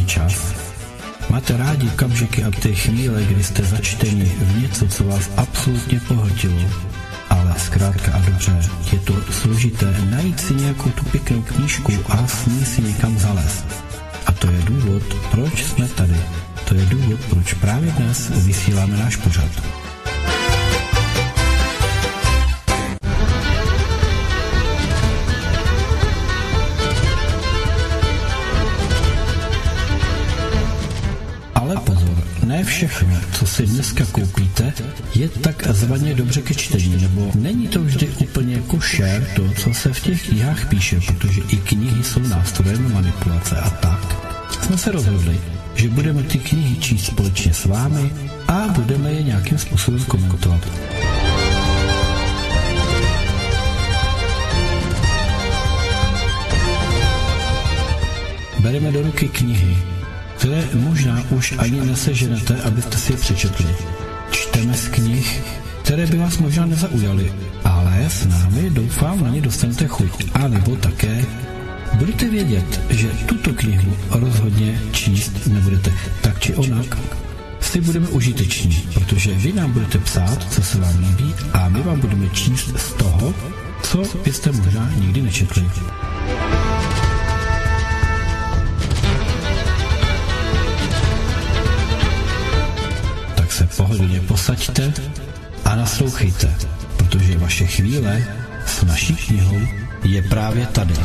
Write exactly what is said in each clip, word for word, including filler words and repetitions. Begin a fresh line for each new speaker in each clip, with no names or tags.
rádi čas? Máte rádi okamžiky a ty chvíle, kdy jste začteni v něco, co vás absolutně pohltilo? Ale zkrátka a dobře, je to složité najít si nějakou tu pěknou knížku a s ní si někam zalézt. A to je důvod, proč jsme tady. To je důvod, proč právě dnes vysíláme náš pořad. Ale pozor, ne všechno, co si dneska koupíte, je tak zvaně dobře ke čtení, nebo není to vždy úplně košer to, co se v těch knihách píše, protože i knihy jsou nástrojem manipulace a tak. Jsme se rozhodli, že budeme ty knihy číst společně s vámi a budeme je nějakým způsobem komentovat. Bereme do ruky knihy, které možná už ani neseženete, abyste si je přečetli. Čteme z knih, které by vás možná nezaujaly, ale s námi doufám na ně dostanete chuť. A nebo také budete vědět, že tuto knihu rozhodně číst nebudete. Tak či onak si budeme užiteční, protože vy nám budete psát, co se vám líbí, a my vám budeme číst z toho, co byste možná nikdy nečetli. Pohodlně posaďte a naslouchejte, protože vaše chvíle s naší knihou je právě tady.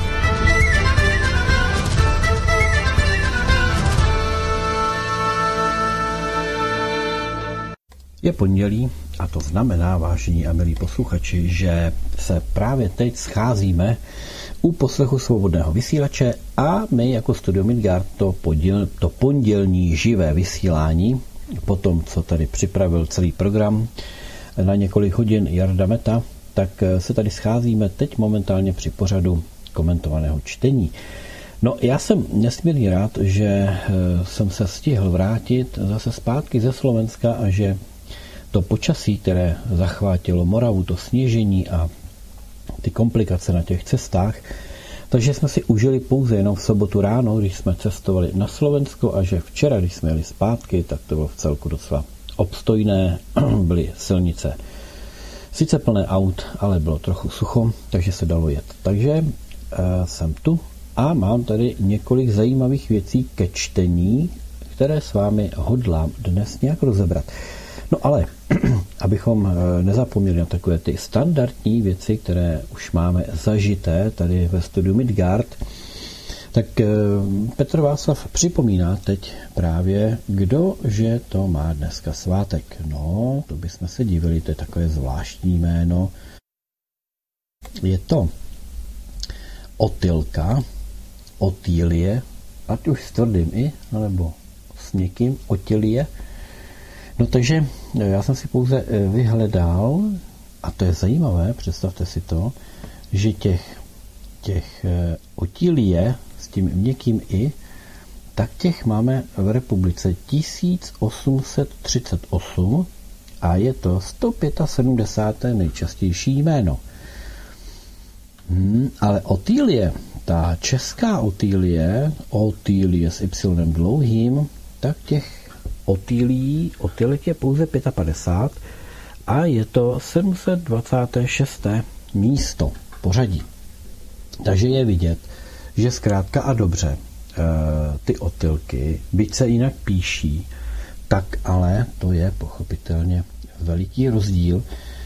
Je pondělí a to znamená, vážení a milí posluchači, že se právě teď scházíme u poslechu Svobodného vysílače a my jako Studio Midgard to, podíl, to pondělní živé vysílání po tom, co tady připravil celý program na několik hodin Jarda Meta, tak se tady scházíme teď momentálně při pořadu komentovaného čtení. No, já jsem nesmírně rád, že jsem se stihl vrátit zase zpátky ze Slovenska a že to počasí, které zachvátilo Moravu, to sněžení a ty komplikace na těch cestách, takže jsme si užili pouze jenom v sobotu ráno, když jsme cestovali na Slovensko, a že včera, když jsme jeli zpátky, tak to bylo v celku docela obstojné, byly silnice sice plné aut, ale bylo trochu sucho, takže se dalo jet. Takže e, jsem tu a mám tady několik zajímavých věcí ke čtení, které s vámi hodlám dnes nějak rozebrat. No ale, abychom nezapomněli na takové ty standardní věci, které už máme zažité tady ve studiu Midgard, tak Petr Václav připomíná teď právě, kdo že to má dneska svátek. No, to bychom se divili, to je takové zvláštní jméno. Je to Otylka, Otýlie, ať už s tvrdým i, alebo s měkkým, Otylie. No takže já jsem si pouze vyhledal, a to je zajímavé, představte si to, že těch, těch Otylie s tím měkkým i, tak těch máme v republice tisíc osm set třicet osm a je to sto sedmdesát pět nejčastější jméno. Hmm, ale Otylie, ta česká Otylie, Otylie s Y dlouhým, tak těch Otýlií, Otylek je pouze padesát pět a je to sedm set dvacet šest místo pořadí. Takže je vidět, že zkrátka a dobře ty Otylky, byť se jinak píší, tak ale to je pochopitelně veliký rozdíl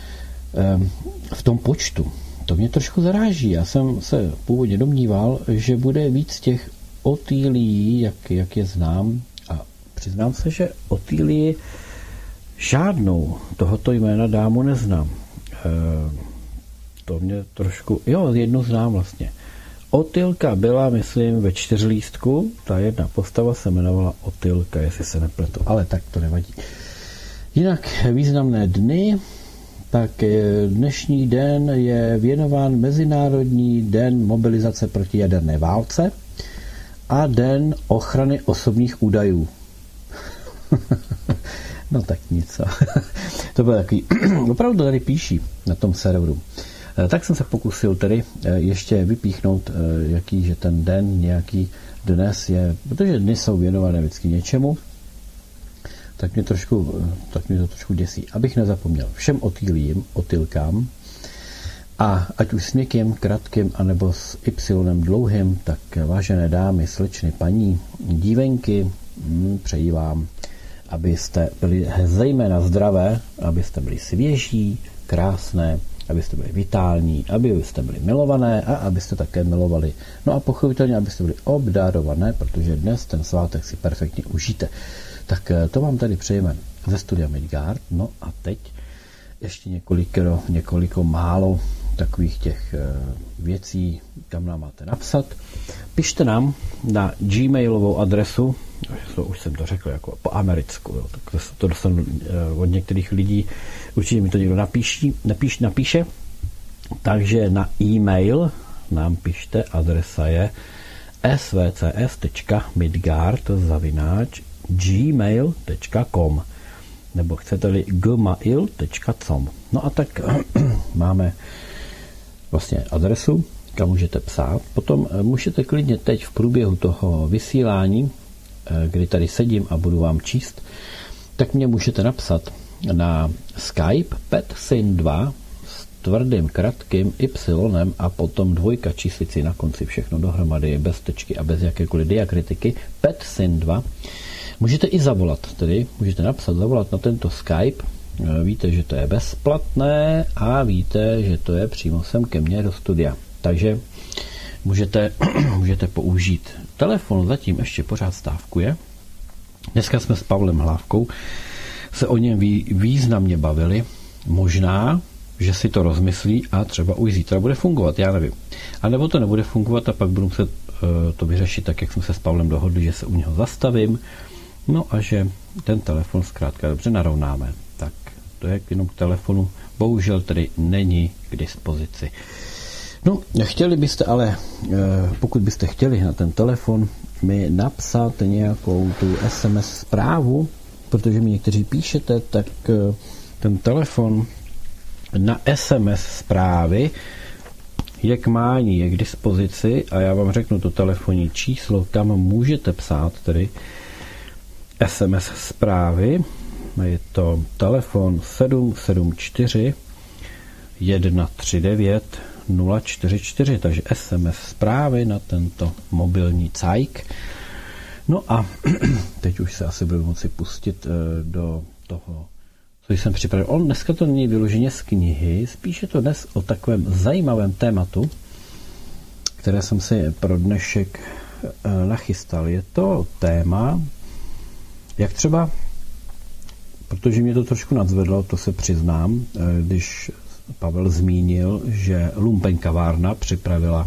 v tom počtu. To mě trošku zaráží. Já jsem se původně domníval, že bude víc těch Otylií, jak, jak je znám, a přiznám se, že Otylii žádnou tohoto jména dámu neznám. E, to mě trošku... Jo, jednu znám vlastně. Otylka byla, myslím, ve čtyřlístku. Ta jedna postava se jmenovala Otylka, jestli se nepletu. Ale tak to nevadí. Jinak významné dny. Tak dnešní den je věnován Mezinárodní den mobilizace proti jaderné válce a den ochrany osobních údajů. No tak nic. To bylo takový, opravdu tady píší na tom serveru. Tak jsem se pokusil tedy ještě vypíchnout, jaký že ten den nějaký dnes je, protože dny jsou věnované vždycky něčemu, tak mě, trošku, tak mě to trošku děsí. Abych nezapomněl, všem otýlím, otylkám, a ať už s někým krátkým, anebo s Y dlouhým, tak vážené dámy, slečny, paní, dívenky, hm, přeji vám, abyste byli zejména zdravé, abyste byli svěží, krásné, abyste byli vitální, abyste byli milované a abyste také milovali. No a pochopitelně, abyste byli obdarované, protože dnes ten svátek si perfektně užijete. Tak to vám tady přejeme ze studia Midgard. No a teď ještě několikero, několiko málo takových těch věcí, kam nám máte napsat. Pište nám na gmailovou adresu, to už jsem to řekl jako po americku, jo, tak to dostanu od některých lidí, určitě mi to někdo napíší, napíš, napíše, takže na e-mail nám pište, adresa je svcs tečka midgard zavináč gmail tečka com nebo chcete-li gmail tečka com. No a tak máme vlastně adresu, kam můžete psát. Potom můžete klidně teď v průběhu toho vysílání, kdy tady sedím a budu vám číst, tak mě můžete napsat na Skype PetSyn dva s tvrdým kratkým Y a potom dvojka číslici na konci, všechno dohromady, bez tečky a bez jakékoliv diakritiky, PetSyn dva. Můžete i zavolat, tedy můžete napsat, zavolat na tento Skype. Víte, že to je bezplatné a víte, že to je přímo sem ke mně do studia. Takže můžete, můžete použít. Telefon zatím ještě pořád stávkuje. Dneska jsme s Pavlem Hlávkou se o něm významně bavili. Možná, že si to rozmyslí a třeba už zítra bude fungovat, já nevím. A nebo to nebude fungovat a pak budu muset to vyřešit tak, jak jsme se s Pavlem dohodli, že se u něho zastavím. No a že ten telefon zkrátka dobře narovnáme. Tak to je jenom k telefonu. Bohužel tedy není k dispozici. No, chtěli byste ale, pokud byste chtěli na ten telefon mi napsat nějakou tu es em es zprávu, protože mi někteří píšete, tak ten telefon na es em es zprávy je k mání, je k dispozici a já vám řeknu to telefonní číslo, kam můžete psát tedy es em es zprávy. Je to telefon sedm sedm čtyři jedna tři devět nula čtyři čtyři, takže es em es zprávy na tento mobilní cajk. No a teď už se asi budu moci pustit do toho, co jsem připravil. On dneska to není vyloženě z knihy, spíše to dnes o takovém zajímavém tématu, které jsem si pro dnešek nachystal. Je to téma, jak třeba, protože mě to trošku nadzvedlo, to se přiznám, když Pavel zmínil, že lumpenkavárna připravila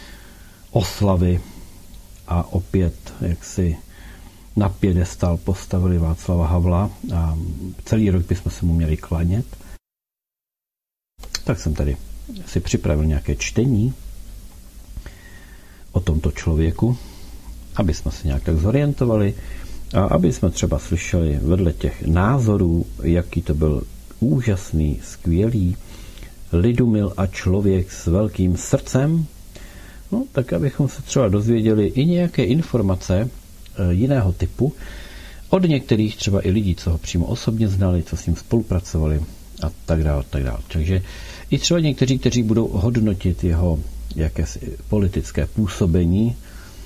oslavy a opět jaksi na piedestal postavili Václava Havla a celý rok bychom se mu měli klanět. Tak jsem tady si připravil nějaké čtení o tomto člověku, aby jsme se nějak tak zorientovali a aby jsme třeba slyšeli vedle těch názorů, jaký to byl úžasný, skvělý, lidumil a člověk s velkým srdcem, no, tak abychom se třeba dozvěděli i nějaké informace jiného typu od některých třeba i lidí, co ho přímo osobně znali, co s ním spolupracovali a tak dále, tak dále. Takže i třeba někteří, kteří budou hodnotit jeho jakési politické působení,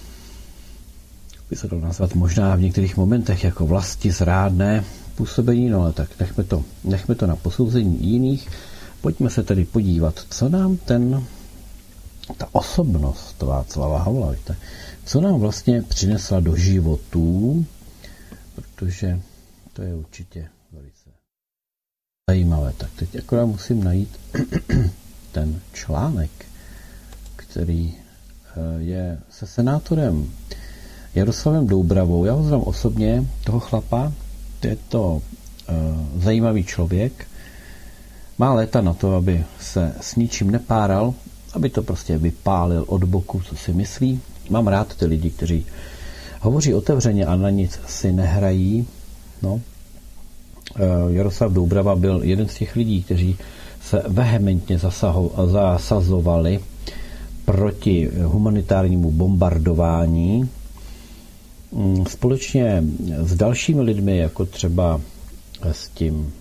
by se dalo nazvat možná v některých momentech jako vlasti zrádné působení, no ale tak nechme to, nechme to na posouzení jiných. Pojďme se tedy podívat, co nám ten, ta osobnost Václava Havla, víte, co nám vlastně přinesla do životů, protože to je určitě velice zajímavé. Tak teď akorát musím najít ten článek, který je se senátorem Jaroslavem Doubravou. Já ho znám osobně, toho chlapa, je to uh, zajímavý člověk, má léta na to, aby se s ničím nepáral, aby to prostě vypálil od boku, co si myslí. Mám rád ty lidi, kteří hovoří otevřeně a na nic si nehrají. No. Jaroslav Doubrava byl jeden z těch lidí, kteří se vehementně zasazovali proti humanitárnímu bombardování. Společně s dalšími lidmi, jako třeba s tím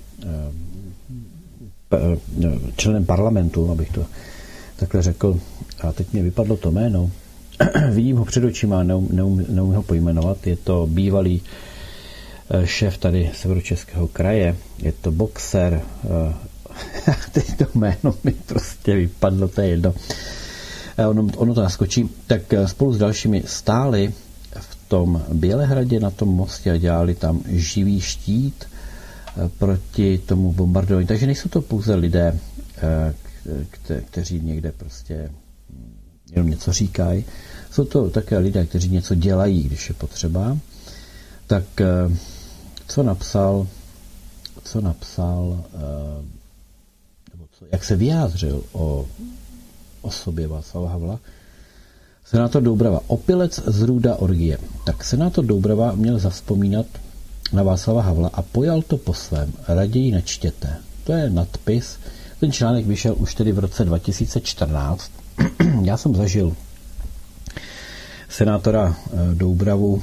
členem parlamentu, abych to takhle řekl, a teď mě vypadlo to jméno, vidím ho před očima, neum, neum, neumím ho pojmenovat, je to bývalý šéf tady Severočeského kraje, je to boxer, teď to jméno mi prostě vypadlo, to je jedno, ono, ono to naskočí, tak spolu s dalšími stáli v tom Bělehradě na tom mostě a dělali tam živý štít proti tomu bombardování. Takže nejsou to pouze lidé, kte, kteří někde prostě jenom něco říkají, jsou to také lidé, kteří něco dělají, když je potřeba. Tak co napsal, co napsal, nebo co, jak se vyjádřil o osobě Václava Havla senátor Doubrava, opilec z Růda orgie. Tak senátor Doubrava měl zavzpomínat na Václava Havla a pojal to po svém. Raději načtěte. To je nadpis. Ten článek vyšel už tedy v roce dva tisíce čtrnáct. Já jsem zažil senátora Doubravu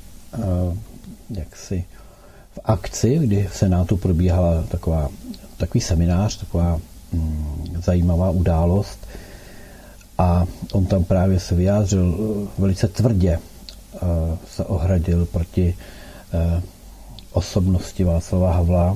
jaksi v akci, kdy v Senátu probíhala taková, takový seminář, taková mm, zajímavá událost a on tam právě se vyjádřil velice tvrdě, se ohradil proti osobnosti Václava Havla.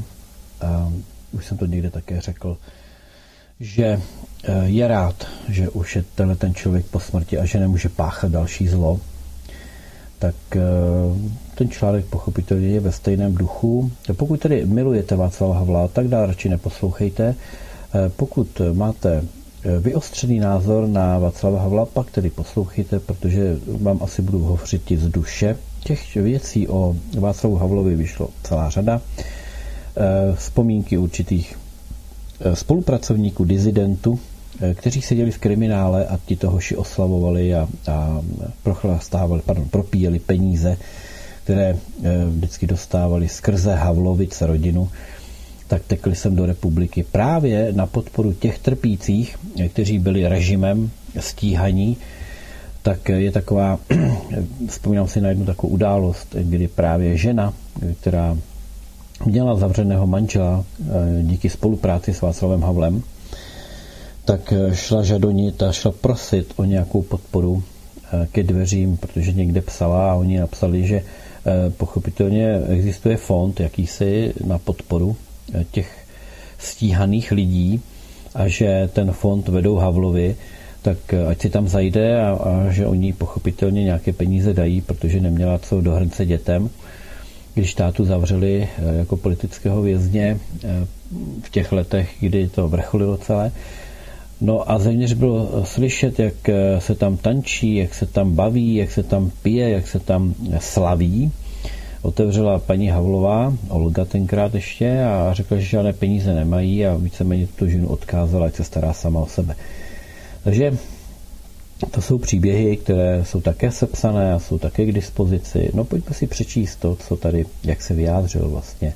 Už jsem to někde také řekl, že je rád, že už je tenhle ten člověk po smrti a že nemůže páchat další zlo. Tak ten článek pochopitelně je ve stejném duchu. Pokud tedy milujete Václava Havla, tak dál radši neposlouchejte. Pokud máte vyostřený názor na Václava Havla, pak tedy poslouchejte, protože vám asi budu hovořit z duše. Těch věcí o Václavu Havlovi vyšlo celá řada. Vzpomínky určitých spolupracovníků, dizidentů, kteří seděli v kriminále a ti to hoši oslavovali a, a prochlastávali, pardon, propíjeli peníze, které vždycky dostávali skrze Havlovic rodinu, tak tekli sem do republiky právě na podporu těch trpících, kteří byli režimem stíhaní. Tak je taková, vzpomínám si na jednu takovou událost, kdy právě žena, která měla zavřeného manžela díky spolupráci s Václavem Havlem, tak šla žadonit a šla prosit o nějakou podporu ke dveřím, protože někde psala a oni napsali, že pochopitelně existuje fond jakýsi na podporu těch stíhaných lidí a že ten fond vedou Havlovi, tak ať si tam zajde a, a že oni pochopitelně nějaké peníze dají, protože neměla co do hrnce dětem, když tátu zavřeli jako politického vězně v těch letech, kdy to vrcholilo celé. No a zevnitř bylo slyšet, jak se tam tančí, jak se tam baví, jak se tam pije, jak se tam slaví. Otevřela paní Havlová, Olga tenkrát ještě, a řekla, že žádné peníze nemají a víceméně tu ženu odkázala, ať se stará sama o sebe. Takže to jsou příběhy, které jsou také sepsané a jsou také k dispozici. No pojďme si přečíst to, co tady, jak se vyjádřil vlastně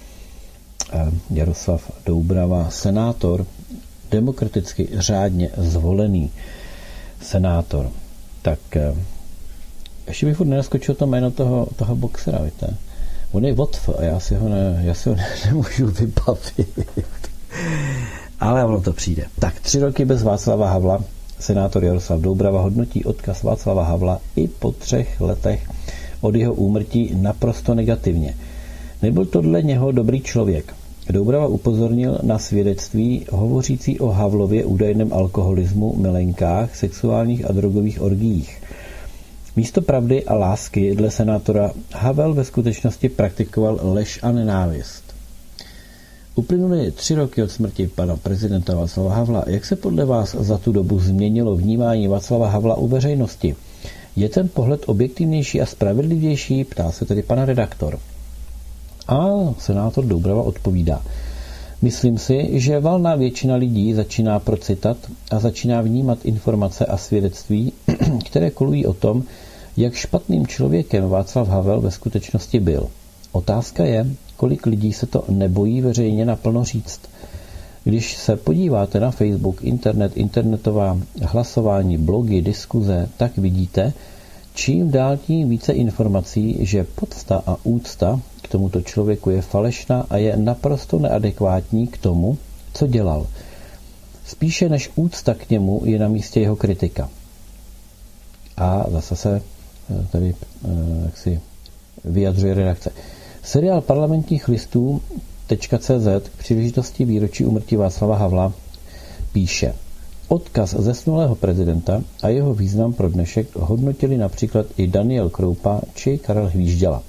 Jaroslav Doubrava, senátor, demokraticky řádně zvolený senátor. Tak ještě bych furt nenaskočil to jméno toho, toho boxera, víte. On je Votf a já si ho, ne, já si ho ne, nemůžu vybavit. Ale ono to přijde. Tak tři roky bez Václava Havla senátor Jaroslav Doubrava hodnotí odkaz Václava Havla i po třech letech od jeho úmrtí naprosto negativně. Nebyl to dle něho dobrý člověk. Doubrava upozornil na svědectví hovořící o Havlově údajném alkoholismu, milenkách, sexuálních a drogových orgiích. Místo pravdy a lásky dle senátora Havel ve skutečnosti praktikoval lež a nenávist. Uplynuly tři roky od smrti pana prezidenta Václava Havla. Jak se podle vás za tu dobu změnilo vnímání Václava Havla u veřejnosti? Je ten pohled objektivnější a spravedlivější? Ptá se tedy pan redaktor. A senátor Doubrava odpovídá. Myslím si, že valná většina lidí začíná procitat a začíná vnímat informace a svědectví, které kolují o tom, jak špatným člověkem Václav Havel ve skutečnosti byl. Otázka je, kolik lidí se to nebojí veřejně naplno říct. Když se podíváte na Facebook, internet, internetová hlasování, blogy, diskuze, tak vidíte, čím dál tím více informací, že podsta a úcta k tomuto člověku je falešná a je naprosto neadekvátní k tomu, co dělal. Spíše než úcta k němu je na místě jeho kritika. A zase se tady jak si vyjadřuje redakce. Seriál parlamentních listů .cz k příležitosti výročí úmrtí Václava Havla píše: odkaz zesnulého prezidenta a jeho význam pro dnešek hodnotili například i Daniel Kroupa či Karel Hvížděla.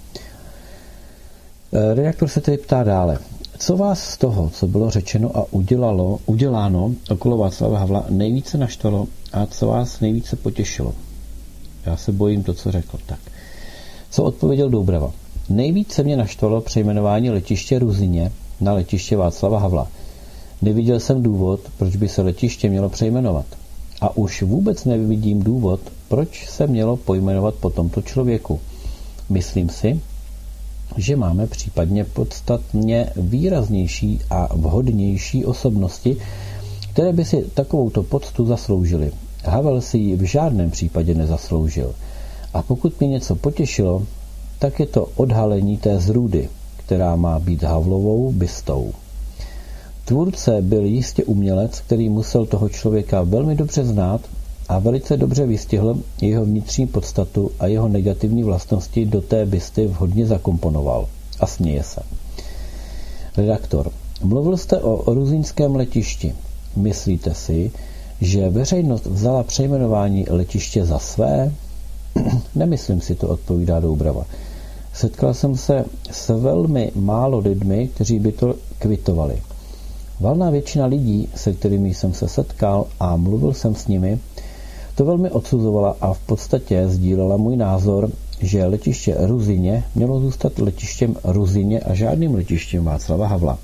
Redaktor se tedy ptá dále. Co vás z toho, co bylo řečeno a udělalo, uděláno okolo Václava Havla, nejvíce naštvalo a co vás nejvíce potěšilo? Já se bojím to, co řekl. Tak. Co odpověděl Doubrava? Nejvíce mě naštvalo přejmenování letiště Ruzyně na letiště Václava Havla. Neviděl jsem důvod, proč by se letiště mělo přejmenovat. A už vůbec nevidím důvod, proč se mělo pojmenovat po tomto člověku. Myslím si, že máme případně podstatně výraznější a vhodnější osobnosti, které by si takovouto poctu zasloužily. Havel si ji v žádném případě nezasloužil. A pokud mě něco potěšilo, tak je to odhalení té zrůdy, která má být Havlovou bystou. Tvůrce byl jistě umělec, který musel toho člověka velmi dobře znát a velice dobře vystihl jeho vnitřní podstatu a jeho negativní vlastnosti do té bysty vhodně zakomponoval. A směje se. Redaktor. Mluvil jste o ruzínském letišti. Myslíte si, že veřejnost vzala přejmenování letiště za své? Nemyslím si to, odpovídá Doubrava. Setkal jsem se s velmi málo lidmi, kteří by to kvitovali. Valná většina lidí, se kterými jsem se setkal a mluvil jsem s nimi, to velmi odsuzovala a v podstatě sdílela můj názor, že letiště Ruzyně mělo zůstat letištěm Ruzyně a žádným letištěm Václava Havla.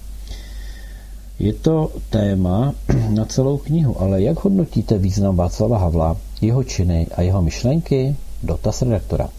Je to téma na celou knihu, ale jak hodnotíte význam Václava Havla, jeho činy a jeho myšlenky? Dotaz redaktora.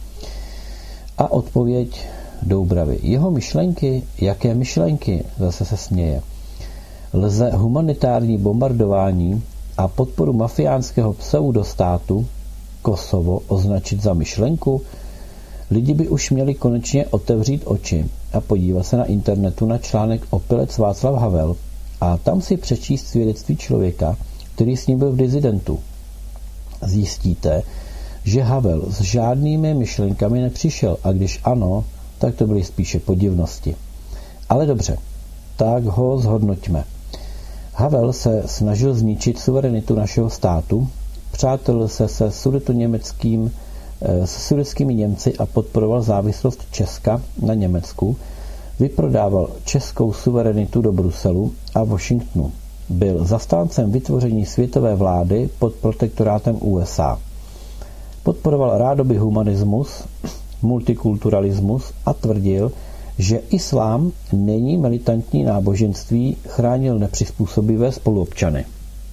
A odpověď Doubravy. Jeho myšlenky? Jaké myšlenky? Zase se směje. Lze humanitární bombardování a podporu mafiánského pseudostátu Kosovo označit za myšlenku? Lidi by už měli konečně otevřít oči a podívat se na internetu na článek Opilec Václav Havel a tam si přečíst svědectví člověka, který s ním byl v dizidentu. Zjistíte, že Havel s žádnými myšlenkami nepřišel a když ano, tak to byly spíše podivnosti. Ale dobře, tak ho zhodnoťme. Havel se snažil zničit suverenitu našeho státu, přátelil se se sudetoněmeckým, s sudetskými Němci a podporoval závislost Česka na Německu, vyprodával českou suverenitu do Bruselu a Washingtonu. Byl zastáncem vytvoření světové vlády pod protektorátem U S A. Podporoval rádoby humanismus, multikulturalismus a tvrdil, že islám není militantní náboženství, chránil nepřizpůsobivé spoluobčany.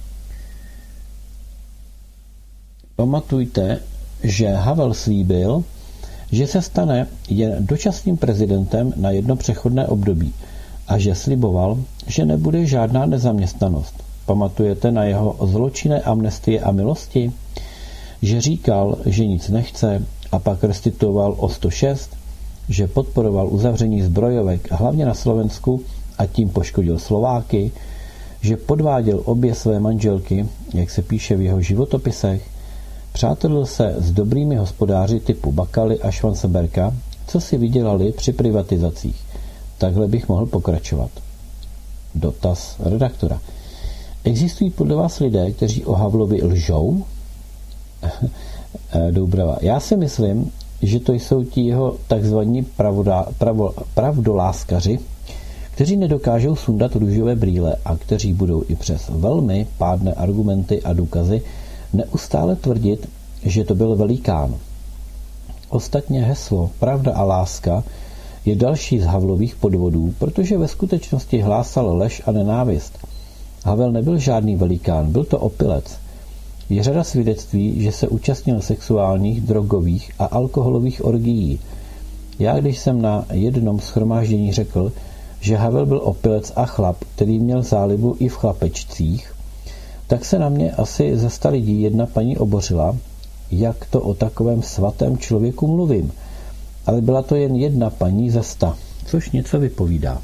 Pamatujte, že Havel slíbil, že se stane jen dočasným prezidentem na jedno přechodné období a že sliboval, že nebude žádná nezaměstnanost. Pamatujete na jeho zločinné amnestie a milosti? Že říkal, že nic nechce a pak restituoval o sto šest, že podporoval uzavření zbrojovek hlavně na Slovensku a tím poškodil Slováky, že podváděl obě své manželky, jak se píše v jeho životopisech, přátelil se s dobrými hospodáři typu Bakaly a Schwanzenberga, co si vydělali při privatizacích. Takhle bych mohl pokračovat. Dotaz redaktora. Existují podle vás lidé, kteří o Havlovi lžou? Doubrava. Já si myslím, že to jsou ti jeho takzvaní pravdoláskaři, kteří nedokážou sundat růžové brýle a kteří budou i přes velmi pádné argumenty a důkazy neustále tvrdit, že to byl velikán. Ostatně heslo Pravda a láska je další z Havlových podvodů, protože ve skutečnosti hlásal lež a nenávist. Havel nebyl žádný velikán, byl to opilec. Je řada svědectví, že se účastnil sexuálních, drogových a alkoholových orgií. Já, když jsem na jednom shromáždění řekl, že Havel byl opilec a chlap, který měl zálibu i v chlapečcích, tak se na mě asi ze sta lidí jedna paní obořila, jak to o takovém svatém člověku mluvím. Ale byla to jen jedna paní ze sta, což něco vypovídá.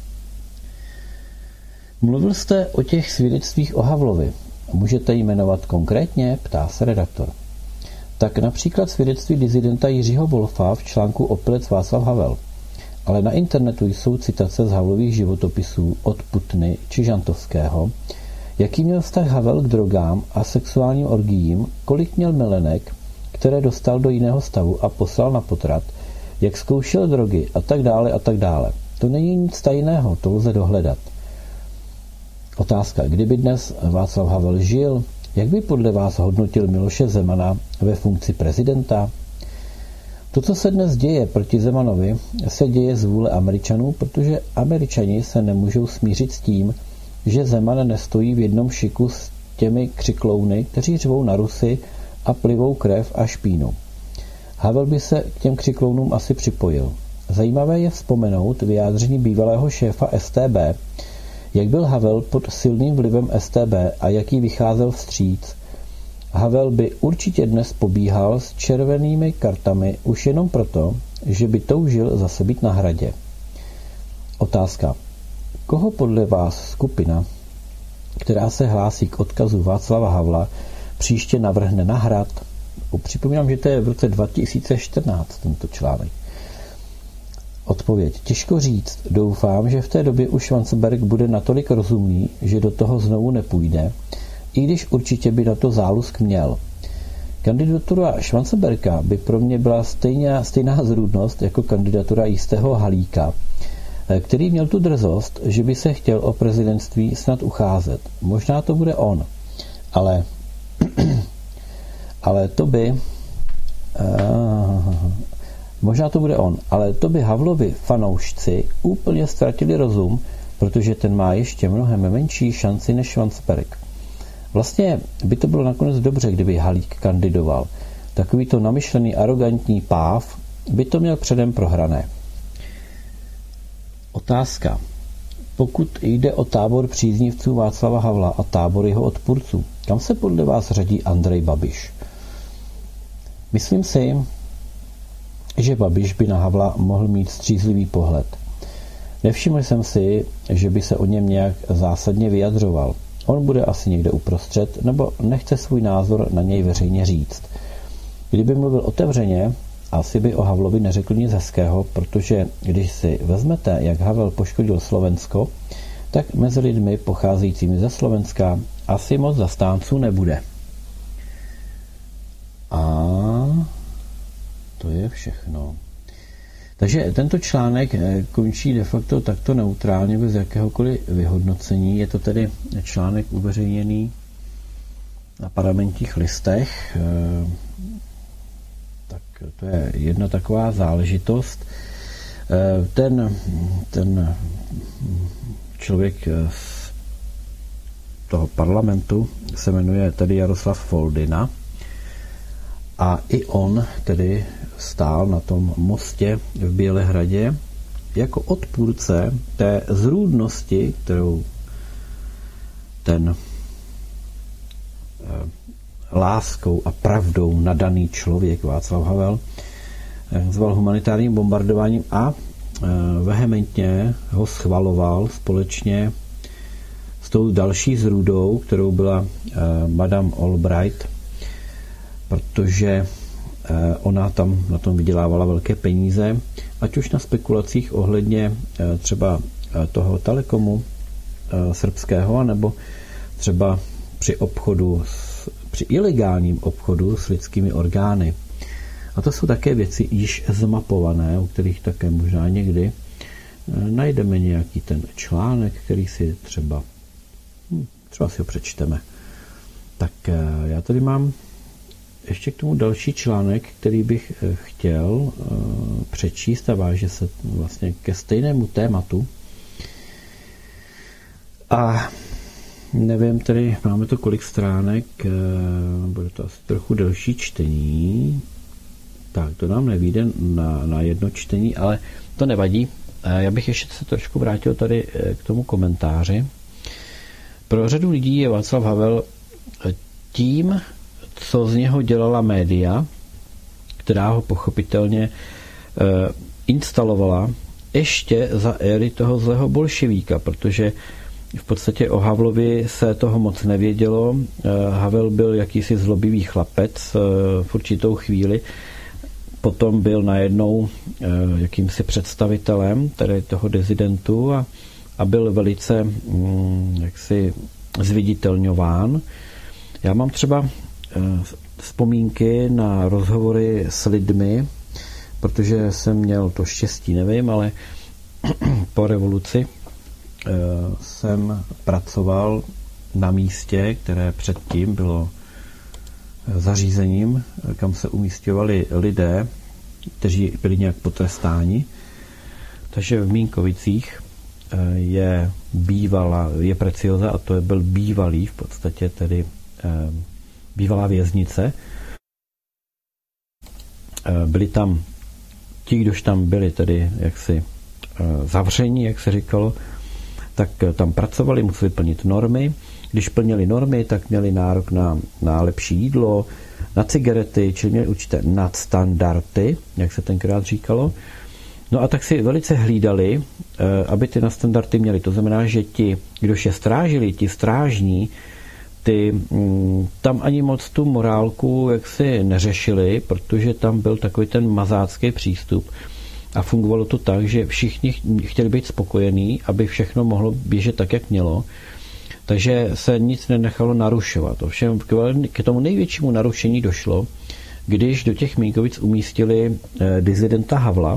Mluvil jste o těch svědectvích o Havlovi. Můžete jmenovat konkrétně? Ptá se redaktor. Tak například svědectví disidenta Jiřího Wolfa v článku Opilec Václav Havel. Ale na internetu jsou citace z Havlových životopisů od Putny či Žantovského, jaký měl vztah Havel k drogám a sexuálním orgiím, kolik měl milenek, které dostal do jiného stavu a poslal na potrat, jak zkoušel drogy a tak dále a tak dále. To není nic tajného, to lze dohledat. Otázka, kdyby dnes Václav Havel žil, jak by podle vás hodnotil Miloše Zemana ve funkci prezidenta? To, co se dnes děje proti Zemanovi, se děje z vůle Američanů, protože Američani se nemůžou smířit s tím, že Zeman nestojí v jednom šiku s těmi křiklouny, kteří řvou na Rusy a plivou krev a špínu. Havel by se k těm křiklounům asi připojil. Zajímavé je vzpomenout vyjádření bývalého šéfa S T B, jak byl Havel pod silným vlivem S T B a jaký vycházel vstříc. Havel by určitě dnes pobíhal s červenými kartami už jenom proto, že by toužil zase být na hradě. Otázka. Koho podle vás skupina, která se hlásí k odkazu Václava Havla, příště navrhne na hrad? Připomínám, že to je v roce dva tisíce čtrnáct tento článek. Odpověď. Těžko říct. Doufám, že v té době už Schwanzenberg bude natolik rozumný, že do toho znovu nepůjde, i když určitě by na to zálusk měl. Kandidatura Schwanzenberga by pro mě byla stejně, stejná zrůdnost jako kandidatura jistého Halíka, který měl tu drzost, že by se chtěl o prezidentství snad ucházet. Možná to bude on, ale ale to by uh, možná to bude on, ale to by Havlovi fanoušci úplně ztratili rozum, protože ten má ještě mnohem menší šanci než Schwanzenberg. Vlastně by to bylo nakonec dobře, kdyby Halík kandidoval. Takovýto namyšlený, arrogantní páv by to měl předem prohrané. Otázka. Pokud jde o tábor příznivců Václava Havla a tábor jeho odpůrců, kam se podle vás řadí Andrej Babiš? Myslím si, že Babiš by na Havla mohl mít střízlivý pohled. Nevšiml jsem si, že by se o něm nějak zásadně vyjadřoval. On bude asi někde uprostřed, nebo nechce svůj názor na něj veřejně říct. Kdyby mluvil otevřeně, asi by o Havlovi neřekl nic hezkého, protože když si vezmete, jak Havel poškodil Slovensko, tak mezi lidmi pocházejícími ze Slovenska asi moc zastánců nebude. A to je všechno. Takže tento článek končí de facto takto neutrálně, bez jakéhokoliv vyhodnocení. Je to tedy článek uveřejněný na Parlamentních listech. Tak to je jedna taková záležitost. Ten, ten člověk z toho parlamentu se jmenuje tedy Jaroslav Foldyna a i on tedy stál na tom mostě v Bělehradě jako odpůrce té zrůdnosti, kterou ten láskou a pravdou nadaný člověk Václav Havel zval humanitárním bombardováním a vehementně ho schvaloval společně s tou další zrůdou, kterou byla Madame Albright, protože ona tam na tom vydělávala velké peníze, ať už na spekulacích ohledně třeba toho telekomu srbského, anebo třeba při obchodu, při ilegálním obchodu s lidskými orgány. A to jsou také věci již zmapované, u kterých také možná někdy najdeme nějaký ten článek, který si třeba třeba si ho přečteme. Tak já tady mám ještě k tomu další článek, který bych chtěl přečíst a váže se vlastně ke stejnému tématu. A nevím, tedy máme to kolik stránek, bude to asi trochu delší čtení. Tak, to nám nevyjde na, na jedno čtení, ale to nevadí. já bych ještě se trošku vrátil tady k tomu komentáři. Pro řadu lidí je Václav Havel tím, co z něho dělala média, která ho pochopitelně instalovala ještě za éry toho zlého bolševíka, protože v podstatě o Havlovi se toho moc nevědělo. Havel byl jakýsi zlobivý chlapec v určitou chvíli, potom byl najednou jakýmsi představitelem tedy toho dizidentu a, a byl velice jaksi zviditelňován. Já mám třeba vzpomínky na rozhovory s lidmi, protože jsem měl to štěstí, nevím, ale po revoluci jsem pracoval na místě, které předtím bylo zařízením, kam se umísťovali lidé, kteří byli nějak potrestáni. Takže v Mínkovicích je bývalá, je Preciosa a to byl bývalý v podstatě tedy bývalá věznice. Byli tam ti, kdož tam byli tedy jaksi zavření, jak se říkalo, tak tam pracovali, museli plnit normy. Když plnili normy, tak měli nárok na, na lepší jídlo, na cigarety, čili měli určité nadstandardy, jak se tenkrát říkalo. No a tak si velice hlídali, aby ty nadstandardy měli. To znamená, že ti, kdož je strážili, ti strážní, ty tam ani moc tu morálku jaksi neřešili, protože tam byl takový ten mazácký přístup a fungovalo to tak, že všichni chtěli být spokojení, aby všechno mohlo běžet tak, jak mělo. Takže se nic nenechalo narušovat. Ovšem k tomu největšímu narušení došlo, když do těch Mínkovic umístili dizidenta Havla,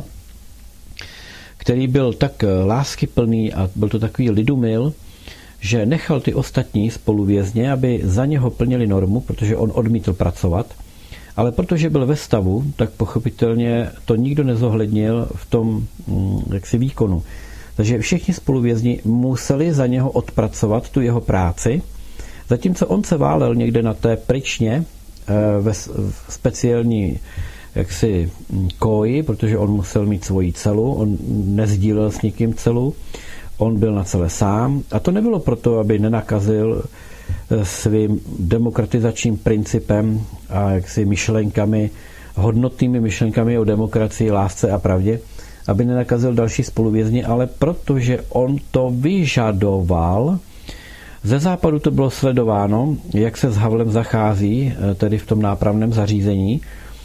který byl tak láskyplný a byl to takový lidumil, že nechal ty ostatní spoluvězně, aby za něho plnili normu, protože on odmítl pracovat, ale protože byl ve stavu, tak pochopitelně to nikdo nezohlednil v tom jaksi výkonu. Takže všichni spoluvězni museli za něho odpracovat tu jeho práci, zatímco on se válel někde na té pryčně ve speciální jaksi koji, protože on musel mít svoji celu, on nezdílel s nikým celu, on byl na celé sám a to nebylo proto, aby nenakazil svým demokratizačním principem a jaksi myšlenkami, hodnotnými myšlenkami o demokracii, lásce a pravdě, aby nenakazil další spoluvězni, ale protože on to vyžadoval. Ze západu to bylo sledováno, jak se s Havlem zachází, tedy v tom nápravném zařízení.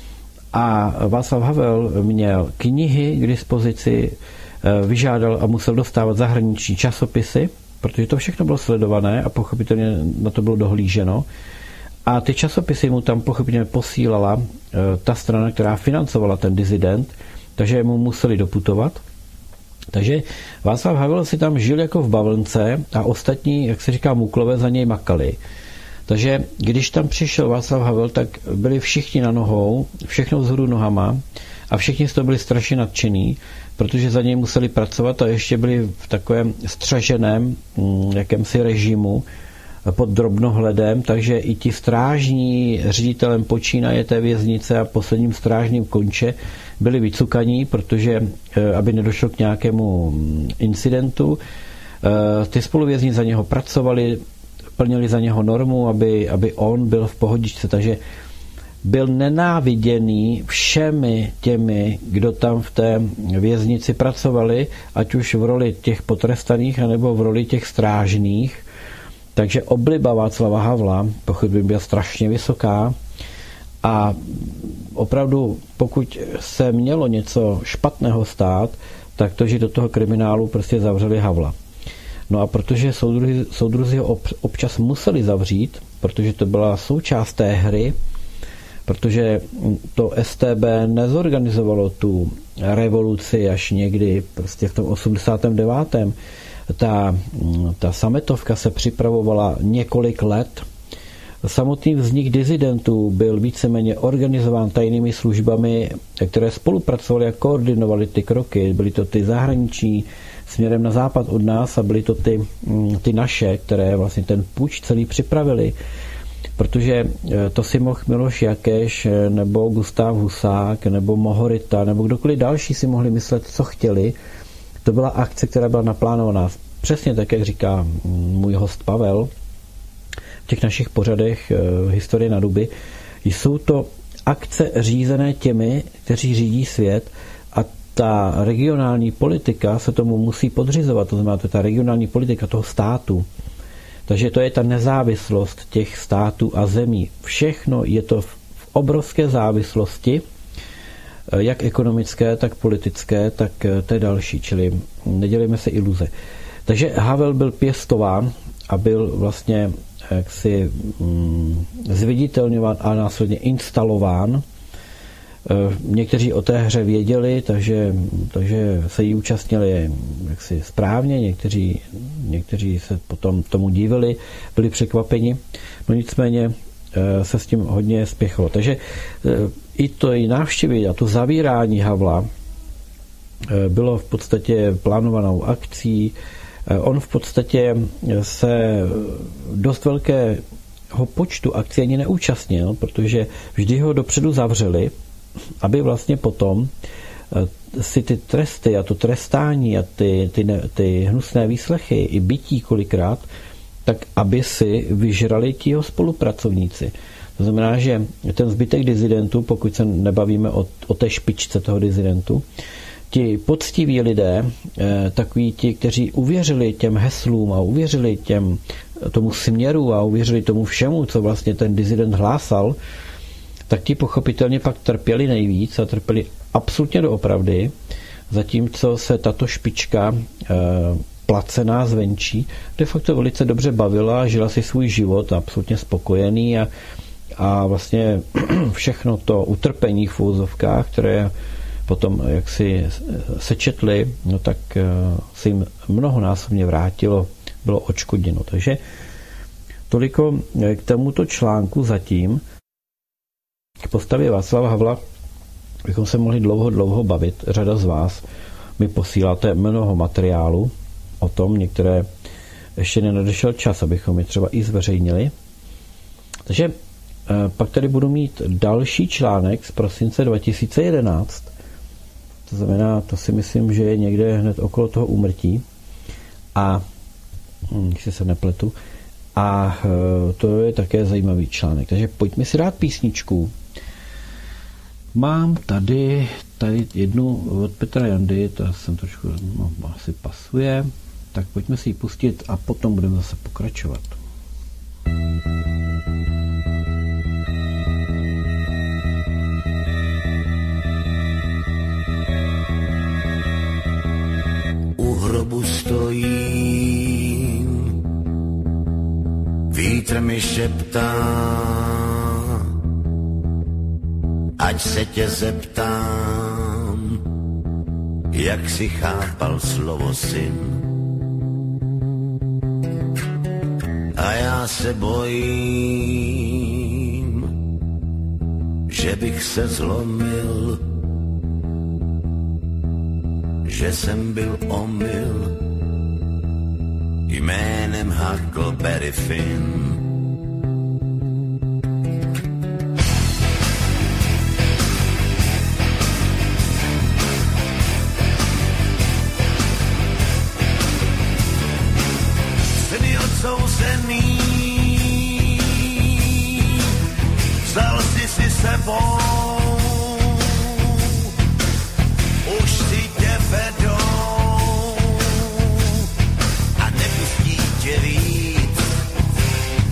A Václav Havel měl knihy k dispozici, vyžádal a musel dostávat zahraniční časopisy, protože to všechno bylo sledované a pochopitelně na to bylo dohlíženo. A ty časopisy mu tam pochopitelně posílala ta strana, která financovala ten dizident, takže mu museli doputovat. Takže Václav Havel si tam žil jako v bavlnce a ostatní, jak se říká, muklové za něj makali. Takže když tam přišel Václav Havel, tak byli všichni na nohou, všechno vzhůru nohama a všichni z toho byli strašně nadšení, protože za něj museli pracovat a ještě byli v takovém střeženém jakémsi režimu pod drobnohledem, takže i ti strážní ředitelem počínaje té věznice a posledním strážním konče byli vycukaní, protože aby nedošlo k nějakému incidentu. Ty spoluvězni za něho pracovali, plnili za něho normu, aby, aby on byl v pohodičce, takže byl nenáviděný všemi těmi, kdo tam v té věznici pracovali, ať už v roli těch potrestaných, anebo v roli těch strážných. Takže obliba Václava Havla pochopitelně byla strašně vysoká a opravdu pokud se mělo něco špatného stát, tak to, že do toho kriminálu prostě zavřeli Havla. No a protože soudruzi, soudruzi ho občas museli zavřít, protože to byla součást té hry, protože to S T B nezorganizovalo tu revoluci až někdy prostě v tom osmdesátém devátém Ta, ta sametovka se připravovala několik let. Samotný vznik dizidentů byl víceméně organizován tajnými službami, které spolupracovaly a koordinovaly ty kroky. Byly to ty zahraniční směrem na západ od nás a byly to ty, ty naše, které vlastně ten puč celý připravili. Protože to si mohl Miloš Jakeš, nebo Gustav Husák, nebo Mohorita, nebo kdokoliv další si mohli myslet, co chtěli. To byla akce, která byla naplánovaná přesně tak, jak říká můj host Pavel v těch našich pořadech Historie na duby. Jsou to akce řízené těmi, kteří řídí svět, a ta regionální politika se tomu musí podřizovat, to znamená, to je ta regionální politika toho státu. Takže to je ta nezávislost těch států a zemí. Všechno je to v obrovské závislosti, jak ekonomické, tak politické, tak to je další, čili nedělejme se iluze. Takže Havel byl pěstován a byl vlastně jaksi mm, zviditelňován a následně instalován. Někteří o té hře věděli, takže, takže se jí účastnili jaksi správně, někteří, někteří se potom tomu divili, byli překvapeni, no nicméně se s tím hodně spěchalo. Takže i to i návštěvy a to zavírání Havla bylo v podstatě plánovanou akcí. On v podstatě se dost velkého počtu akcí ani neúčastnil, protože vždy ho dopředu zavřeli, aby vlastně potom si ty tresty a to trestání a ty, ty, ty hnusné výslechy i bytí kolikrát, tak aby si vyžrali ti jeho spolupracovníci. To znamená, že ten zbytek dizidentů, pokud se nebavíme o, o té špičce toho dizidentu, ti poctiví lidé, takoví ti, kteří uvěřili těm heslům a uvěřili těm, tomu směru a uvěřili tomu všemu, co vlastně ten dizident hlásal, tak ti pochopitelně pak trpěli nejvíc a trpěli absolutně doopravdy, zatímco se tato špička placená zvenčí de facto velice dobře bavila, žila si svůj život absolutně spokojený a, a vlastně všechno to utrpení v úvozovkách, které potom jak si sečetli, no tak se jim mnohonásobně vrátilo, bylo odškodněno. Takže toliko k tomuto článku zatím. K postavě Václava Havla bychom se mohli dlouho, dlouho bavit. Řada z vás mi posíláte mnoho materiálu o tom, některé ještě nenadešel čas, abychom je třeba i zveřejnili. Takže pak tady budu mít další článek z prosince dva tisíce jedenáct. To znamená, to si myslím, že je někde hned okolo toho úmrtí. A když se nepletu. A to je také zajímavý článek. Takže pojďme si dát písničku. Mám tady, tady jednu od Petra Jandy, to jsem trošku, no, asi pasuje. Tak pojďme si ji pustit a potom budeme zase pokračovat.
U hrobu stojím, vítr mi šeptá, ať se tě zeptám, jak si chápal slovo syn. A já se bojím, že bych se zlomil, že jsem byl omyl jménem Huckleberry Finn. Syny odsouzený, vzal jsi si sebou, už si tě vedou a nepustí tě víc.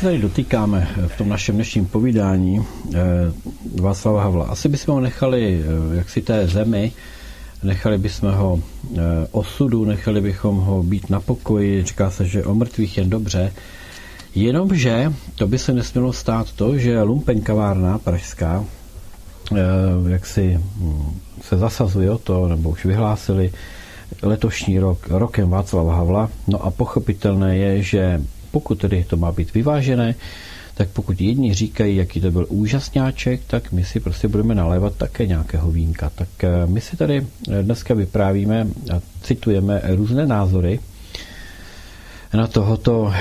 se tady dotýkáme v tom našem dnešním povídání Václava Havla, asi bychom ho nechali jaksi té zemi, nechali bychom ho osudu, nechali bychom ho být na pokoji, říká se, že o mrtvých jen dobře, jenomže to by se nesmělo stát to, že lumpenkavárna pražská jak si se zasazuje o to, nebo už vyhlásili letošní rok rokem Václava Havla. No a pochopitelné je, že pokud tedy to má být vyvážené, tak pokud jedni říkají, jaký to byl úžasňáček, tak my si prostě budeme nalévat také nějakého vínka. Tak my si tady dneska vyprávíme a citujeme různé názory na tohoto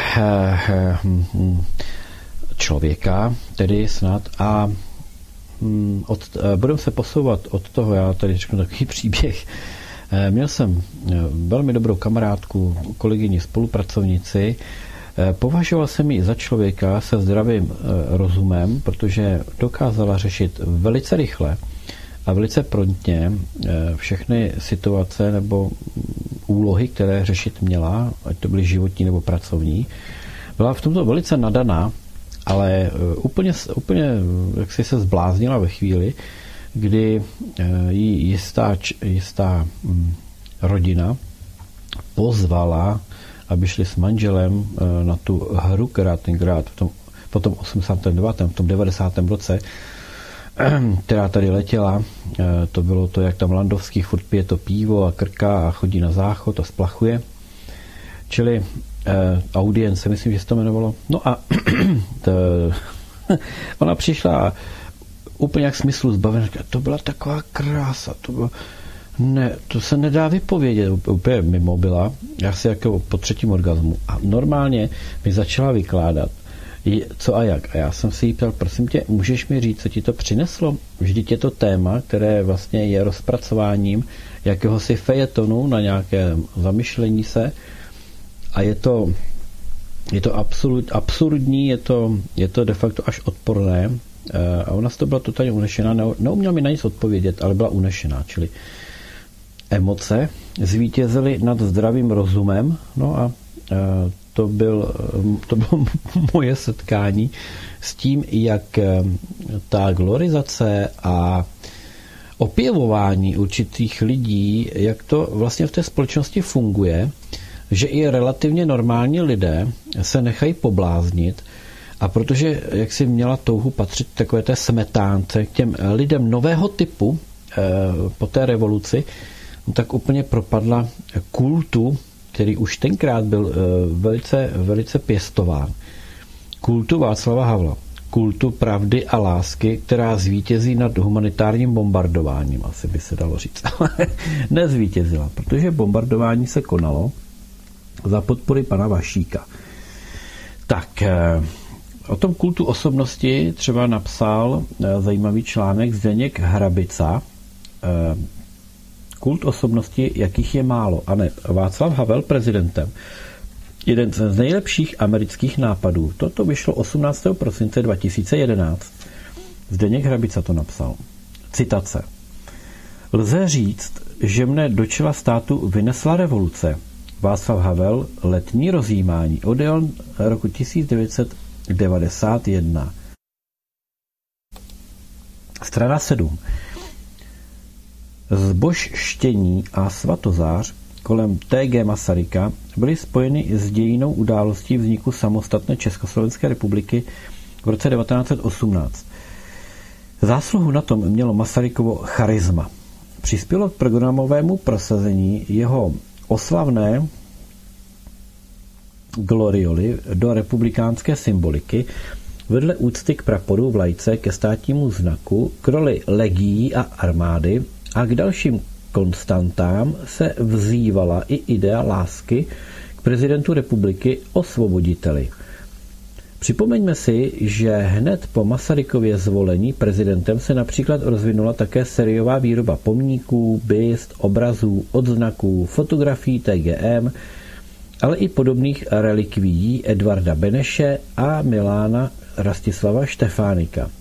člověka, tedy snad, a od, budeme se posouvat od toho, já tady řeknu takový příběh. Měl jsem velmi dobrou kamarádku, kolegyni, spolupracovnici. Považoval jsem ji za člověka se zdravým rozumem, protože dokázala řešit velice rychle a velice promptně všechny situace nebo úlohy, které řešit měla, ať to byly životní nebo pracovní. Byla v tomto velice nadaná, ale úplně, úplně jak si se zbláznila ve chvíli, kdy jí jistá, jistá rodina pozvala, aby šli s manželem na tu hru, která tenkrát v tom, po tom osmdesátém devátém v tom devadesátém roce, která tady letěla, to bylo to, jak tam Landovský furt pije to pivo a krká a chodí na záchod a splachuje. Čili audience, myslím, že se to jmenovalo. No a to, ona přišla a úplně jak smyslu zbavená, to byla taková krása, to bylo, ne, to se nedá vypovědět, úplně mimo byla, já si jako po třetím orgazmu a normálně mi začala vykládat, co a jak. A já jsem si jí ptal, prosím tě, můžeš mi říct, co ti to přineslo? Vždyť je to téma, které vlastně je rozpracováním jakéhosi fejetonu na nějaké zamyšlení se a je to, je to absurd, absurdní, je to, je to de facto až odporné. A ona z toho byla totálně unešená, neuměla mi na nic odpovědět, ale byla unešená, čili emoce zvítězily nad zdravým rozumem, no a to, byl, to bylo moje setkání s tím, jak ta glorizace a opěvování určitých lidí, jak to vlastně v té společnosti funguje, že i relativně normální lidé se nechají pobláznit. A protože, jak si měla touhu patřit takové té smetánce k těm lidem nového typu eh, po té revoluci, tak úplně propadla kultu, který už tenkrát byl eh, velice, velice pěstován. Kultu Václava Havla. Kultu pravdy a lásky, která zvítězí nad humanitárním bombardováním, asi by se dalo říct. Ale nezvítězila, protože bombardování se konalo za podpory pana Vašíka. Tak... Eh, O tom kultu osobnosti třeba napsal zajímavý článek Zdeněk Hrabica. Kult osobnosti, jakých je málo. A ne, Václav Havel prezidentem. Jeden z nejlepších amerických nápadů. Toto vyšlo osmnáctého prosince dva tisíce jedenáct. Zdeněk Hrabica to napsal. Citace. Lze říct, že mne do čela státu vynesla revoluce. Václav Havel, letní rozjímání. Odeon roku tisíc devět set devadesát jedna. Strana sedm. Zbožštění a svatozář kolem T G Masaryka byly spojeny s dějinou událostí vzniku samostatné Československé republiky v roce devatenáct set osmnáct. Zásluhu na tom mělo Masarykovo charisma. Přispělo k programovému prosazení jeho oslavné glorioli do republikánské symboliky vedle úcty k praporu, vlajce, ke státnímu znaku, k roli legií a armády a k dalším konstantám se vzývala i idea lásky k prezidentu republiky, osvoboditeli. Připomeňme si, že hned po Masarykově zvolení prezidentem se například rozvinula také sériová výroba pomníků, byst, obrazů, odznaků, fotografií T G M, ale i podobných relikvií Edvarda Beneše a Milána Rastislava Štefánika.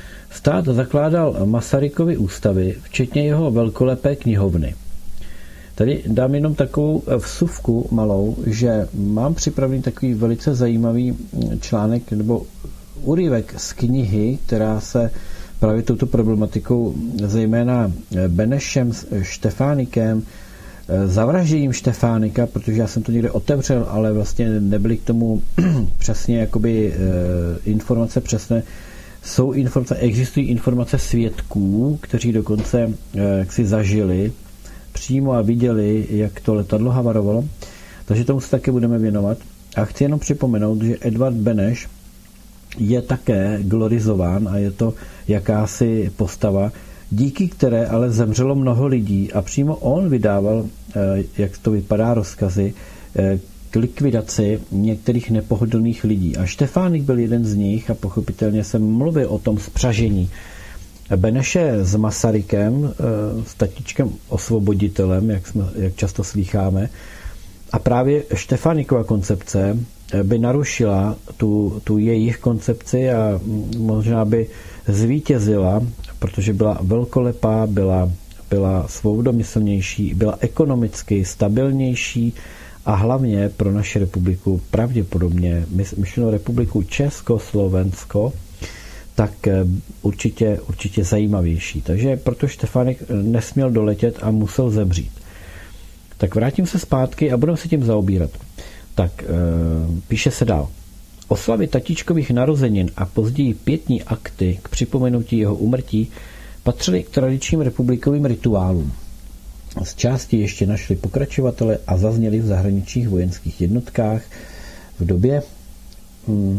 Stát zakládal Masarykovy ústavy, včetně jeho velkolepé knihovny. Tady dám jenom takovou vsuvku malou, že mám připravený takový velice zajímavý článek nebo úryvek z knihy, která se právě touto problematikou, zejména Benešem, Štefánikem, zavražděním Štefánika, protože já jsem to někde otevřel, ale vlastně nebyly k tomu přesně jakoby informace přesné. Jsou informace, existují informace svědků, kteří dokonce jak si zažili přímo a viděli, jak to letadlo havarovalo. Takže tomu se také budeme věnovat. A chci jenom připomenout, že Edvard Beneš je také glorizován a je to jakási postava, díky které ale zemřelo mnoho lidí a přímo on vydával, jak to vypadá, rozkazy k likvidaci některých nepohodlných lidí. A Štefánik byl jeden z nich a pochopitelně jsem mluvil o tom spřažení Beneše s Masarykem, s tatíčkem osvoboditelem, jak, jsme, jak často slýcháme. A právě Štefánikova koncepce by narušila tu, tu jejich koncepci a možná by zvítězila, protože byla velkolepá, byla, byla svobodomyslnější, byla ekonomicky stabilnější a hlavně pro naši republiku, pravděpodobně, myšleno republiku Československo, tak určitě, určitě zajímavější. Takže proto Štefánek nesměl doletět a musel zemřít. Tak vrátím se zpátky a budeme se tím zaobírat. Tak píše se dál. Oslavy tatíčkových narozenin a později pietní akty k připomenutí jeho úmrtí patřily k tradičním republikovým rituálům. Z části ještě našli pokračovatele a zazněli v zahraničních vojenských jednotkách v době hm,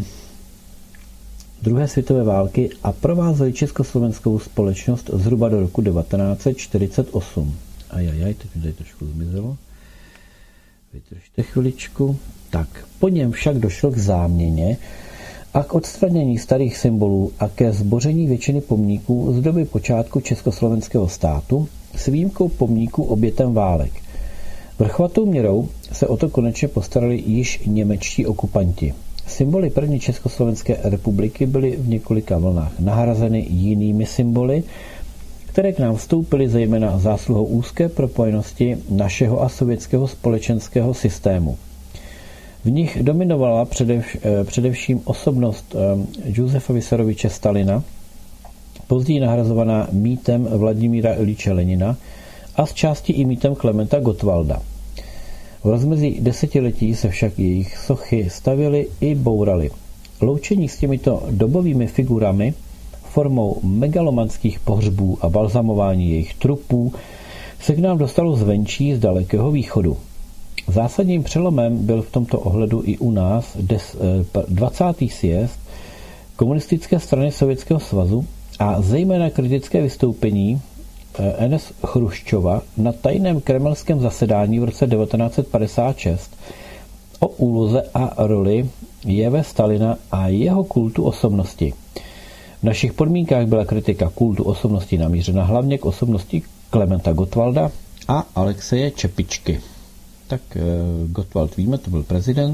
druhé světové války a provázeli československou společnost zhruba do roku devatenáct set čtyřicet osm. Ajajaj, teď mi tady trošku zmizelo. Vydržte chviličku. Tak, po něm však došlo k záměně a k odstranění starých symbolů a ke zboření většiny pomníků z doby počátku československého státu s výjimkou pomníků obětem válek. Vrchvatou měrou se o to konečně postarali již němečtí okupanti. Symboly první Československé republiky byly v několika vlnách nahrazeny jinými symboly, které k nám vstoupily zejména zásluhou úzké propojenosti našeho a sovětského společenského systému. V nich dominovala předev, především osobnost Josefa Vyssaroviče Stalina, později nahrazovaná mýtem Vladimíra Iliče Lenina a z části i mýtem Klementa Gottwalda. V rozmezí desetiletí se však jejich sochy stavěly i bouraly. Loučení s těmito dobovými figurami formou megalomanských pohřbů a balzamování jejich trupů se k nám dostalo zvenčí z dalekého východu. Zásadním přelomem byl v tomto ohledu i u nás dvacátý sjezd komunistické strany Sovětského svazu a zejména kritické vystoupení N S Chruščova na tajném kremelském zasedání v roce devatenáct set padesát šest o úloze a roli Jeve Stalina a jeho kultu osobnosti. V našich podmínkách byla kritika kultu osobnosti namířena hlavně k osobnosti Klementa Gottwalda a Alexeje Čepičky. Tak Gottwald víme, to byl prezident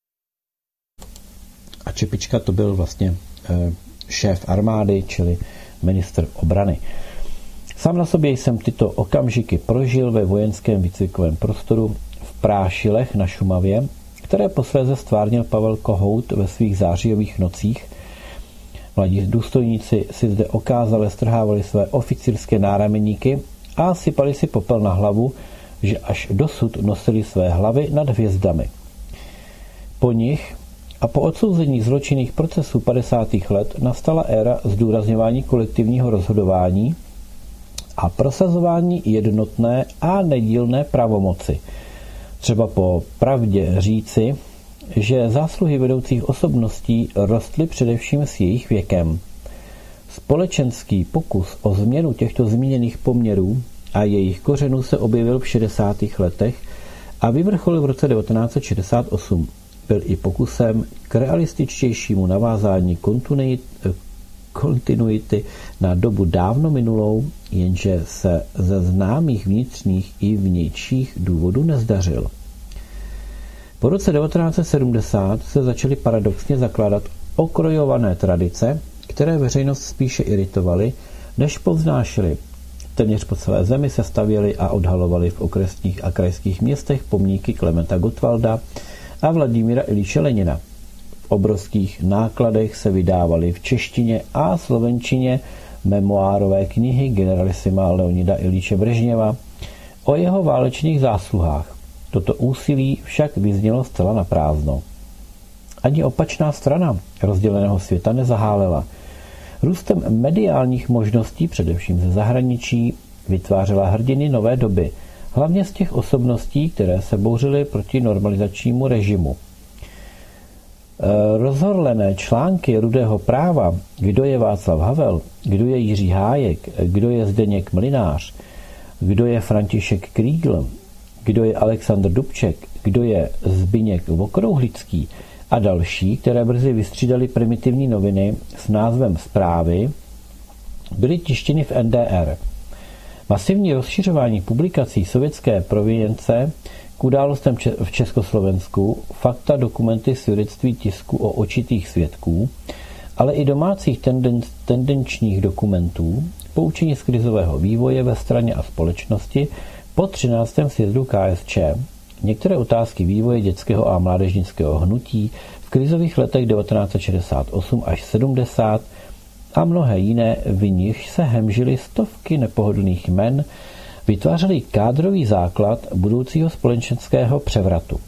a Čepička to byl vlastně šéf armády, čili ministr obrany. Sám na sobě jsem tyto okamžiky prožil ve vojenském výcvikovém prostoru v Prášilech na Šumavě, které posléze stvárnil Pavel Kohout ve svých zářijových nocích. Mladí důstojníci si zde okázale strhávali své oficírské nárameníky a sypali si popel na hlavu, že až dosud nosili své hlavy nad hvězdami. Po nich a po odsouzení zločinných procesů padesátých let nastala éra zdůrazňování kolektivního rozhodování a prosazování jednotné a nedílné pravomoci. Třeba po pravdě říci, že zásluhy vedoucích osobností rostly především s jejich věkem. Společenský pokus o změnu těchto zmíněných poměrů a jejich kořenů se objevil v šedesátých letech a vyvrcholil v roce devatenáct set šedesát osm. Byl i pokusem k realističtějšímu navázání kontinuity na dobu dávno minulou, jenže se ze známých vnitřních i vnějších důvodů nezdařil. Po roce devatenáct set sedmdesát se začaly paradoxně zakládat okrojované tradice, které veřejnost spíše iritovaly, než povznášely. Téměř po celé zemi se stavěly a odhalovaly v okresních a krajských městech pomníky Klementa Gottwalda a Vladimíra Iljiče Lenina. V obrovských nákladech se vydávaly v češtině a slovenčině memoárové knihy generalisima Leonida Iljiče Brežněva o jeho válečných zásluhách. Toto úsilí však vyznělo zcela na prázdno. Ani opačná strana rozděleného světa nezahálela. Růstem mediálních možností, především ze zahraničí, vytvářela hrdiny nové doby, hlavně z těch osobností, které se bouřily proti normalizačnímu režimu. Rozhorlené články Rudého práva, kdo je Václav Havel, kdo je Jiří Hájek, kdo je Zdeněk Mlynář, kdo je František Krígl, kdo je Alexandr Dubček, kdo je Zbyněk Okrouhlický a další, které brzy vystřídaly primitivní noviny s názvem Zprávy, byly tištěny v N D R. Masivní rozšiřování publikací sovětské provinience k událostem v Československu, fakta, dokumenty, svědectví tisku o očitých svědků, ale i domácích tenden, tendenčních dokumentů, poučení z krizového vývoje ve straně a společnosti po třináctém sjezdu K S Č, některé otázky vývoje dětského a mládežnického hnutí v krizových letech devatenáct set šedesát osm až sedmdesát a mnohé jiné, v nichž se hemžily stovky nepohodlných jmen, vytvářely kádrový základ budoucího společenského převratu.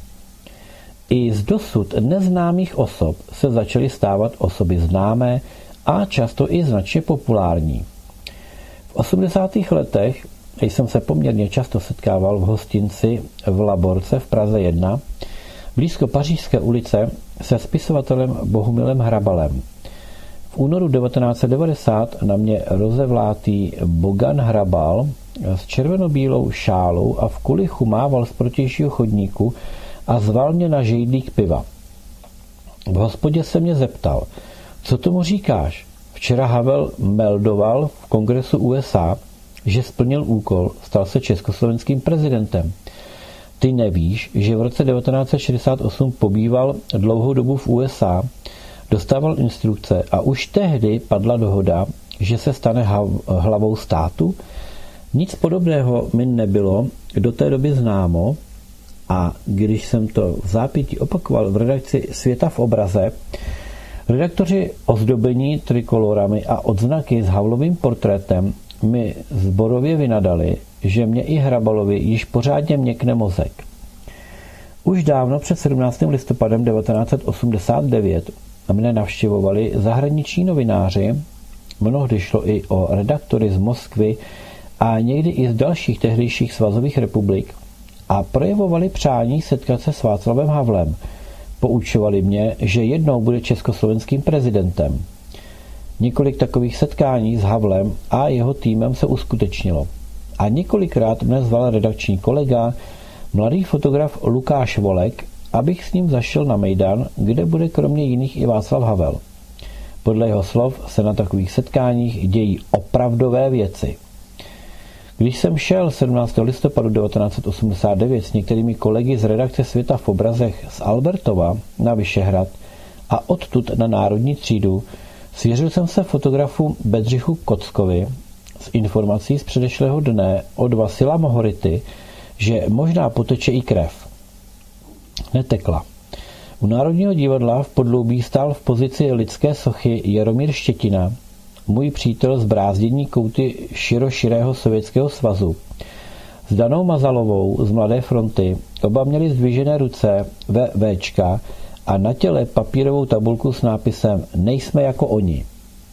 I z dosud neznámých osob se začaly stávat osoby známé a často i značně populární. V osmdesátých letech jsem se poměrně často setkával v hostinci v Laborce v Praze jedna, blízko Pařížské ulice, se spisovatelem Bohumilem Hrabalem. V únoru devatenáct set devadesát na mě rozevlátý Bogan Hrabal s červenobílou šálou a v kulichu mával z protějšího chodníku a zval mě na žejdlík piva. V hospodě se mě zeptal, co tomu říkáš? Včera Havel meldoval v kongresu U S A, že splnil úkol, stal se československým prezidentem. Ty nevíš, že v roce devatenáct set šedesát osm pobýval dlouhou dobu v U S A, dostával instrukce a už tehdy padla dohoda, že se stane hlavou státu? Nic podobného mi nebylo do té doby známo a když jsem to v zápětí opakoval v redakci Světa v obraze, redaktoři ozdobení trikolorami a odznaky s Havlovým portrétem mi zborově vynadali, že mě i Hrabalovi již pořádně měkne mozek. Už dávno před sedmnáctým listopadem devatenáct set osmdesát devět mne navštěvovali zahraniční novináři, mnohdy šlo i o redaktory z Moskvy a někdy i z dalších tehdejších svazových republik a projevovali přání setkat se s Václavem Havlem. Poučovali mě, že jednou bude československým prezidentem. Několik takových setkání s Havlem a jeho týmem se uskutečnilo. A několikrát mne zval redakční kolega, mladý fotograf Lukáš Volek, abych s ním zašel na Mejdan, kde bude kromě jiných i Václav Havel. Podle jeho slov se na takových setkáních dějí opravdové věci. Když jsem šel sedmnáctého listopadu devatenáct set osmdesát devět s některými kolegy z redakce Světa v obrazech z Albertova na Vyšehrad a odtud na Národní třídu, svěřil jsem se fotografu Bedřichu Kockovi s informací z předešlého dne od Vasila Mohority, že možná poteče i krev. Netekla. U Národního divadla v Podloubí stál v pozici lidské sochy Jaromír Štětina, můj přítel z brázdění kouty široširého Sovětského svazu. S Danou Mazalovou z Mladé fronty oba měli zdvižené ruce ve Véčka a na těle papírovou tabulku s nápisem Nejsme jako oni.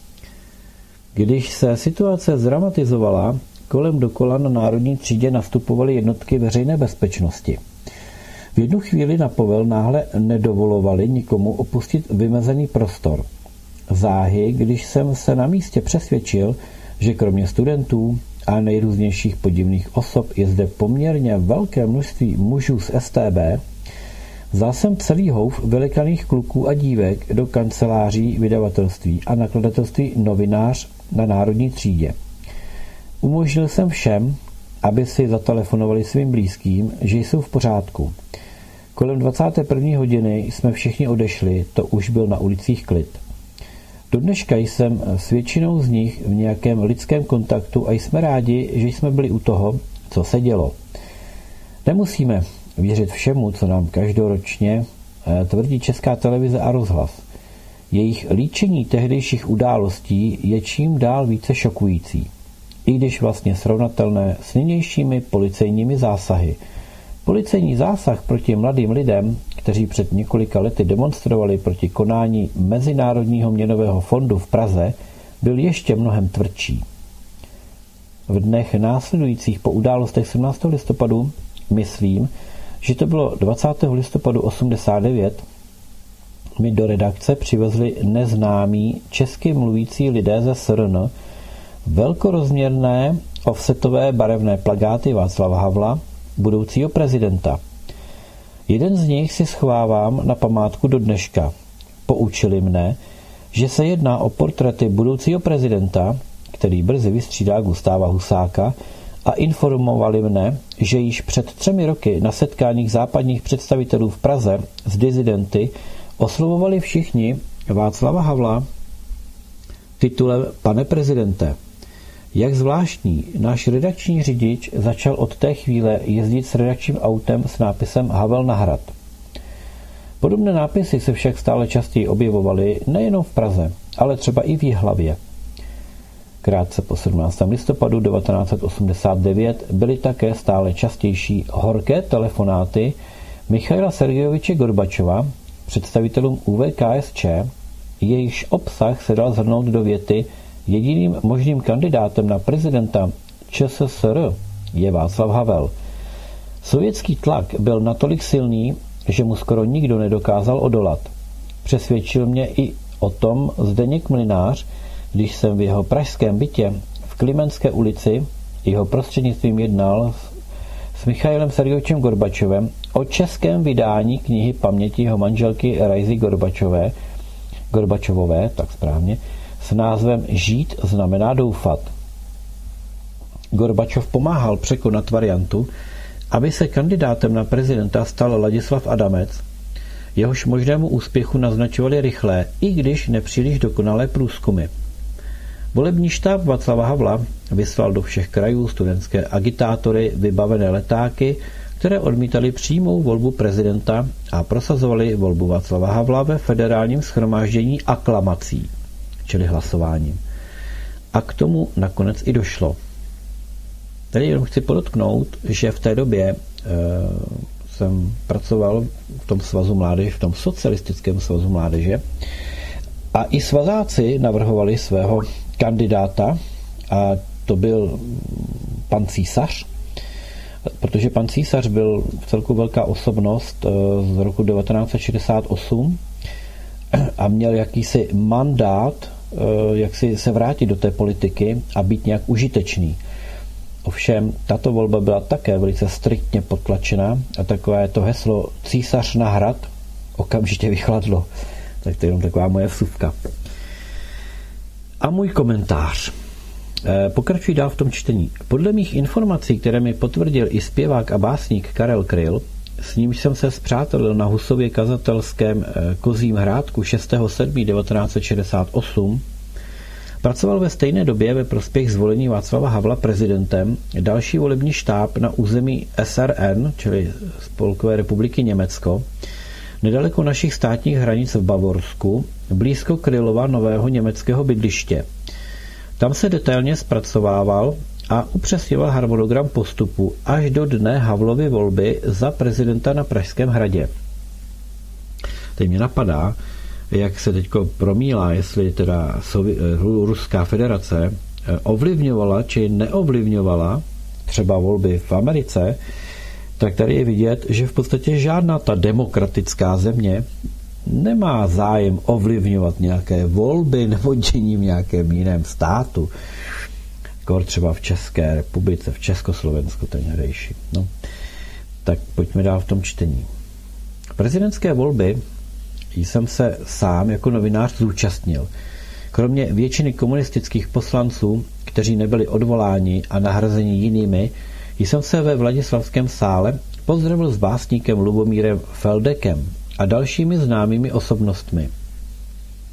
Když se situace zdramatizovala, kolem dokola na Národní třídě nastupovaly jednotky veřejné bezpečnosti. V jednu chvíli na povel náhle nedovolovali nikomu opustit vymezený prostor. Záhy, když jsem se na místě přesvědčil, že kromě studentů a nejrůznějších podivných osob je zde poměrně velké množství mužů z S T B, vzal jsem celý houf velikaných kluků a dívek do kanceláří vydavatelství a nakladatelství Novinář na Národní třídě. Umožnil jsem všem, aby si zatelefonovali svým blízkým, že jsou v pořádku. Kolem dvacáté první hodiny jsme všichni odešli, to už byl na ulicích klid. Do dneška jsem s většinou z nich v nějakém lidském kontaktu a jsme rádi, že jsme byli u toho, co se dělo. Nemusíme věřit všemu, co nám každoročně tvrdí Česká televize a rozhlas. Jejich líčení tehdejších událostí je čím dál více šokující, i když vlastně srovnatelné s nynějšími policejními zásahy. Policejní zásah proti mladým lidem, kteří před několika lety demonstrovali proti konání Mezinárodního měnového fondu v Praze, byl ještě mnohem tvrdší. V dnech následujících po událostech sedmnáctého listopadu, myslím, že to bylo dvacátého listopadu osmdesát devět, mi do redakce přivezli neznámí česky mluvící lidé ze S R N velkorozměrné offsetové barevné plakáty Václava Havla, budoucího prezidenta. Jeden z nich si schovávám na památku do dneška. Poučili mne, že se jedná o portréty budoucího prezidenta, který brzy vystřídá Gustáva Husáka, a informovali mne, že již před třemi roky na setkáních západních představitelů v Praze s dizidenty oslovovali všichni Václava Havla titulem Pane prezidente. Jak zvláštní, náš redakční řidič začal od té chvíle jezdit s redakčním autem s nápisem Havel na hrad. Podobné nápisy se však stále častěji objevovaly nejenom v Praze, ale třeba i v Jihlavě. Krátce po sedmnáctého listopadu devatenáct set osmdesát devět byly také stále častější horké telefonáty Michaila Sergejoviče Gorbačova, představitelům U V K S Č, jejichž obsah se dal shrnout do věty: jediným možným kandidátem na prezidenta Č S S R je Václav Havel. Sovětský tlak byl natolik silný, že mu skoro nikdo nedokázal odolat. Přesvědčil mě i o tom Zdeněk Mlynář, když jsem v jeho pražském bytě v Klimenské ulici jeho prostřednictvím jednal s Michailem Sergejovičem Gorbačovem o českém vydání knihy paměti jeho manželky Rajzy Gorbačové, Gorbačovové, tak správně, s názvem Žít znamená doufat. Gorbačov pomáhal překonat variantu, aby se kandidátem na prezidenta stal Ladislav Adamec, jehož možnému úspěchu naznačovali rychlé, i když nepříliš dokonalé průzkumy. Volební štáb Václava Havla vyslal do všech krajů studentské agitátory vybavené letáky, které odmítali přímou volbu prezidenta a prosazovali volbu Václava Havla ve federálním shromáždění aklamací, čili hlasováním. A k tomu nakonec i došlo. Tady jenom chci podotknout, že v té době e, jsem pracoval v tom svazu mládeže, v tom socialistickém svazu mládeže, a i svazáci navrhovali svého kandidáta, a to byl pan Císař, protože pan Císař byl vcelku velká osobnost z roku devatenáct set šedesát osm a měl jakýsi mandát, jak si se vrátit do té politiky a být nějak užitečný. Ovšem, tato volba byla také velice striktně potlačena a takové to heslo Císař na hrad okamžitě vychladlo. Tak to je jenom taková moje vsuvka. A můj komentář. Pokračuji dál v tom čtení. Podle mých informací, které mi potvrdil i zpěvák a básník Karel Kryl, s nímž jsem se spřátelil na Husově kazatelském Kozím hrádku šestého sedmého devatenáct set šedesát osm, pracoval ve stejné době ve prospěch zvolení Václava Havla prezidentem další volební štáb na území S R N, čili Spolkové republiky Německo, nedaleko našich státních hranic v Bavorsku, blízko Krylova nového německého bydliště. Tam se detailně zpracovával a upřesňoval harmonogram postupu až do dne Havlovy volby za prezidenta na Pražském hradě. Teď mě napadá, jak se teďko promílá, jestli teda Ruská federace ovlivňovala či neovlivňovala třeba volby v Americe, tak tady je vidět, že v podstatě žádná ta demokratická země nemá zájem ovlivňovat nějaké volby nebo dění v nějakém jiném státu. Kor třeba v České republice, v Československu tehdejší. No. Tak pojďme dál v tom čtení. Prezidentské volby jsem se sám jako novinář zúčastnil. Kromě většiny komunistických poslanců, kteří nebyli odvoláni a nahrazeni jinými, jsem se ve Vladislavském sále pozdravil s básníkem Lubomírem Feldekem a dalšími známými osobnostmi.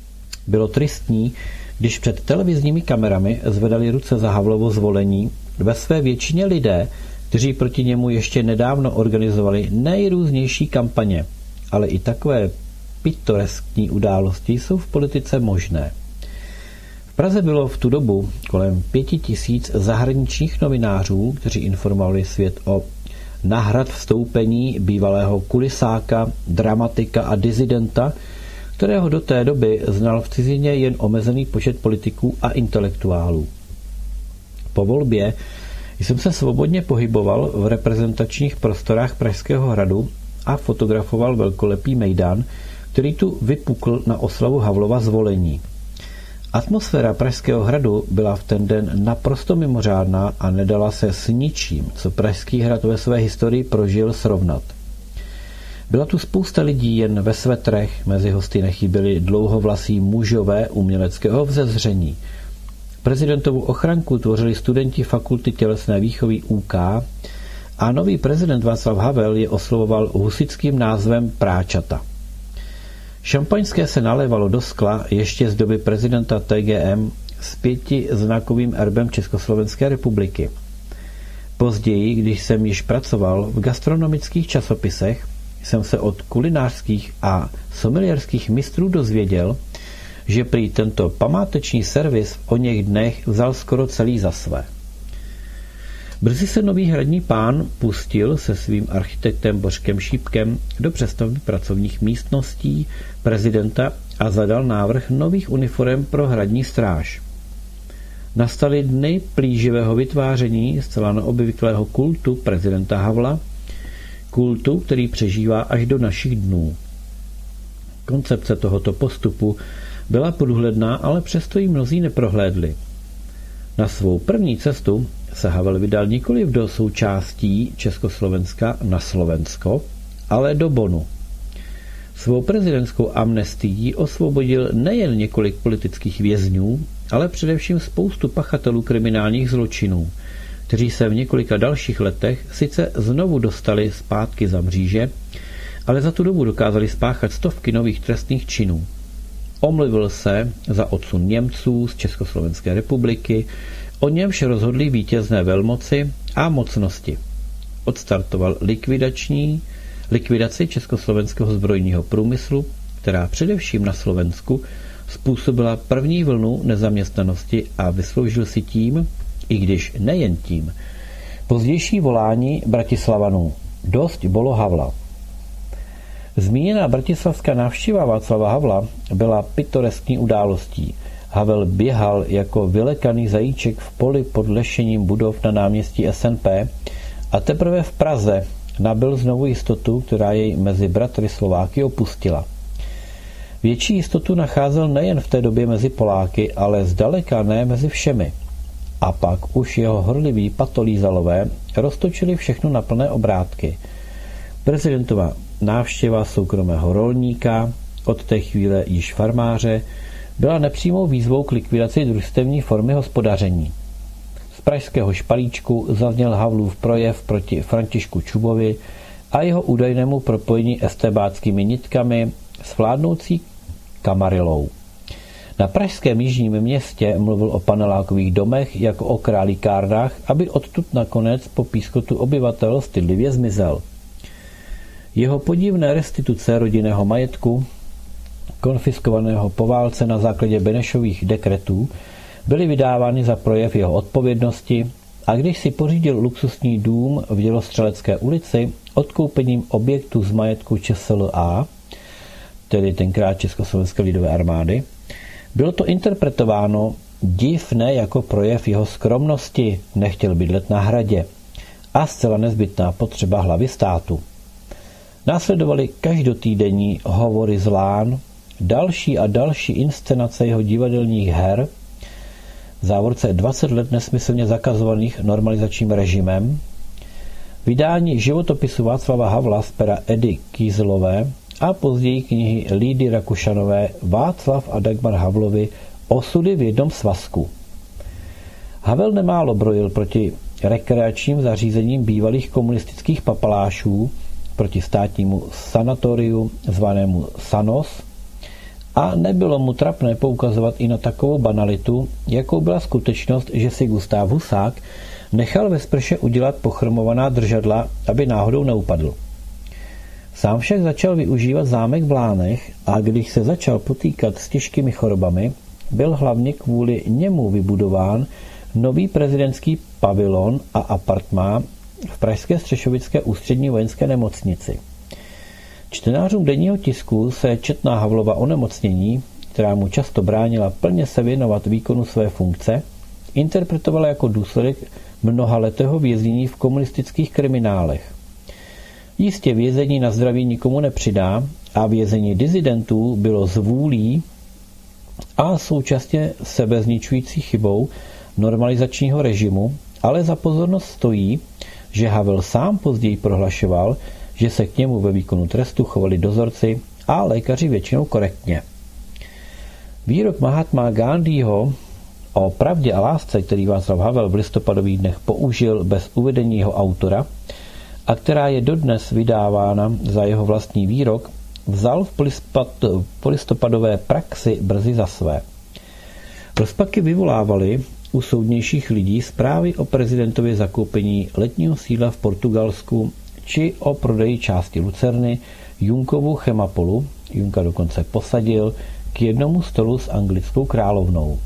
Bylo tristní, když před televizními kamerami zvedali ruce za Havlovo zvolení ve své většině lidé, kteří proti němu ještě nedávno organizovali nejrůznější kampaně, ale i takové pitoreskní události jsou v politice možné. V Praze bylo v tu dobu kolem pěti tisíc zahraničních novinářů, kteří informovali svět o nahrad vstoupení bývalého kulisáka, dramatika a disidenta, kterého do té doby znal v cizině jen omezený počet politiků a intelektuálů. Po volbě jsem se svobodně pohyboval v reprezentačních prostorách Pražského hradu a fotografoval velkolepý mejdan, který tu vypukl na oslavu Havlova zvolení. Atmosféra Pražského hradu byla v ten den naprosto mimořádná a nedala se s ničím, co Pražský hrad ve své historii prožil, srovnat. Byla tu spousta lidí jen ve svetrech, mezi hosty nechyběli dlouhovlasí mužové uměleckého vzezření. Prezidentovu ochranku tvořili studenti Fakulty tělesné výchovy U K a nový prezident Václav Havel je oslovoval husitským názvem Práčata. Šampaňské se nalévalo do skla ještě z doby prezidenta T G M s pěti znakovým erbem Československé republiky. Později, když jsem již pracoval v gastronomických časopisech, jsem se od kulinářských a sommelierských mistrů dozvěděl, že prý tento památečný servis v oněch dnech vzal skoro celý za své. Brzy se nový hradní pán pustil se svým architektem Bořkem Šípkem do přestavby pracovních místností prezidenta a zadal návrh nových uniforem pro hradní stráž. Nastaly dny plíživého vytváření zcela neobvyklého kultu prezidenta Havla, kultu, který přežívá až do našich dnů. Koncepce tohoto postupu byla průhledná, ale přesto ji mnozí neprohlédli. Na svou první cestu se Havel vydal nikoliv do součástí Československa na Slovensko, ale do Bonu. Svou prezidentskou amnestií osvobodil nejen několik politických vězňů, ale především spoustu pachatelů kriminálních zločinů, kteří se v několika dalších letech sice znovu dostali zpátky za mříže, ale za tu dobu dokázali spáchat stovky nových trestných činů. Omluvil se za odsun Němců z Československé republiky, o němž rozhodli vítězné velmoci a mocnosti. Odstartoval likvidační, likvidaci československého zbrojního průmyslu, která především na Slovensku způsobila první vlnu nezaměstnanosti a vysloužil si tím, i když nejen tím, pozdější volání Bratislavanů. Dost bolo Havla. Zmíněná bratislavská návštěva Václava Havla byla pitoreskní událostí. Havel běhal jako vylekaný zajíček v poli pod lešením budov na náměstí S N P a teprve v Praze nabyl znovu jistotu, která jej mezi bratry Slováky opustila. Větší jistotu nacházel nejen v té době mezi Poláky, ale zdaleka ne mezi všemi. A pak už jeho horliví patolízalové roztočili všechno na plné obrátky. Prezidentova návštěva soukromého rolníka, od té chvíle již farmáře, byla nepřímou výzvou k likvidaci družstevní formy hospodaření. Z pražského Špalíčku zazněl Havlův projev proti Františku Čubovi a jeho údajnému propojení estébáckými nitkami s vládnoucí Kamarilou. Na pražském jižním městě mluvil o panelákových domech jako o králíkárnách, aby odtud nakonec po pískotu obyvatel stydlivě zmizel. Jeho podivné restituce rodinného majetku, konfiskovaného po válce na základě Benešových dekretů, byly vydávány za projev jeho odpovědnosti a když si pořídil luxusní dům v Dělostřelecké ulici odkoupením objektu z majetku Č S L A, tedy tenkrát Československé lidové armády, bylo to interpretováno div ne jako projev jeho skromnosti, nechtěl bydlet na hradě, a zcela nezbytná potřeba hlavy státu. Následovaly každotýdenní hovory z lán, další a další inscenace jeho divadelních her, v závorce dvacet let nesmyslně zakazovaných normalizačním režimem, vydání životopisu Václava Havla z pera Edy Kýzelové a později knihy Lídy Rakušanové Václav a Dagmar Havlovi Osudy v jednom svazku. Havel nemálo brojil proti rekreačním zařízením bývalých komunistických papalášů, proti státnímu sanatoriu zvanému Sanos A nebylo mu trapné poukazovat i na takovou banalitu, jakou byla skutečnost, že si Gustav Husák nechal ve sprše udělat pochromovaná držadla, aby náhodou neupadl. Sám však začal využívat zámek v Lánech a když se začal potýkat s těžkými chorobami, byl hlavně kvůli němu vybudován nový prezidentský pavilon a apartmá v pražské Střešovické ústřední vojenské nemocnici. Čtenářům denního tisku se četná Havlova onemocnění, která mu často bránila plně se věnovat výkonu své funkce, interpretovala jako důsledek mnohaletého věznění v komunistických kriminálech. Jistě vězení na zdraví nikomu nepřidá a vězení disidentů bylo zvůlí a současně sebezničující chybou normalizačního režimu, ale za pozornost stojí, že Havel sám později prohlašoval, že se k němu ve výkonu trestu chovali dozorci a lékaři většinou korektně. Výrok Mahatma Gandhiho o pravdě a lásce, který Václav Havel v listopadových dnech použil bez uvedení jeho autora a která je dodnes vydávána za jeho vlastní výrok, vzal v polistopadové praxi brzy za své. Rozpaky vyvolávaly u soudnějších lidí zprávy o prezidentově zakoupení letního sídla v Portugalsku či o prodeji části Lucerny Junkovu Chemapolu, Junka dokonce posadil k jednomu stolu s anglickou královnou.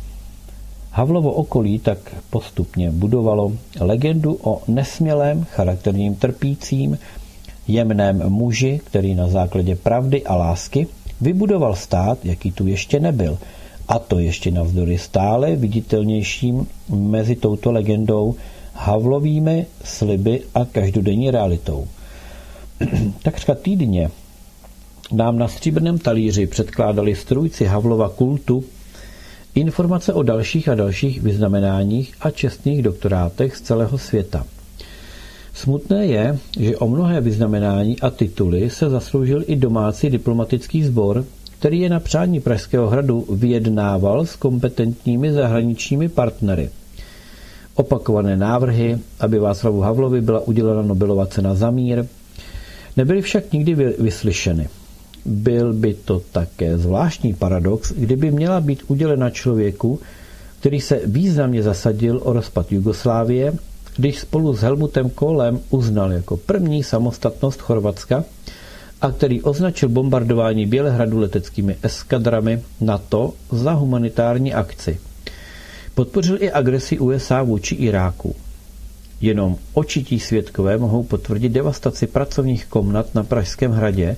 Havlovo okolí tak postupně budovalo legendu o nesmělém, charakterním trpícím, jemném muži, který na základě pravdy a lásky vybudoval stát, jaký tu ještě nebyl, a to ještě navzdory stále viditelnějším mezi touto legendou, Havlovými sliby a každodenní realitou. Takřka týdně nám na stříbrném talíři předkládali strůjci Havlova kultu informace o dalších a dalších vyznamenáních a čestných doktorátech z celého světa. Smutné je, že o mnohé vyznamenání a tituly se zasloužil i domácí diplomatický sbor, který je na přání Pražského hradu vyjednával s kompetentními zahraničními partnery. Opakované návrhy, aby Václavu Havlovi byla udělena Nobelova cena za mír, nebyly však nikdy vyslyšeny. Byl by to také zvláštní paradox, kdyby měla být udělena člověku, který se významně zasadil o rozpad Jugoslávie, když spolu s Helmutem Kohlem uznal jako první samostatnost Chorvatska a který označil bombardování Bělehradu leteckými eskadrami NATO za humanitární akci. Podpořil i agresi U S A vůči Iráku. Jenom očití svědkové mohou potvrdit devastaci pracovních komnat na Pražském hradě,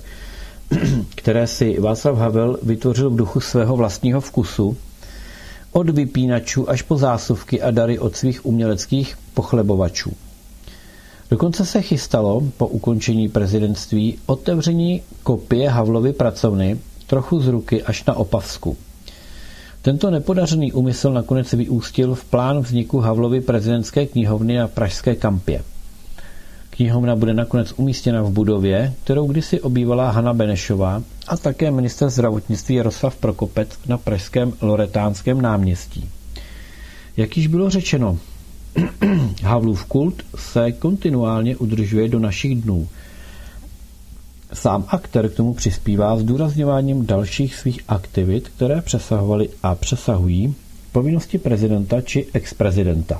které si Václav Havel vytvořil v duchu svého vlastního vkusu, od vypínačů až po zásuvky a dary od svých uměleckých pochlebovačů. Dokonce se chystalo po ukončení prezidentství otevření kopie Havlovy pracovny trochu z ruky až na Opavsku. Tento nepodařený úmysl nakonec vyústil v plán vzniku Havlovy prezidentské knihovny na Pražské Kampě. Knihovna bude nakonec umístěna v budově, kterou kdysi obývala Hana Benešová a také ministr zdravotnictví Jaroslav Prokopec na pražském Loretánském náměstí. Jak již bylo řečeno, Havlův kult se kontinuálně udržuje do našich dnů. Sám aktér k tomu přispívá zdůrazňováním dalších svých aktivit, které přesahovaly a přesahují povinnosti prezidenta či ex-prezidenta.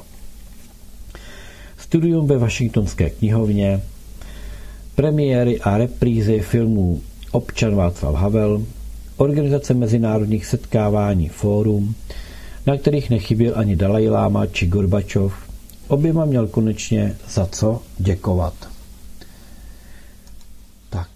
Studium ve Washingtonské knihovně, premiéry a reprízy filmů Občan Václav Havel, organizace mezinárodních setkávání Fórum, na kterých nechyběl ani Dalajláma či Gorbačov, oběma měl konečně za co děkovat. Tak.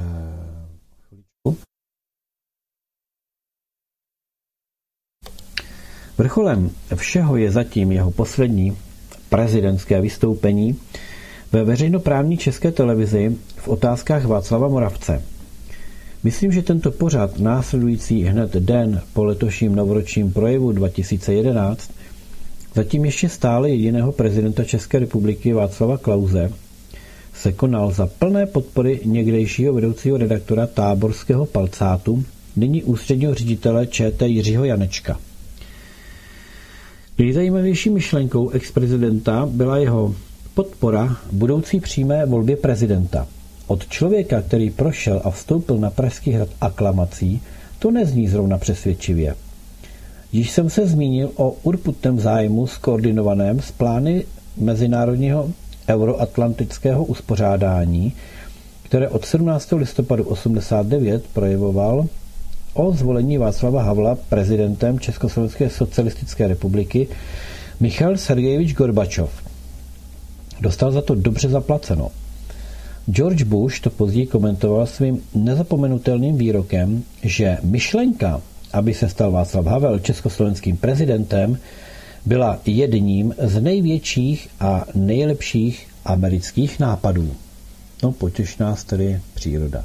Vrcholem všeho je zatím jeho poslední prezidentské vystoupení ve veřejnoprávní České televizi v Otázkách Václava Moravce. Myslím, že tento pořad následující hned den po letošním novoročním projevu dva tisíce jedenáct zatím ještě stále jediného prezidenta České republiky Václava Klause se konal za plné podpory někdejšího vedoucího redaktora Táborského palcátu, nyní ústředního ředitele ČT Jiřího Janečka. Nejzajímavější myšlenkou ex-prezidenta byla jeho podpora budoucí přímé volbě prezidenta. Od člověka, který prošel a vstoupil na Pražský hrad aklamací, To nezní zrovna přesvědčivě. Již jsem se zmínil o urputném zájmu skoordinovaném s plány mezinárodního euroatlantického uspořádání, které od sedmnáctého listopadu osmdesát devět projevoval o zvolení Václava Havla prezidentem Československé socialistické republiky Michail Sergejevič Gorbačov. Dostal za to dobře zaplaceno. George Bush to později komentoval svým nezapomenutelným výrokem, že myšlenka, aby se stal Václav Havel československým prezidentem, byla jedním z největších a nejlepších amerických nápadů. No, potěš nás tedy příroda.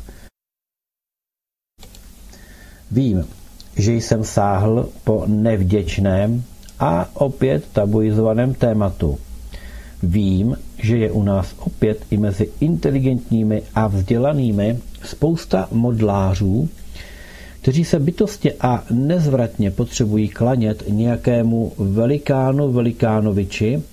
Vím, že jsem sáhl po nevděčném a opět tabuizovaném tématu. Vím, že je u nás opět i mezi inteligentními a vzdělanými spousta modlářů, kteří se bytostně a nezvratně potřebují klanět nějakému velikánu Velikánoviči,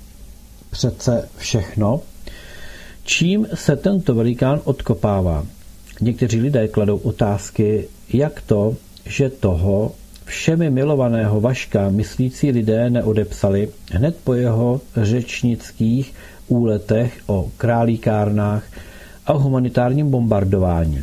přece všechno, čím se tento velikán odkopává. Někteří lidé kladou otázky, jak to, že toho všemi milovaného Vaška myslící lidé neodepsali hned po jeho řečnických úletech o králíkárnách a o humanitárním bombardování.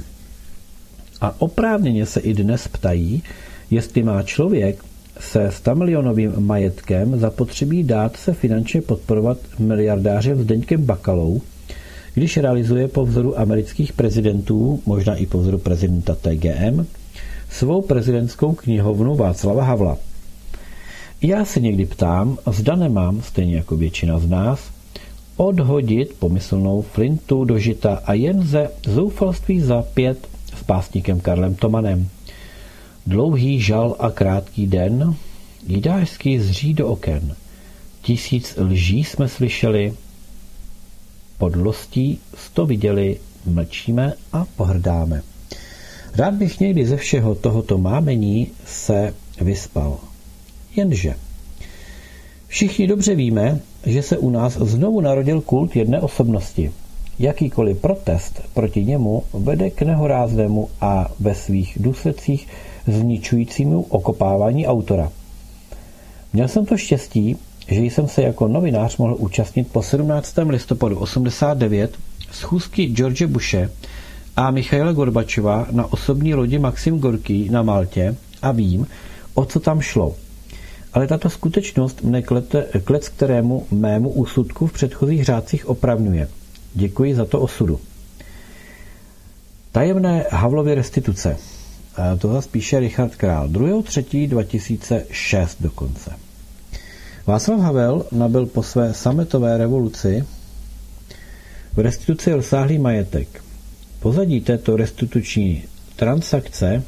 A oprávněně se i dnes ptají, jestli má člověk se stamilionovým majetkem zapotřebí dát se finančně podporovat miliardářem Zdeňkem Bakalou, když realizuje po vzoru amerických prezidentů, možná i po vzoru prezidenta T G M, svou prezidentskou knihovnu Václava Havla. Já se někdy ptám, zda nemám, stejně jako většina z nás, odhodit pomyslnou flintu do žita a jen ze zoufalství zapět s básníkem Karlem Tomanem. Dlouhý žal a krátký den, jídářský zří do oken. Tisíc lží jsme slyšeli, podlostí sto viděli, mlčíme a pohrdáme. Rád bych někdy ze všeho tohoto mámení se vyspal. Jenže všichni dobře víme, že se u nás znovu narodil kult jedné osobnosti. Jakýkoliv protest proti němu vede k nehoráznému a ve svých důsledcích zničujícímu okopávání autora. Měl jsem to štěstí, že jsem se jako novinář mohl účastnit po sedmnáctého listopadu osmdesát devět schůzky George Bushe a Michaila Gorbačova na osobní lodi Maxim Gorkij na Maltě a vím, o co tam šlo. Ale tato skutečnost mne klete, klec kterému mému úsudku v předchozích řádcích opravňuje. Děkuji za to osudu. Tajemné Havlovy restituce. To zase píše Richard Král. druhého třetího dva tisíce šest dokonce. Václav Havel nabyl po své sametové revoluci v restituci rozsáhlý majetek. Pozadí této restituční transakce,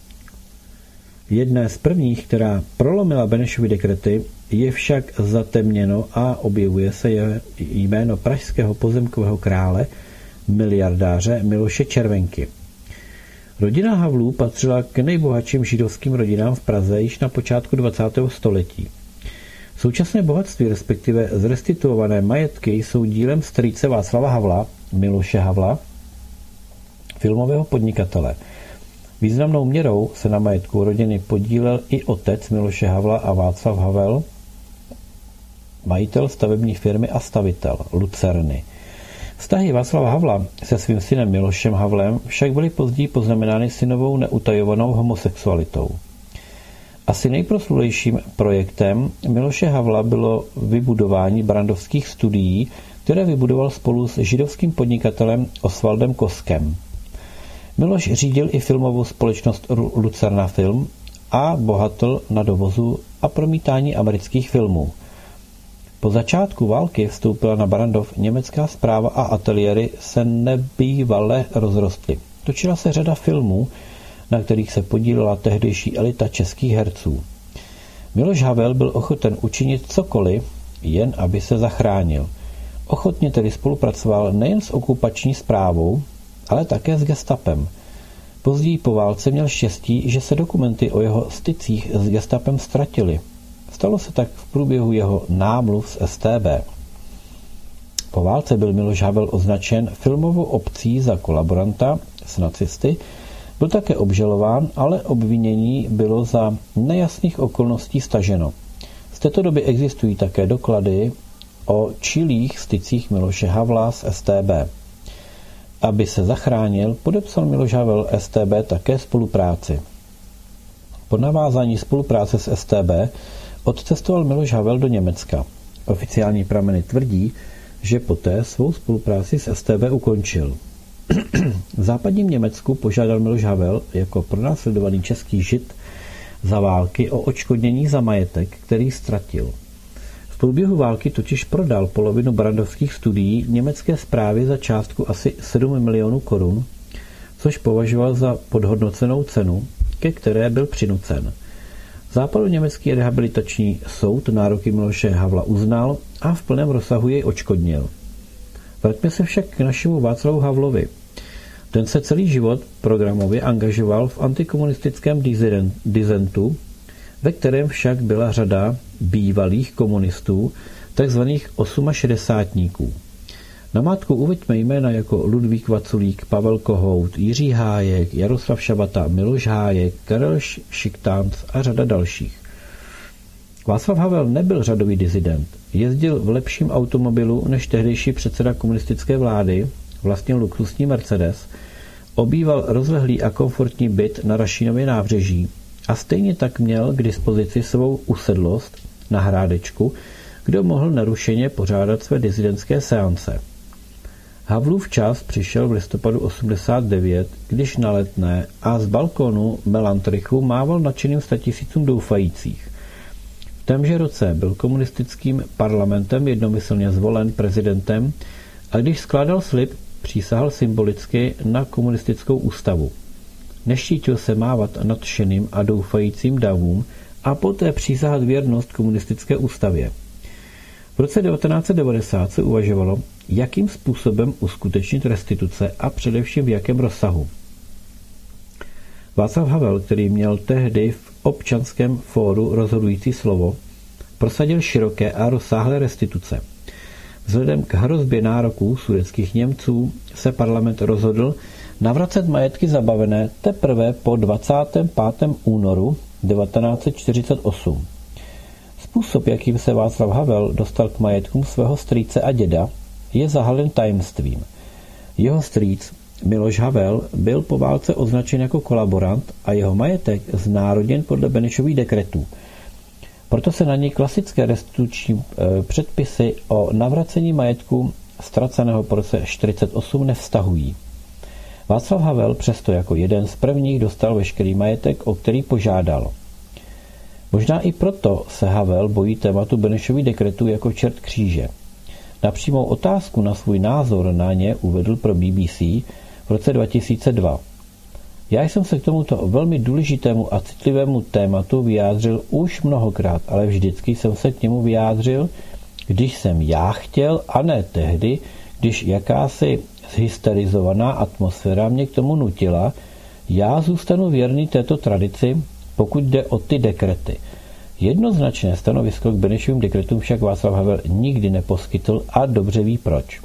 jedné z prvních, která prolomila Benešovy dekrety, je však zatemněno a objevuje se je jméno pražského pozemkového krále, miliardáře Miloše Červenky. Rodina Havlů patřila k nejbohatším židovským rodinám v Praze již na počátku dvacátého století. Současné bohatství, respektive zrestituované majetky, jsou dílem strýce Václava Havla, Miloše Havla, filmového podnikatele. Významnou měrou se na majetku rodiny podílel i otec Miloše Havla a Václav Havel, majitel stavební firmy a stavitel Lucerny. Vztahy Václava Havla se svým synem Milošem Havlem však byly později poznamenány synovou neutajovanou homosexualitou. Asi nejproslulejším projektem Miloše Havla bylo vybudování brandovských studií, které vybudoval spolu s židovským podnikatelem Osvaldem Koskem. Miloš řídil i filmovou společnost Lucerna Film a bohatl na dovozu a promítání amerických filmů. Po začátku války vstoupila na Barrandov německá správa a ateliéry se nebývale rozrostly. Točila se řada filmů, na kterých se podílela tehdejší elita českých herců. Miloš Havel byl ochoten učinit cokoliv, jen aby se zachránil. Ochotně tedy spolupracoval nejen s okupační správou, ale také s gestapem. Později po válce měl štěstí, že se dokumenty o jeho stycích s gestapem ztratily. Stalo se tak v průběhu jeho námluv s S T B. Po válce byl Miloš Havel označen filmovou obcí za kolaboranta s nacisty Byl také obžalován, ale obvinění bylo za nejasných okolností staženo. Z této doby existují také doklady o čilých stycích Miloše Havla s S T B. Aby se zachránil, podepsal Miloš Havel S T B také spolupráci. Po navázání spolupráce s S T B odcestoval Miloš Havel do Německa. Oficiální prameny tvrdí, že poté svou spolupráci s S T B ukončil. V západním Německu požádal Miloš Havel jako pronásledovaný český žid za války o odškodnění za majetek, který ztratil. V průběhu války totiž prodal polovinu brandovských studií německé správě za částku asi sedm milionů korun, což považoval za podhodnocenou cenu, ke které byl přinucen. Západoněmecký rehabilitační soud nároky Miloše Havla uznal a v plném rozsahu jej odškodnil. Vraťme se však k našemu Václavu Havlovi. Ten se celý život programově angažoval v antikomunistickém disentu, ve kterém však byla řada bývalých komunistů, takzvaných osmašedesátníků. Namátkou uveďme jména jako Ludvík Vaculík, Pavel Kohout, Jiří Hájek, Jaroslav Šabata, Miloš Hájek, Karel Šiktánc a řada dalších. Václav Havel nebyl řadový disident. Jezdil v lepším automobilu než tehdejší předseda komunistické vlády, vlastnil luxusní Mercedes, obýval rozlehlý a komfortní byt na Rašínově nábřeží a stejně tak měl k dispozici svou usedlost na Hrádečku, kde mohl nerušeně pořádat své disidentské seance. Havlův čas přišel v listopadu osmdesát devět, když na Letné a z balkónu Melantrichu mával nadšeným statisícům doufajících. V témže roce byl komunistickým parlamentem jednomyslně zvolen prezidentem a když skládal slib, přísahal symbolicky na komunistickou ústavu. Neštítil se mávat nadšeným a doufajícím davům a poté přísahat věrnost komunistické ústavě. V roce devatenáct set devadesát se uvažovalo, jakým způsobem uskutečnit restituce a především v jakém rozsahu. Václav Havel, který měl tehdy v Občanském fóru rozhodující slovo, prosadil široké a rozsáhlé restituce. Vzhledem k hrozbě nároků sudetských Němců se parlament rozhodl navracet majetky zabavené teprve po dvacátém pátém únoru devatenáct set čtyřicet osm. Způsob, jakým se Václav Havel dostal k majetkům svého strýce a děda, je zahalen tajemstvím. Jeho strýc Miloš Havel byl po válce označen jako kolaborant a jeho majetek znárodněn podle Benešových dekretů. Proto se na něj klasické restituční předpisy o navracení majetku ztraceného po roce čtyřicet osm nevztahují. Václav Havel přesto jako jeden z prvních dostal veškerý majetek, o který požádal. Možná i proto se Havel bojí tématu Benešových dekretů jako čert kříže. Na přímou otázku na svůj názor na ně uvedl pro B B C v roce dva tisíce dva. Já jsem se k tomuto velmi důležitému a citlivému tématu vyjádřil už mnohokrát, ale vždycky jsem se k němu vyjádřil, když jsem já chtěl, a ne tehdy, když jakási zhysterizovaná atmosféra mě k tomu nutila. Já zůstanu věrný této tradici, pokud jde o ty dekrety. Jednoznačné stanovisko k Benešovým dekretům však Václav Havel nikdy neposkytl a dobře ví proč.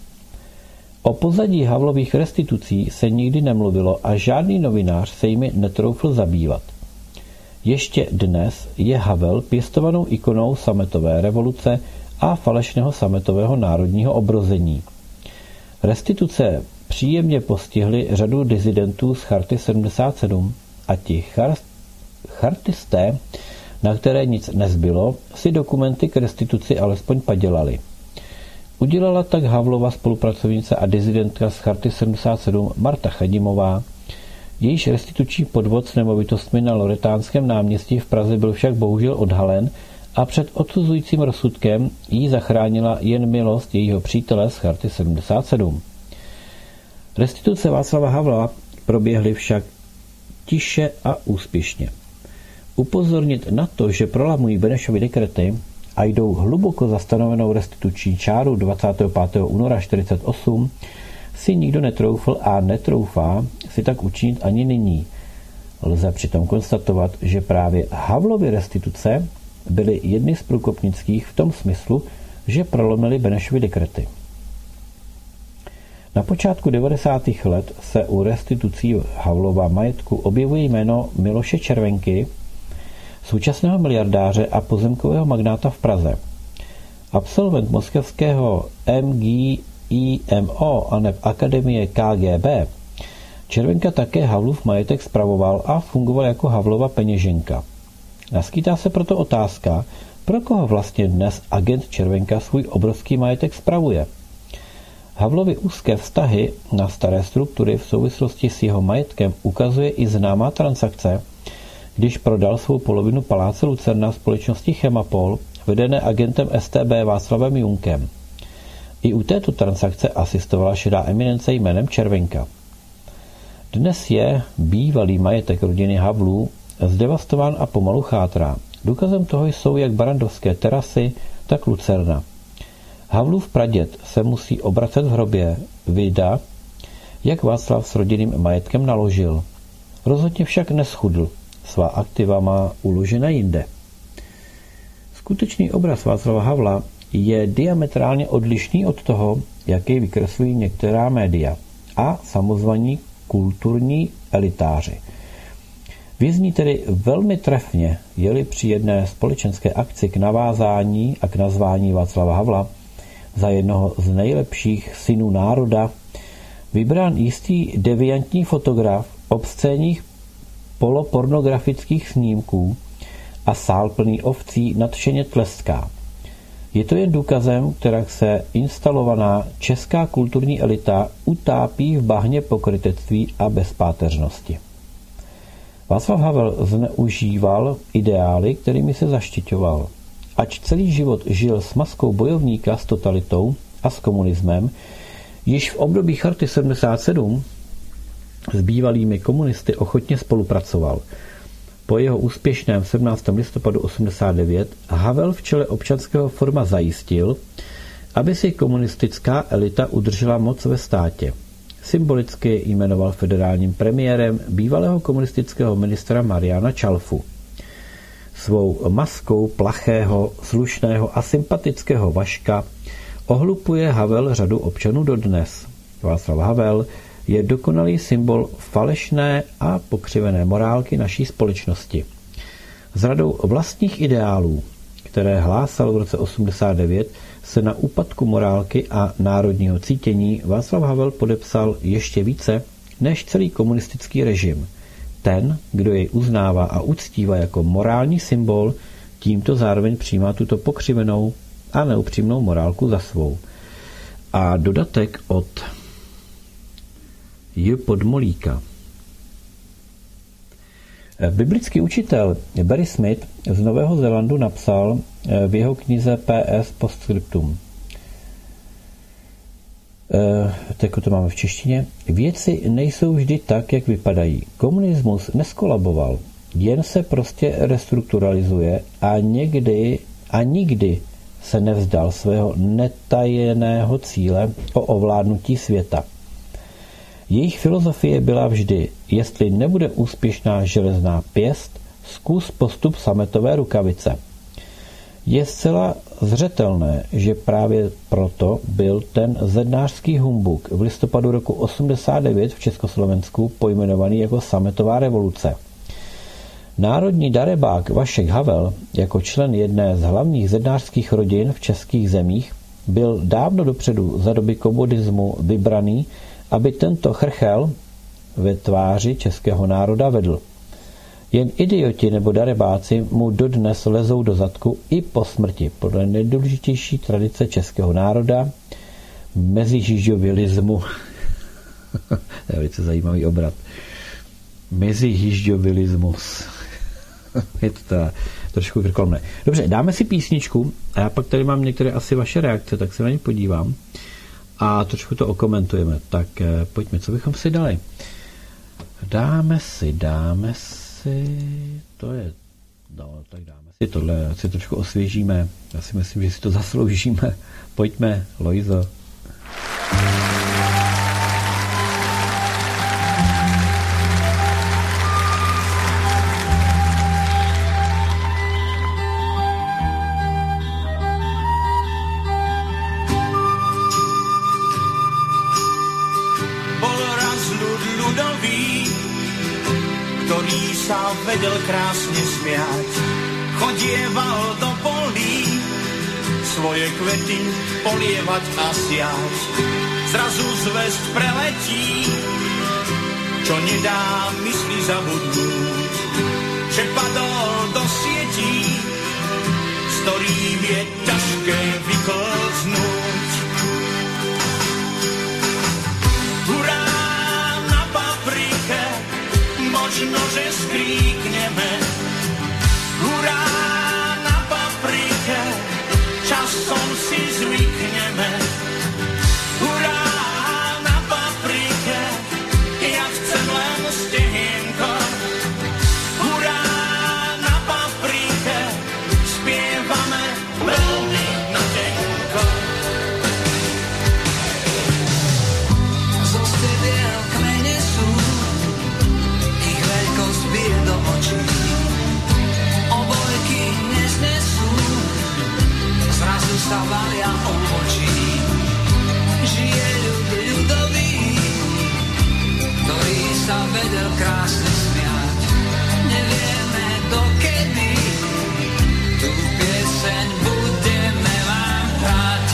O pozadí Havlových restitucí se nikdy nemluvilo a žádný novinář se jimi netroufl zabývat. Ještě dnes je Havel pěstovanou ikonou sametové revoluce a falešného sametového národního obrození. Restituce příjemně postihly řadu disidentů z Charty sedmdesát sedm a ti char- chartisté, na které nic nezbylo, si dokumenty k restituci alespoň padělali. Udělala tak Havlova spolupracovnice a disidentka z Charty sedmdesát sedm Marta Chadimová. Jejíž restituční podvod s nemovitostmi na Loretánském náměstí v Praze byl však bohužel odhalen a před odsuzujícím rozsudkem jí zachránila jen milost jejího přítele z Charty sedmdesát sedm. Restituce Václava Havla proběhly však tiše a úspěšně. Upozornit na to, že prolamují Benešovy dekrety a jdou hluboko za stanovenou restituční čáru dvacátého pátého února čtyřicet osm, si nikdo netroufl a netroufá si tak učinit ani nyní. Lze přitom konstatovat, že právě Havlovy restituce byly jedny z průkopnických v tom smyslu, že prolomily Benešovy dekrety. Na počátku devadesátých let se u restitucí Havlova majetku objevuje jméno Miloše Červenky, současného miliardáře a pozemkového magnáta v Praze. Absolvent moskevského M G I M O a neb Akademie K G B, Červenka také Havlův majetek spravoval a fungoval jako Havlova peněženka. Naskýtá se proto otázka, pro koho vlastně dnes agent Červenka svůj obrovský majetek spravuje. Havlovy úzké vztahy na staré struktury v souvislosti s jeho majetkem ukazuje i známá transakce, když prodal svou polovinu paláce Lucerna společnosti Chemapol, vedené agentem S T B Václavem Junkem. I u této transakce asistovala šedá eminence jménem Červenka. Dnes je bývalý majetek rodiny Havlů zdevastován a pomalu chátrá. Důkazem toho jsou jak barandovské terasy, tak Lucerna. Havlův praděd se musí obracet v hrobě, vyjda, jak Václav s rodinným majetkem naložil. Rozhodně však neschudl, svá aktiva má uložena jinde. Skutečný obraz Václava Havla je diametrálně odlišný od toho, jaký vykreslují některá média a samozvaní kulturní elitáři. Vyzní tedy velmi trefně, jeli při jedné společenské akci k navázání a k nazvání Václava Havla za jednoho z nejlepších synů národa vybrán jistý deviantní fotograf obscénních polopornografických snímků a sál plný ovcí nadšeně tleská. Je to jen důkazem, kterak se instalovaná česká kulturní elita utápí v bahně pokrytectví a bezpáteřnosti. Václav Havel zneužíval ideály, kterými se zaštiťoval. Ač celý život žil s maskou bojovníka s totalitou a s komunismem, již v období Charty sedmdesát sedm s bývalými komunisty ochotně spolupracoval. Po jeho úspěšném sedmnáctého listopadu osmdesát devět Havel v čele občanského forma zajistil, aby si komunistická elita udržela moc ve státě. Symbolicky jmenoval federálním premiérem bývalého komunistického ministra Mariana Čalfu. Svou maskou plachého, slušného a sympatického Vaška ohlupuje Havel řadu občanů dodnes. Václav Havel je dokonalý symbol falešné a pokřivené morálky naší společnosti. S radou vlastních ideálů, které hlásal v roce osmdesát devět, se na úpadku morálky a národního cítění Václav Havel podepsal ještě více než celý komunistický režim. Ten, kdo jej uznává a uctívá jako morální symbol, tímto zároveň přijímá tuto pokřivenou a neupřímnou morálku za svou. A dodatek od J. Podmolíka. Biblický učitel Barry Smith z Nového Zélandu napsal v jeho knize P S Postscriptum. Tak to máme v češtině. Věci nejsou vždy tak, jak vypadají. Komunismus neskolaboval, jen se prostě restrukturalizuje a někdy a nikdy se nevzdal svého netajeného cíle o ovládnutí světa. Jejich filozofie byla vždy, jestli nebude úspěšná železná pěst, zkus postup sametové rukavice. Je zcela zřetelné, že právě proto byl ten zednářský humbuk v listopadu roku osmdesát devět v Československu pojmenovaný jako sametová revoluce. Národní darebák Vašek Havel jako člen jedné z hlavních zednářských rodin v českých zemích byl dávno dopředu za doby komunismu vybraný, aby tento chrchel ve tváři českého národa vedl. Jen idioti nebo darebáci mu dodnes lezou do zadku i po smrti, podle nejdůležitější tradice českého národa, mezihižďovilismu. To je velice zajímavý obrat. Mezihižďovilismus. Je to teda trošku krkolomné. Dobře, dáme si písničku a já pak tady mám některé asi vaše reakce, tak se na ně podívám a trošku to okomentujeme. Tak pojďme, co bychom si dali? Dáme si, dáme si, to je, no, tak dáme si tohle, ať si trošku osvěžíme. Já si myslím, že si to zasloužíme. Pojďme, Lojzo.
ktorý sa vedel krásne smiať. Chodieval do polí, svoje kvety polievať a siať. Zrazu zvesť preletí, čo nedá mysli zabudnúť, že padol do sietí, z ktorým je ťažké vyklznúť. Hurá na paprike, možno, že skríkneme. Hurá na paprike, časom si zvykneme. Hurá na paprike, ja chcem len stehienko. Hurá na paprike, spievame veľmi na tenko. Zo stebiel kmene sú, ich veľkosť bije do očí. Obojky neznesú, zrazu sa valia obočí. Žije ľud ľudový, ktorý sa vedel krásne smiať. Nevieme dokedy tú pieseň budeme vám hrať.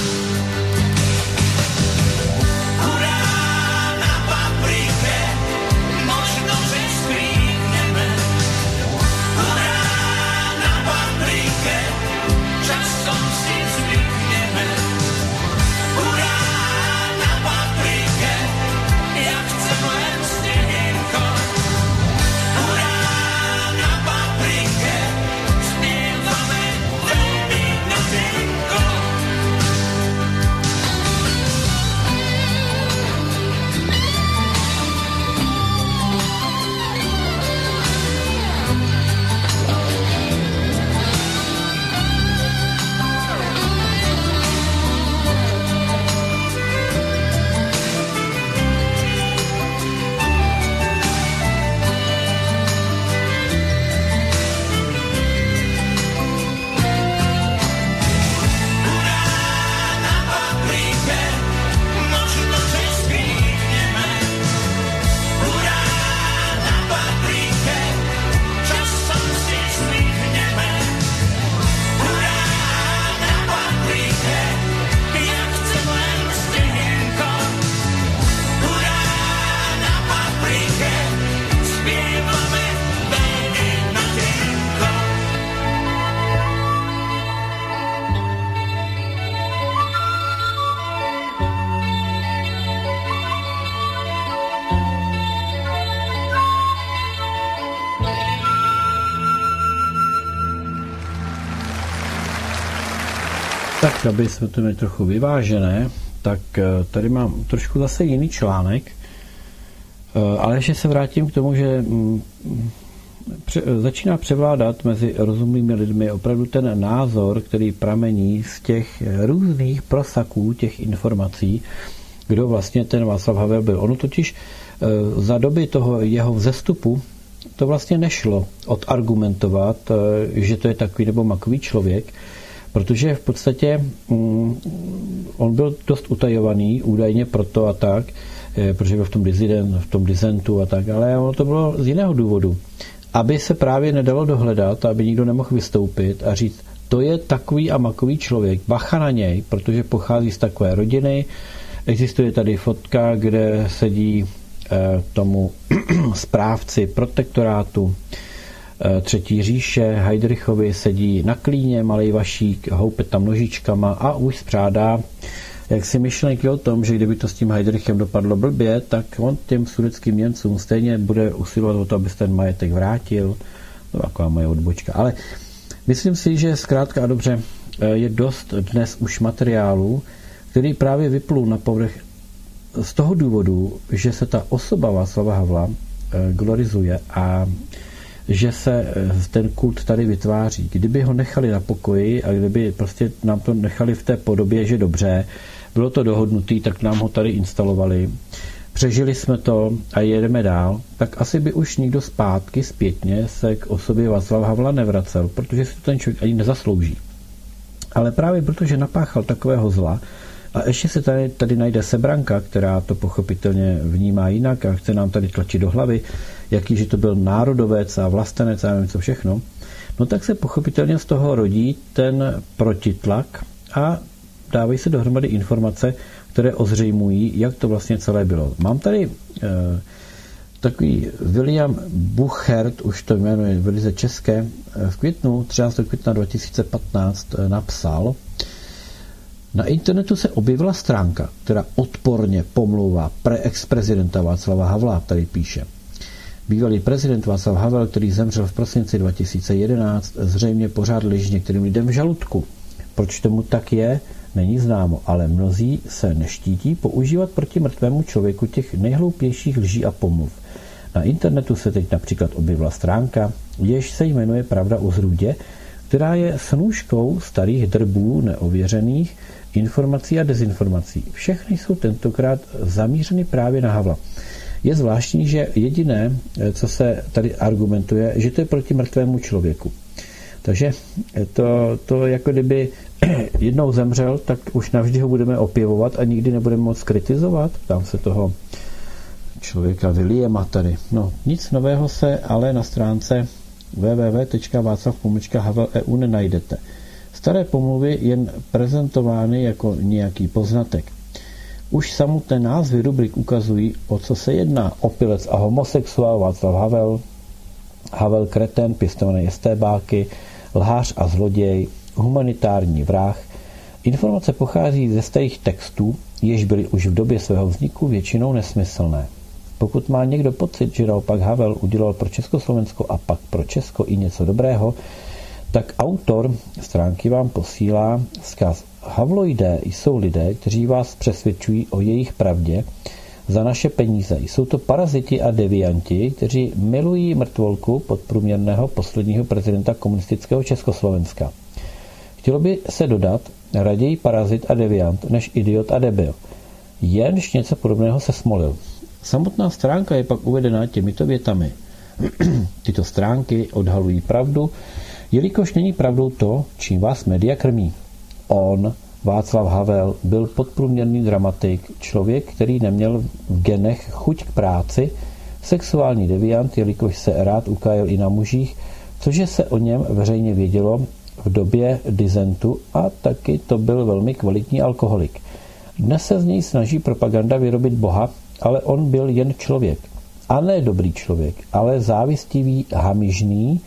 Hurá na paprike, možno, že skríkneme. Hurá na paprike, časom si zvykneme. Hurá na paprike, ja chcem len stehienko. Hurá na paprike, spievame veľmi na tenko.
Tak, aby jsme to měli trochu vyvážené, tak tady mám trošku zase jiný článek, ale ještě se vrátím k tomu, že začíná převládat mezi rozumnými lidmi opravdu ten názor, který pramení z těch různých prosaků těch informací, kdo vlastně ten Václav Havel byl. Ono totiž za doby toho jeho vzestupu to vlastně nešlo odargumentovat, že to je takový nebo makový člověk, protože v podstatě mm, on byl dost utajovaný, údajně proto a tak, protože byl v tom dizident, v tom dizentu a tak, ale ono to bylo z jiného důvodu. Aby se právě nedalo dohledat, aby nikdo nemohl vystoupit a říct, to je takový a makový člověk, bacha na něj, protože pochází z takové rodiny. Existuje tady fotka, kde sedí eh, tomu správci protektorátu eh, Třetí říše, Heydrichovi, sedí na klíně, malej vašík, houpe tam nožičkama a už sprádá jak si myšlenky o tom, že kdyby to s tím Heydrichem dopadlo blbě, tak on těm sudetským Němcům stejně bude usilovat o to, aby ten majetek vrátil. To je taková moje odbočka. Ale myslím si, že zkrátka a dobře je dost dnes už materiálu, který právě vyplul na povrch z toho důvodu, že se ta osoba Václava Havla glorizuje a že se ten kult tady vytváří. Kdyby ho nechali na pokoji a kdyby prostě nám to nechali v té podobě, že dobře, bylo to dohodnutý, tak nám ho tady instalovali, přežili jsme to a jedeme dál, tak asi by už nikdo zpátky, zpětně se k osobě Václava Havla nevracel, protože si to ten člověk ani nezaslouží. Ale právě protože napáchal takového zla, A ještě se tady, tady najde Sebranka, která to pochopitelně vnímá jinak a chce nám tady tlačit do hlavy, jaký, že to byl národovec a vlastenec a nevím co všechno. No tak se pochopitelně z toho rodí ten protitlak a dávají se dohromady informace, které ozřejmují, jak to vlastně celé bylo. Mám tady eh, takový William Buchert, už to jméno je velice české, v květnu, třináctého května dva tisíce patnáct napsal: na internetu se objevila stránka, která odporně pomlouvá pre ex-prezidenta Václava Havla, tady píše. Bývalý prezident Václav Havel, který zemřel v prosinci dva tisíce jedenáct, zřejmě pořád leží některým lidem v žaludku. Proč tomu tak je, není známo, ale mnozí se neštítí používat proti mrtvému člověku těch nejhloupějších lží a pomluv. Na internetu se teď například objevila stránka, jež se jmenuje Pravda o Zrůdě, která je snůškou starých drbů neověřených informací a dezinformací. Všechny jsou tentokrát zamířeny právě na Havla. Je zvláštní, že jediné, co se tady argumentuje, že to je proti mrtvému člověku. Takže to, to jako kdyby jednou zemřel, tak už navždy ho budeme opěvovat a nikdy nebudeme moc kritizovat. Tam se toho člověka Williama tady. No, nic nového se ale na stránce w w w tečka václav pomlčka havel tečka e u nenajdete. Staré pomluvy jen prezentovány jako nějaký poznatek. Už samotné názvy rubrik ukazují, o co se jedná. Opilec a homosexuál Václav Havel, Havel kreten, pěstované estébáky, lhář a zloděj, humanitární vrah. Informace pochází ze starých textů, jež byly už v době svého vzniku většinou nesmyslné. Pokud má někdo pocit, že naopak Havel udělal pro Československo a pak pro Česko i něco dobrého, tak autor stránky vám posílá vzkaz. Havloidé jsou lidé, kteří vás přesvědčují o jejich pravdě za naše peníze. Jsou to paraziti a devianti, kteří milují mrtvolku podprůměrného posledního prezidenta komunistického Československa. Chtělo by se dodat raději parazit a deviant, než idiot a debil. Jenž něco podobného se smolil. Samotná stránka je pak uvedena těmito větami. Tyto stránky odhalují pravdu, jelikož není pravdou to, čím vás média krmí. On, Václav Havel, byl podprůměrný dramatik, člověk, který neměl v genech chuť k práci, sexuální deviant, jelikož se rád ukájel i na mužích, cože se o něm veřejně vědělo v době disentu, a taky to byl velmi kvalitní alkoholik. Dnes se z něj snaží propaganda vyrobit Boha, ale on byl jen člověk. A ne dobrý člověk, ale závistivý, hamižný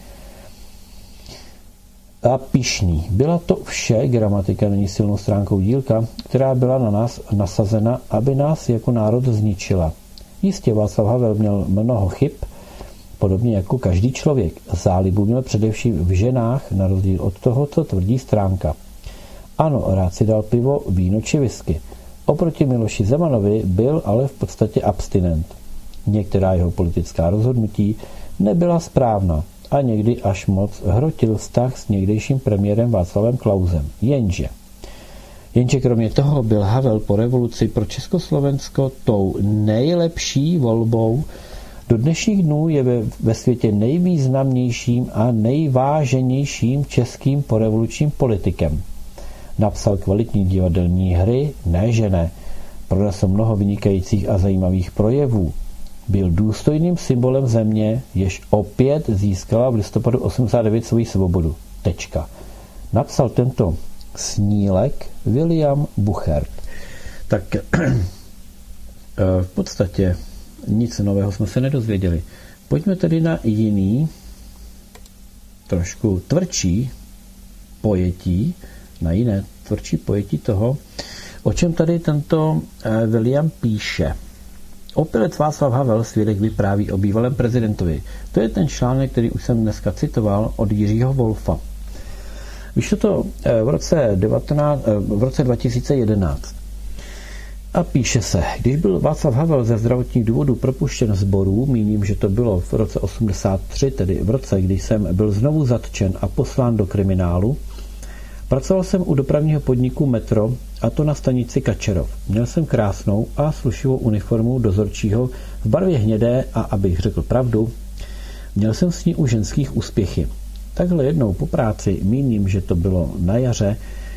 a pyšný. Byla to vše, gramatika není silnou stránkou dílka, která byla na nás nasazena, aby nás jako národ zničila. Jistě Václav Havel měl mnoho chyb, podobně jako každý člověk. Zálibu měl především v ženách, na rozdíl od toho, co tvrdí stránka. Ano, rád si dal pivo, víno či whisky. Oproti Miloši Zemanovi byl ale v podstatě abstinent. Některá jeho politická rozhodnutí nebyla správná a někdy až moc hrotil vztah s někdejším premiérem Václavem Klausem. Jenže. Jenže kromě toho byl Havel po revoluci pro Československo tou nejlepší volbou. Do dnešních dnů je ve, ve světě nejvýznamnějším a nejváženějším českým porevolučním politikem. Napsal kvalitní divadelní hry, ne že ne. Pronesl mnoho vynikajících a zajímavých projevů. Byl důstojným symbolem země, jež opět získala v listopadu osmdesát devět svoji svobodu. Tečka. Napsal tento snílek William Buchert. Tak v podstatě nic nového jsme se nedozvěděli. Pojďme tedy na jiný, trošku tvrdší pojetí, na jiné tvrdší pojetí toho, o čem tady tento William píše. Opilec Václav Havel, svědek, vypráví o bývalém prezidentovi. To je ten článek, který už jsem dneska citoval od Jiřího Wolfa. Vyšlo to v roce, devatenáct, v roce dva tisíce jedenáct. A píše se, když byl Václav Havel ze zdravotních důvodů propuštěn z Borů, míním, že to bylo v roce osmdesát tři, tedy v roce, kdy jsem byl znovu zatčen a poslán do kriminálu, pracoval jsem u dopravního podniku Metro, a to na stanici Kačerov. Měl jsem krásnou a slušivou uniformu dozorčího v barvě hnědé a, abych řekl pravdu, měl jsem s ní u ženských úspěchy. Takhle jednou po práci, míním, že to bylo na jaře,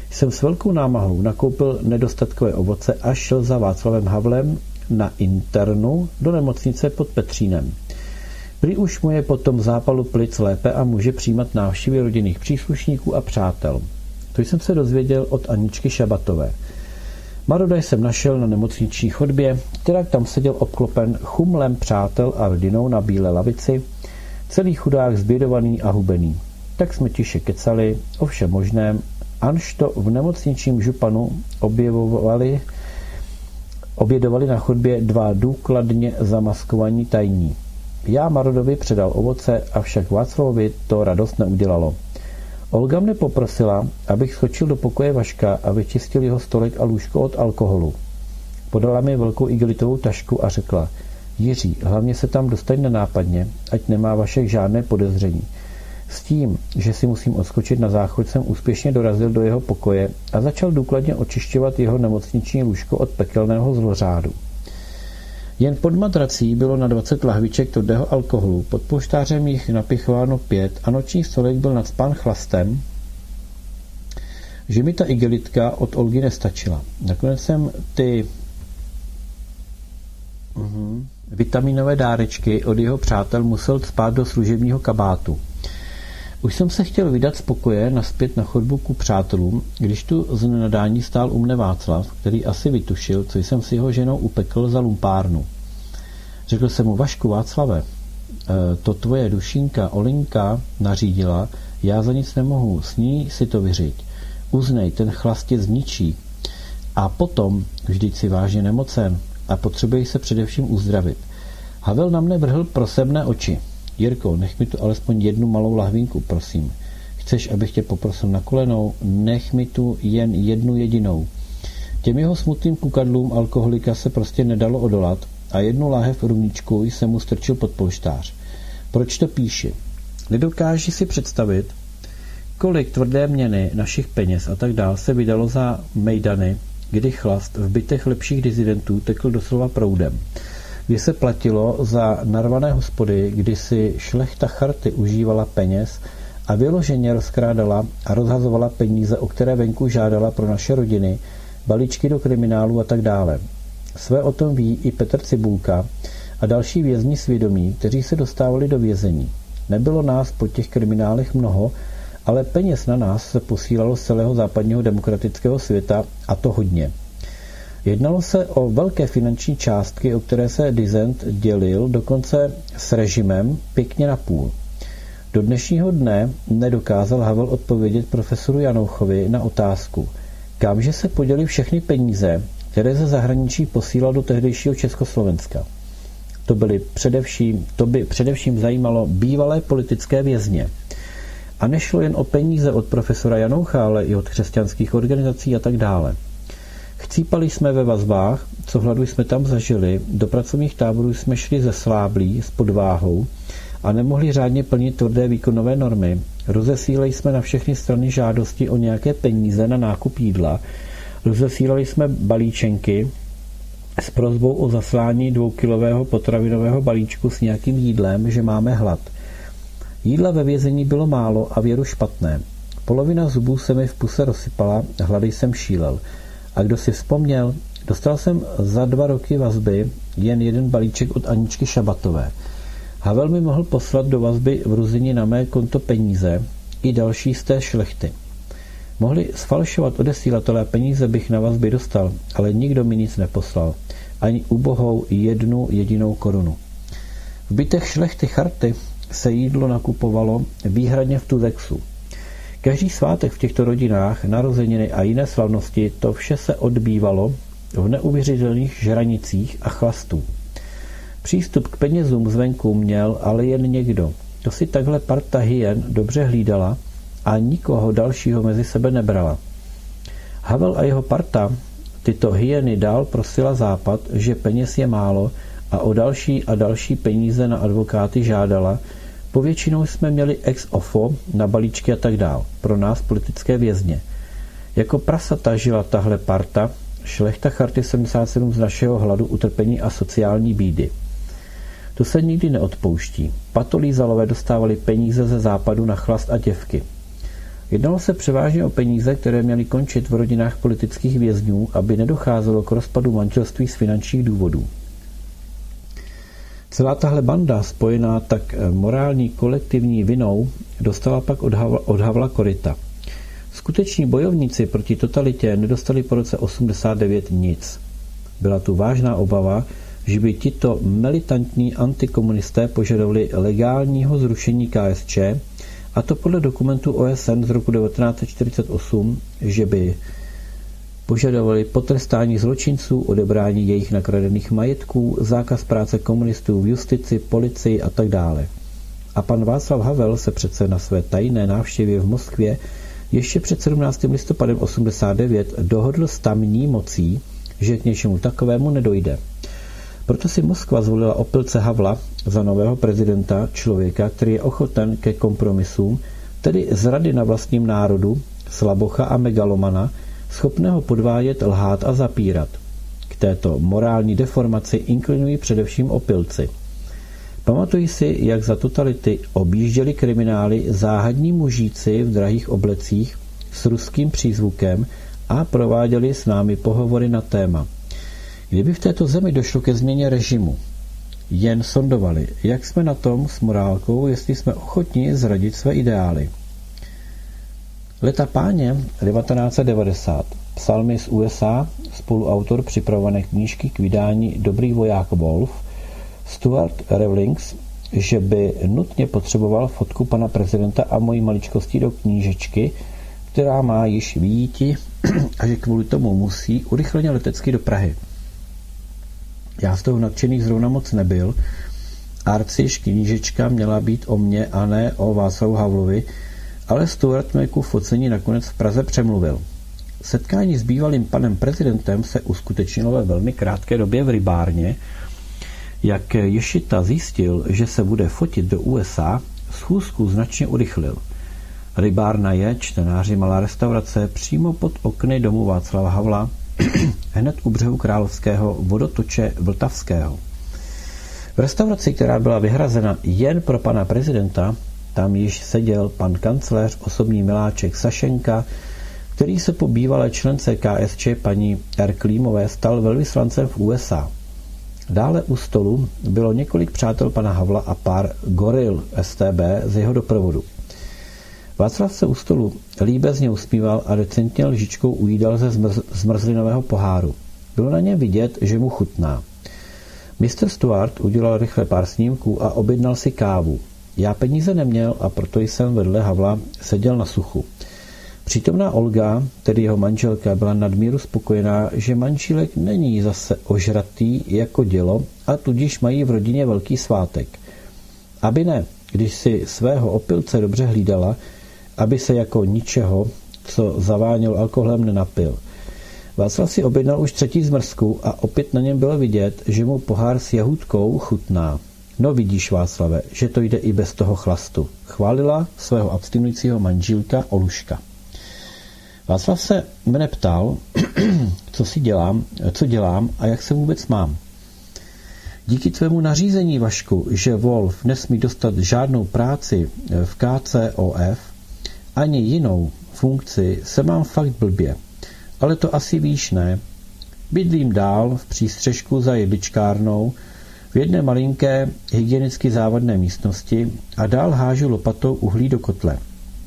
jsem s velkou námahou nakoupil nedostatkové ovoce a šel za Václavem Havlem na internu do nemocnice pod Petřínem. Prý už mu je po tom zápalu plic lépe a může přijímat návštěvy rodinných příslušníků a přátel. To jsem se dozvěděl od Aničky Šabatové. Maroda jsem našel na nemocniční chodbě, která tam seděl obklopen chumlem přátel a rodinou na bílé lavici, celý chudák zbědovaný a hubený. Tak jsme tiše kecali o všem možném, anž to v nemocničním županu objevovali, obědovali na chodbě dva důkladně zamaskovaní tajní. Já Marodovi předal ovoce, avšak Václavovi to radost neudělalo. Olga mne poprosila, abych skočil do pokoje Vaška a vyčistil jeho stolek a lůžko od alkoholu. Podala mi velkou igelitovou tašku a řekla: Jiří, hlavně se tam dostaň nenápadně, ať nemá Vašek žádné podezření. S tím, že si musím odskočit na záchod, jsem úspěšně dorazil do jeho pokoje a začal důkladně očišťovat jeho nemocniční lůžko od pekelného zlořádu. Jen pod madrací bylo na dvacet lahviček tvrdého alkoholu, pod polštářem jich napichováno pět a noční stolek byl nacpán chlastem, že mi ta igelitka od Olgy nestačila. Nakonec jsem ty uhum, vitaminové dárečky od jeho přátel musel cpát do služebního kabátu. Už jsem se chtěl vydat z pokoje nazpět na chodbu ku přátelům, když tu z nenadání stál u mne Václav, který asi vytušil, co jsem si jeho ženou upekl za lumpárnu. Řekl jsem mu: Vašku, Václave, to tvoje dušínka Olinka nařídila, já za nic nemohu, s ní si to vyřiď. Uznej, ten chlast tě zničí. A potom, vždyť si vážně nemocen a potřebuješ se především uzdravit. Havel na mne vrhl prosebné oči. Jirko, nech mi tu alespoň jednu malou lahvínku, prosím. Chceš, abych tě poprosil na kolenou? Nech mi tu jen jednu jedinou. Těm jeho smutným kukadlům alkoholika se prostě nedalo odolat a jednu láhev rumíčku jsem mu strčil pod polštář. Proč to píši? Nedokáži si představit, kolik tvrdé měny našich peněz a tak dál se vydalo za mejdany, kdy chlast v bytech lepších disidentů tekl doslova proudem. Kdy se platilo za narvané hospody, kdy si šlechta charty užívala peněz a vyloženě rozkrádala a rozhazovala peníze, o které venku žádala pro naše rodiny, balíčky do kriminálu a tak dále. Své o tom ví i Petr Cibulka a další vězni svědomí, kteří se dostávali do vězení. Nebylo nás po těch kriminálech mnoho, ale peněz na nás se posílalo z celého západního demokratického světa, a to hodně. Jednalo se o velké finanční částky, o které se dizent dělil dokonce s režimem pěkně na půl. Do dnešního dne nedokázal Havel odpovědět profesoru Janouchovi na otázku, kamže se podělí všechny peníze, které ze zahraničí posílal do tehdejšího Československa. To, byly především, to by především zajímalo bývalé politické vězně. A nešlo jen o peníze od profesora Janoucha, ale i od křesťanských organizací a tak dále. Chcípali jsme ve vazbách, co hladu jsme tam zažili, do pracovních táborů jsme šli ze sláblí s podváhou a nemohli řádně plnit tvrdé výkonové normy. Rozesílali jsme na všechny strany žádosti o nějaké peníze na nákup jídla, rozesílali jsme balíčenky s prosbou o zaslání dvoukilového potravinového balíčku s nějakým jídlem, že máme hlad. Jídla ve vězení bylo málo a věru špatné. Polovina zubů se mi v puse rozsypala, hlady jsem šílel. A kdo si vzpomněl, dostal jsem za dva roky vazby jen jeden balíček od Aničky Šabatové. Havel mi mohl poslat do vazby v Ruzini na mé konto peníze i další z té šlechty. Mohli sfalšovat odesílatelé peníze, bych na vazby dostal, ale nikdo mi nic neposlal. Ani ubohou jednu jedinou korunu. V bytech šlechty charty se jídlo nakupovalo výhradně v Tuzexu. Každý svátek v těchto rodinách, narozeniny a jiné slavnosti, to vše se odbývalo v neuvěřitelných žranicích a chlastů. Přístup k penězům zvenku měl ale jen někdo. To si takhle parta hyen dobře hlídala a nikoho dalšího mezi sebe nebrala. Havel a jeho parta tyto hyeny dál prosila Západ, že peněz je málo, a o další a další peníze na advokáty žádala. Povětšinou jsme měli ex ofo na balíčky a tak dál. Pro nás politické vězně. Jako prasata žila tahle parta, šlechta charty sedmdesát sedm z našeho hladu, utrpení a sociální bídy. To se nikdy neodpouští. Patolízalové dostávali peníze ze Západu na chlast a děvky. Jednalo se převážně o peníze, které měly končit v rodinách politických vězňů, aby nedocházelo k rozpadu manželství z finančních důvodů. Celá tahle banda, spojená tak morální kolektivní vinou, dostala pak od Havla, od Havla koryta. Skuteční bojovníci proti totalitě nedostali po roce osmdesát devět nic. Byla tu vážná obava, že by tito militantní antikomunisté požadovali legálního zrušení K S Č, a to podle dokumentu O S N z roku devatenáct set čtyřicet osm, že by požadovali potrestání zločinců, odebrání jejich nakradených majetků, zákaz práce komunistů v justici, policii a tak dále. A pan Václav Havel se přece na své tajné návštěvě v Moskvě ještě před sedmnáctým listopadem osmdesát devět dohodl s tamní mocí, že k něčemu takovému nedojde. Proto si Moskva zvolila opilce Havla za nového prezidenta, člověka, který je ochoten ke kompromisům, tedy zrady na vlastním národu, slabocha a megalomana, schopného podvádět, lhát a zapírat. K této morální deformaci inklinují především opilci. Pamatuji si, jak za totality objížděli kriminály záhadní mužíci v drahých oblecích s ruským přízvukem a prováděli s námi pohovory na téma. Kdyby v této zemi došlo ke změně režimu, jen sondovali, jak jsme na tom s morálkou, jestli jsme ochotni zradit své ideály. Leta páně devatenáct set devadesát. Psal mi z U S A spoluautor připravované knížky k vydání Dobrý voják Wolf, Stuart Rawlings, že by nutně potřeboval fotku pana prezidenta a mojí maličkosti do knížečky, která má již vyjíti a že kvůli tomu musí urychleně letecky do Prahy. Já z toho nadšený zrovna moc nebyl. Arciš knížečka měla být o mně a ne o Václavu Havlovi, ale Stuart mě ku focení nakonec v Praze přemluvil. Setkání s bývalým panem prezidentem se uskutečnilo ve velmi krátké době v Rybárně. Jak Ješita zjistil, že se bude fotit do U S A, schůzku značně urychlil. Rybárna je, čtenáři, malá restaurace přímo pod okny domu Václava Havla, hned u břehu Královského vodotoče Vltavského. V restauraci, která byla vyhrazena jen pro pana prezidenta, tam již seděl pan kancléř, osobní miláček Sašenka, který se po bývalé člence K S Č paní R. Klímové stal velvyslancem v U S A. Dále u stolu bylo několik přátel pana Havla a pár goril S T B z jeho doprovodu. Václav se u stolu líbezně usmíval a decentně lžičkou ujídal ze zmrz- zmrzlinového poháru. Bylo na něm vidět, že mu chutná. mister Stuart udělal rychle pár snímků a objednal si kávu. Já peníze neměl a proto jsem vedle Havla seděl na suchu. Přítomná Olga, tedy jeho manželka, byla nadmíru spokojená, že manžílek není zase ožratý jako dělo a tudíž mají v rodině velký svátek. Aby ne, když si svého opilce dobře hlídala, aby se jako ničeho, co zaváněl alkoholem, nenapil. Václav si objednal už třetí zmrzku a opět na něm bylo vidět, že mu pohár s jahůdkou chutná. No vidíš, Václave, že to jde i bez toho chlastu. Chválila svého abstinujícího manžílka Oluška. Václav se mne ptal, co si dělám, co dělám a jak se vůbec mám. Díky tvému nařízení, Vašku, že Wolf nesmí dostat žádnou práci v K C O F, ani jinou funkci, se mám fakt blbě. Ale to asi víš, ne? Bydlím dál v přístřežku za jedličkárnou, v jedné malinké hygienicky závadné místnosti a dál hážu lopatou uhlí do kotle.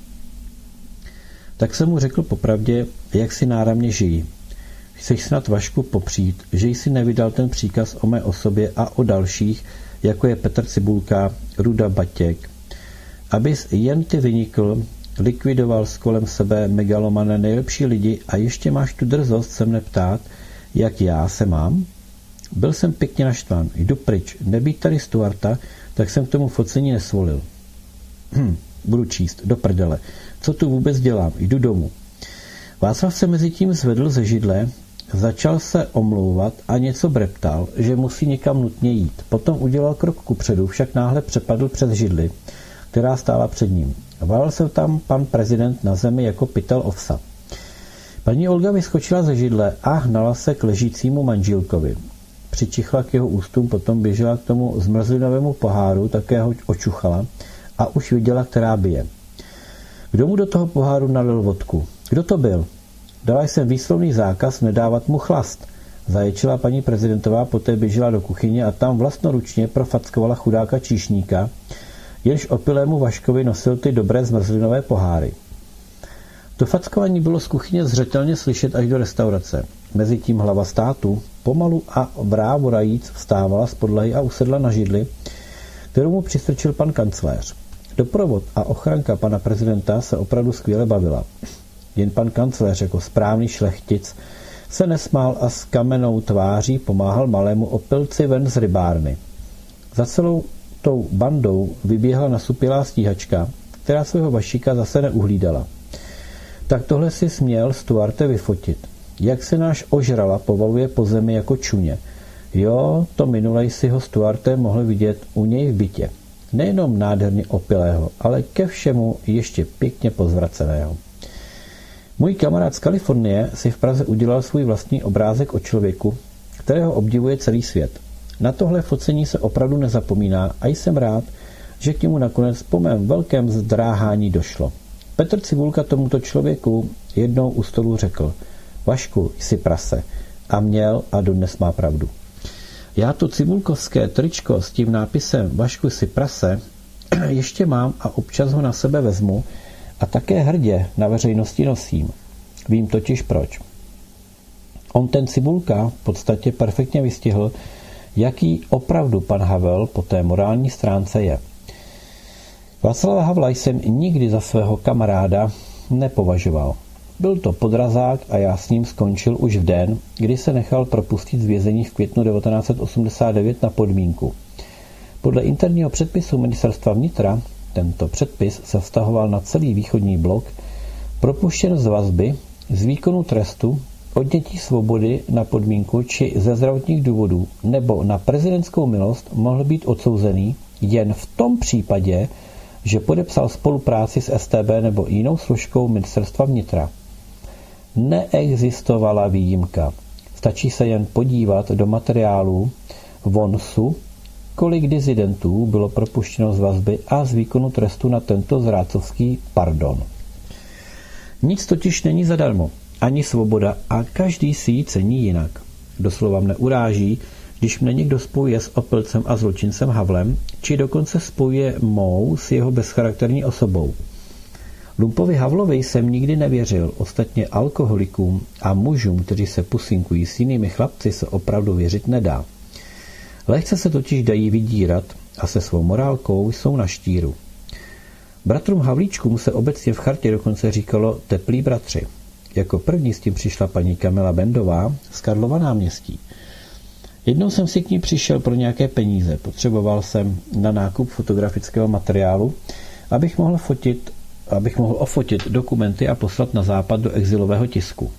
Tak jsem mu řekl popravdě, jak si náramně žijí. Chceš snad, Vašku, popřít, že jsi nevydal ten příkaz o mé osobě a o dalších, jako je Petr Cibulka, Ruda Batěk, abys jen ty vynikl, likvidoval s kolem sebe megalomane nejlepší lidi a ještě máš tu drzost se mne ptát, jak já se mám? Byl jsem pěkně naštvan, jdu pryč, nebýt tady Stuarta, tak jsem k tomu focení nesvolil. Hm, budu číst, do prdele. Co tu vůbec dělám? Jdu domů. Václav se mezi tím zvedl ze židle, začal se omlouvat a něco breptal, že musí někam nutně jít. Potom udělal krok kupředu, však náhle přepadl přes židli, která stála před ním. Valil se tam pan prezident na zemi jako pytel ovsa. Paní Olga vyskočila ze židle a hnala se k ležícímu manžílkovi. Přičichla k jeho ústům, potom běžela k tomu zmrzlinovému poháru, také ho očuchala a už viděla, která bije. Kdo mu do toho poháru nalil vodku? Kdo to byl? Dala jsem výslovný zákaz nedávat mu chlast. Zaječila paní prezidentová, poté běžela do kuchyně a tam vlastnoručně profackovala chudáka číšníka, jenž opilému Vaškovi nosil ty dobré zmrzlinové poháry. To fackování bylo z kuchyně zřetelně slyšet až do restaurace. Mezitím hlava státu pomalu a vrávorajíc vstávala z podlahy a usedla na židli, kterou mu přistrčil pan kancléř. Doprovod a ochranka pana prezidenta se opravdu skvěle bavila. Jen pan kancléř jako správný šlechtic se nesmál a s kamennou tváří pomáhal malému opilci ven z rybárny. Za celou tou bandou vyběhla nasupilá stíhačka, která svého Vašíka zase neuhlídala. Tak tohle si směl Stuarte vyfotit. Jak se náš ožrala povaluje po zemi jako čuně. Jo, to minulej si ho Stuarte mohl vidět u něj v bytě. Nejenom nádherně opilého, ale ke všemu ještě pěkně pozvraceného. Můj kamarád z Kalifornie si v Praze udělal svůj vlastní obrázek o člověku, kterého obdivuje celý svět. Na tohle focení se opravdu nezapomíná a jsem rád, že k němu nakonec po mém velkém zdráhání došlo. Petr Cibulka tomuto člověku jednou u stolu řekl: Vašku, jsi prase. A měl a dodnes má pravdu. Já to cibulkovské tričko s tím nápisem Vašku, jsi prase ještě mám a občas ho na sebe vezmu a také hrdě na veřejnosti nosím. Vím totiž proč. On ten Cibulka v podstatě perfektně vystihl, jaký opravdu pan Havel po té morální stránce je. Václava Havla jsem nikdy za svého kamaráda nepovažoval. Byl to podrazák a já s ním skončil už v den, kdy se nechal propustit z vězení v květnu devatenáct set osmdesát devět na podmínku. Podle interního předpisu ministerstva vnitra, tento předpis se vztahoval na celý východní blok, propuštěn z vazby, z výkonu trestu, odnětí svobody na podmínku či ze zdravotních důvodů nebo na prezidentskou milost mohl být odsouzený jen v tom případě, že podepsal spolupráci s S T B nebo jinou složkou ministerstva vnitra. Neexistovala výjimka. Stačí se jen podívat do materiálů VONSu, kolik disidentů bylo propuštěno z vazby a z výkonu trestu na tento zrádcovský pardon. Nic totiž není zadarmo, ani svoboda a každý si ji cení jinak. Doslova mne uráží, když mne někdo spojuje s opilcem a zločincem Havlem, či dokonce spojuje mou s jeho bezcharakterní osobou. Lumpovi Havlovi jsem nikdy nevěřil, ostatně alkoholikům a mužům, kteří se pusinkují s jinými chlapci, se opravdu věřit nedá. Lehce se totiž dají vydírat a se svou morálkou jsou na štíru. Bratrům Havlíčkům se obecně v chartě dokonce říkalo teplí bratři. Jako první s tím přišla paní Kamila Bendová z Karlova náměstí. Jednou jsem si k ní přišel pro nějaké peníze. Potřeboval jsem na nákup fotografického materiálu, abych mohl fotit, abych mohl ofotit dokumenty a poslat na západ do exilového tisku.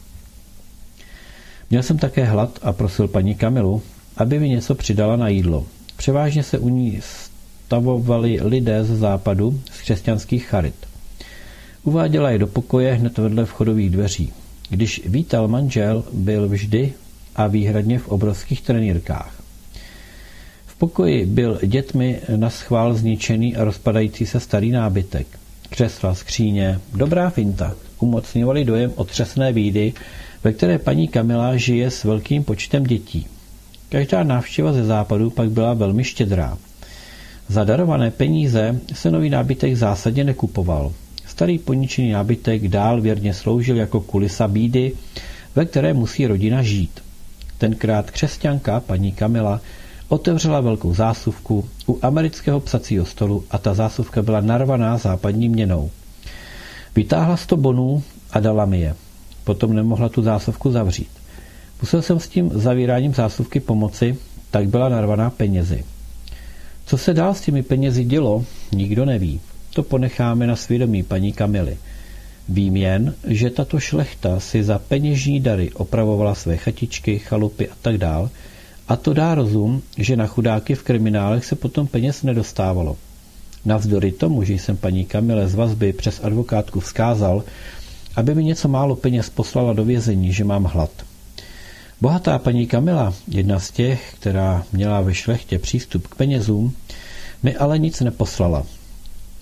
Měl jsem také hlad a prosil paní Kamilu, aby mi něco přidala na jídlo. Převážně se u ní stavovali lidé z západu, z křesťanských charit. Uváděla je do pokoje hned vedle vchodových dveří. Když vítal manžel, byl vždy a výhradně v obrovských trenýrkách. V pokoji byl dětmi naschvál zničený a rozpadající se starý nábytek. Křesla, skříně, dobrá finta, umocňovali dojem otřesné bídy, ve které paní Kamila žije s velkým počtem dětí. Každá návštěva ze západu pak byla velmi štědrá. Za darované peníze se nový nábytek zásadně nekupoval. Starý poničený nábytek dál věrně sloužil jako kulisa bídy, ve které musí rodina žít. Tenkrát křesťanka, paní Kamila, otevřela velkou zásuvku u amerického psacího stolu a ta zásuvka byla narvaná západní měnou. Vytáhla sto bonů a dala mi je. Potom nemohla tu zásuvku zavřít. Musel jsem s tím zavíráním zásuvky pomoci, tak byla narvaná penězi. Co se dál s těmi penězi dělo, nikdo neví. To ponecháme na svědomí paní Kamily. Vím jen, že tato šlechta si za peněžní dary opravovala své chatičky, chalupy a tak dál, a to dá rozum, že na chudáky v kriminálech se potom peněz nedostávalo. Navzdory tomu, že jsem paní Kamile z vazby přes advokátku vzkázal, aby mi něco málo peněz poslala do vězení, že mám hlad. Bohatá paní Kamila, jedna z těch, která měla ve šlechtě přístup k penězům, mi ale nic neposlala.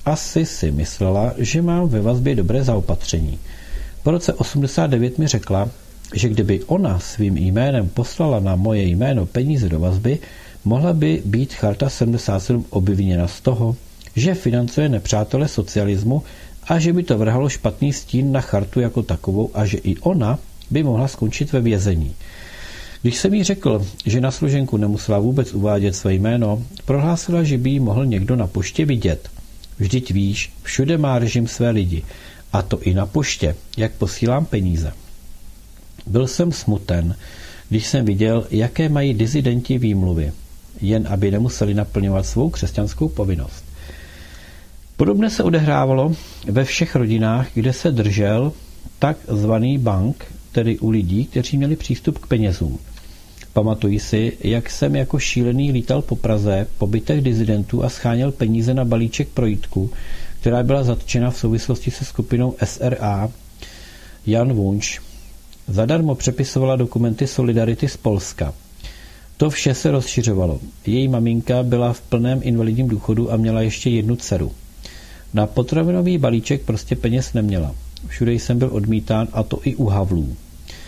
Asi si myslela, že mám ve vazbě dobré zaopatření. Po roce osmdesát devět mi řekla, že kdyby ona svým jménem poslala na moje jméno peníze do vazby, mohla by být Charta sedmdesát sedm obviněna z toho, že financuje nepřátele socialismu a že by to vrhalo špatný stín na chartu jako takovou a že i ona by mohla skončit ve vězení. Když jsem jí řekl, že na složenku nemusela vůbec uvádět své jméno, prohlásila, že by jí mohl někdo na poště vidět. Vždyť víš, všude má režim své lidi, a to i na poště, jak posílám peníze. Byl jsem smuten, když jsem viděl, jaké mají disidenti výmluvy, jen aby nemuseli naplňovat svou křesťanskou povinnost. Podobně se odehrávalo ve všech rodinách, kde se držel takzvaný bank, tedy u lidí, kteří měli přístup k penězům. Pamatuji si, jak jsem jako šílený lítal po Praze po bytech disidentů a scháněl peníze na balíček pro Jitku, která byla zatčena v souvislosti se skupinou S R A. Jan Vunč zadarmo přepisovala dokumenty Solidarity z Polska. To vše se rozšiřovalo. Její maminka byla v plném invalidním důchodu a měla ještě jednu dceru. Na potravinový balíček prostě peněz neměla. Všude jsem byl odmítán, a to i u Havlů.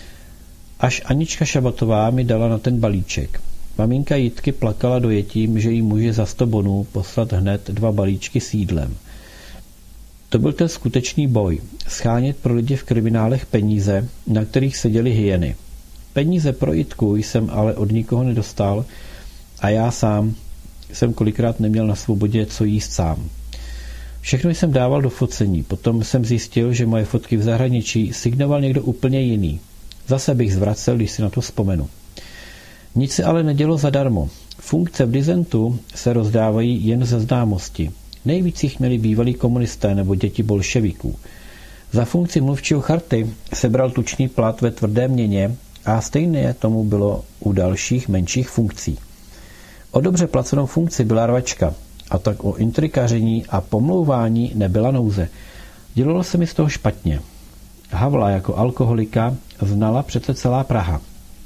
Až Anička Šabatová mi dala na ten balíček. Maminka Jitky plakala dojetím, že jí může za sto bonů poslat hned dva balíčky s jídlem. To byl ten skutečný boj. Schánět pro lidi v kriminálech peníze, na kterých seděly hyeny. Peníze pro Jitku jsem ale od nikoho nedostal a já sám jsem kolikrát neměl na svobodě co jíst sám. Všechno jsem dával do focení, potom jsem zjistil, že moje fotky v zahraničí signoval někdo úplně jiný. Zase bych zvracel, když si na to vzpomenu. Nic se ale nedělo zadarmo. Funkce v dizentu se rozdávají jen ze známosti. Nejvíc jich měli bývalí komunisté nebo děti bolševiků. Za funkci mluvčího charty sebral tučný plat ve tvrdé měně a stejně tomu bylo u dalších menších funkcí. O dobře placenou funkci byla rvačka, a tak o intrikaření a pomlouvání nebyla nouze. Dělalo se mi z toho špatně. Havla jako alkoholika znala přece celá Praha.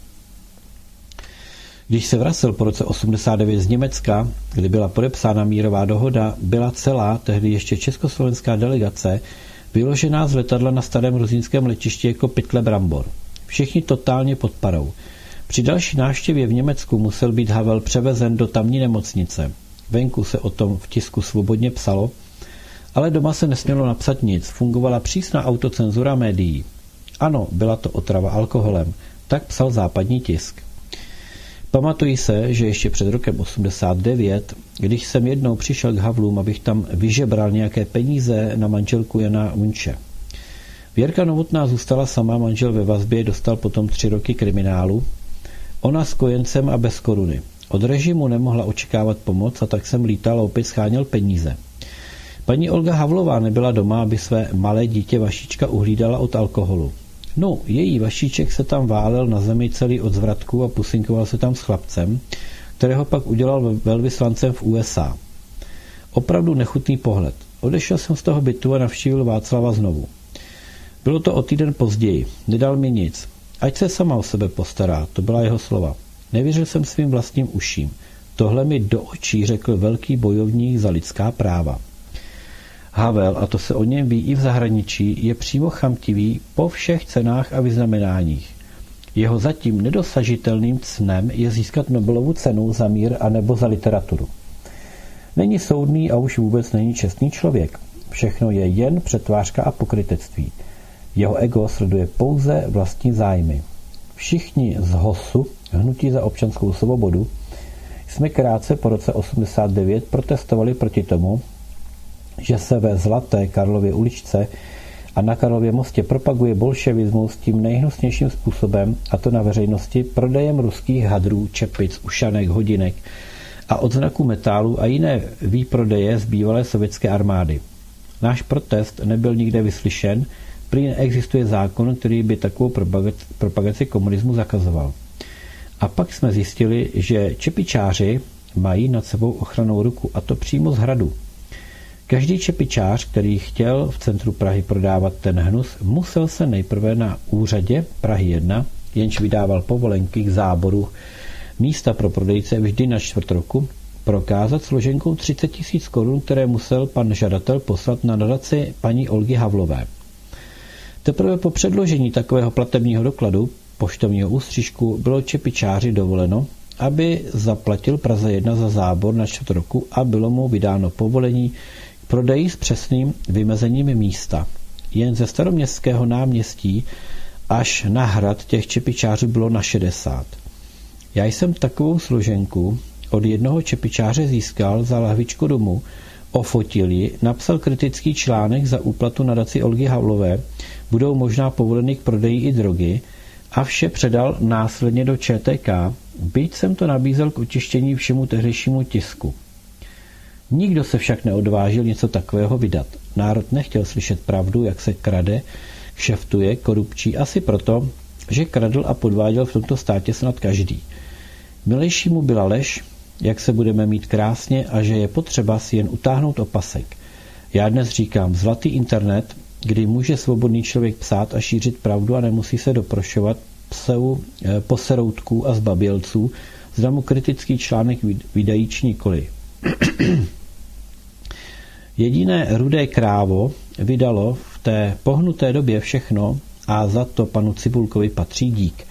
Když se vracel po roce osmdesát devět z Německa, kdy byla podepsána mírová dohoda, byla celá, tehdy ještě československá delegace, vyložená z letadla na starém rusínském letišti jako pytle brambor. Všichni totálně pod parou. Při další návštěvě v Německu musel být Havel převezen do tamní nemocnice. Venku se o tom v tisku svobodně psalo, ale doma se nesmělo napsat nic, fungovala přísná autocenzura médií. Ano, byla to otrava alkoholem, tak psal západní tisk. Pamatuji se, že ještě před rokem osmdesát devět, když jsem jednou přišel k Havlům, abych tam vyžebral nějaké peníze na manželku Jana Vunče. Věrka Novotná zůstala sama, manžel ve vazbě, dostal potom tři roky kriminálu, ona s kojencem a bez koruny. Od režimu nemohla očekávat pomoc a tak jsem lítal a opět scháněl peníze. Paní Olga Havlová nebyla doma, aby své malé dítě Vašíčka uhlídala od alkoholu. No, její Vašíček se tam válel na zemi celý od zvratku a pusinkoval se tam s chlapcem, kterého pak udělal velvyslancem v U S A. Opravdu nechutný pohled. Odešel jsem z toho bytu a navštívil Václava znovu. Bylo to o týden později. Nedal mi nic. Ať se sama o sebe postará, to byla jeho slova. Nevěřil jsem svým vlastním uším. Tohle mi do očí řekl velký bojovník za lidská práva. Havel, a to se o něm ví i v zahraničí, je přímo chamtivý po všech cenách a vyznamenáních. Jeho zatím nedosažitelným cnem je získat Nobelovu cenu za mír anebo za literaturu. Není soudný a už vůbec není čestný člověk. Všechno je jen přetvářka a pokrytectví. Jeho ego sleduje pouze vlastní zájmy. Všichni z HOSu, Hnutí za občanskou svobodu, jsme krátce po roce osmdesát devět protestovali proti tomu, že se ve Zlaté Karlově uličce a na Karlově mostě propaguje bolševismus tím nejhnusnějším způsobem, a to na veřejnosti, prodejem ruských hadrů, čepic, ušanek, hodinek a odznaků metálu a jiné výprodeje z bývalé sovětské armády. Náš protest nebyl nikde vyslyšen, prý neexistuje zákon, který by takovou propagaci komunismu zakazoval. A pak jsme zjistili, že čepičáři mají nad sebou ochrannou ruku, a to přímo z hradu. Každý čepičář, který chtěl v centru Prahy prodávat ten hnus, musel se nejprve na úřadě Prahy jedna, jenž vydával povolenky k záboru místa pro prodejce vždy na čtvrt roku, prokázat složenkou třicet tisíc korun, které musel pan žadatel poslat na nadaci paní Olgy Havlové. Teprve po předložení takového platebního dokladu, poštovního ústřížku, bylo čepičáři dovoleno, aby zaplatil Praze jedna za zábor na čtvrt roku a bylo mu vydáno povolení k prodeji s přesným vymezením místa. Jen ze Staroměstského náměstí až na hrad těch čepičářů bylo na šedesát. Já jsem takovou složenku od jednoho čepičáře získal za lahvičku domů, ofotil ji, napsal kritický článek za úplatu nadaci Olgy Havlové, budou možná povoleny k prodeji i drogy, a vše předal následně do Č T K, byť jsem to nabízel k očištění všemu tehdejšímu tisku. Nikdo se však neodvážil něco takového vydat. Národ nechtěl slyšet pravdu, jak se krade, kšeftuje, korupčí, asi proto, že kradl a podváděl v tomto státě snad každý. Milejšímu byla lež, jak se budeme mít krásně a že je potřeba si jen utáhnout opasek. Já dnes říkám zlatý internet, kdy může svobodný člověk psát a šířit pravdu a nemusí se doprošovat pseu, poseroutků a zbabělců, zda mu kritický článek vydají či nikoli. Jediné Rudé krávo vydalo v té pohnuté době všechno a za to panu Cibulkovi patří dík.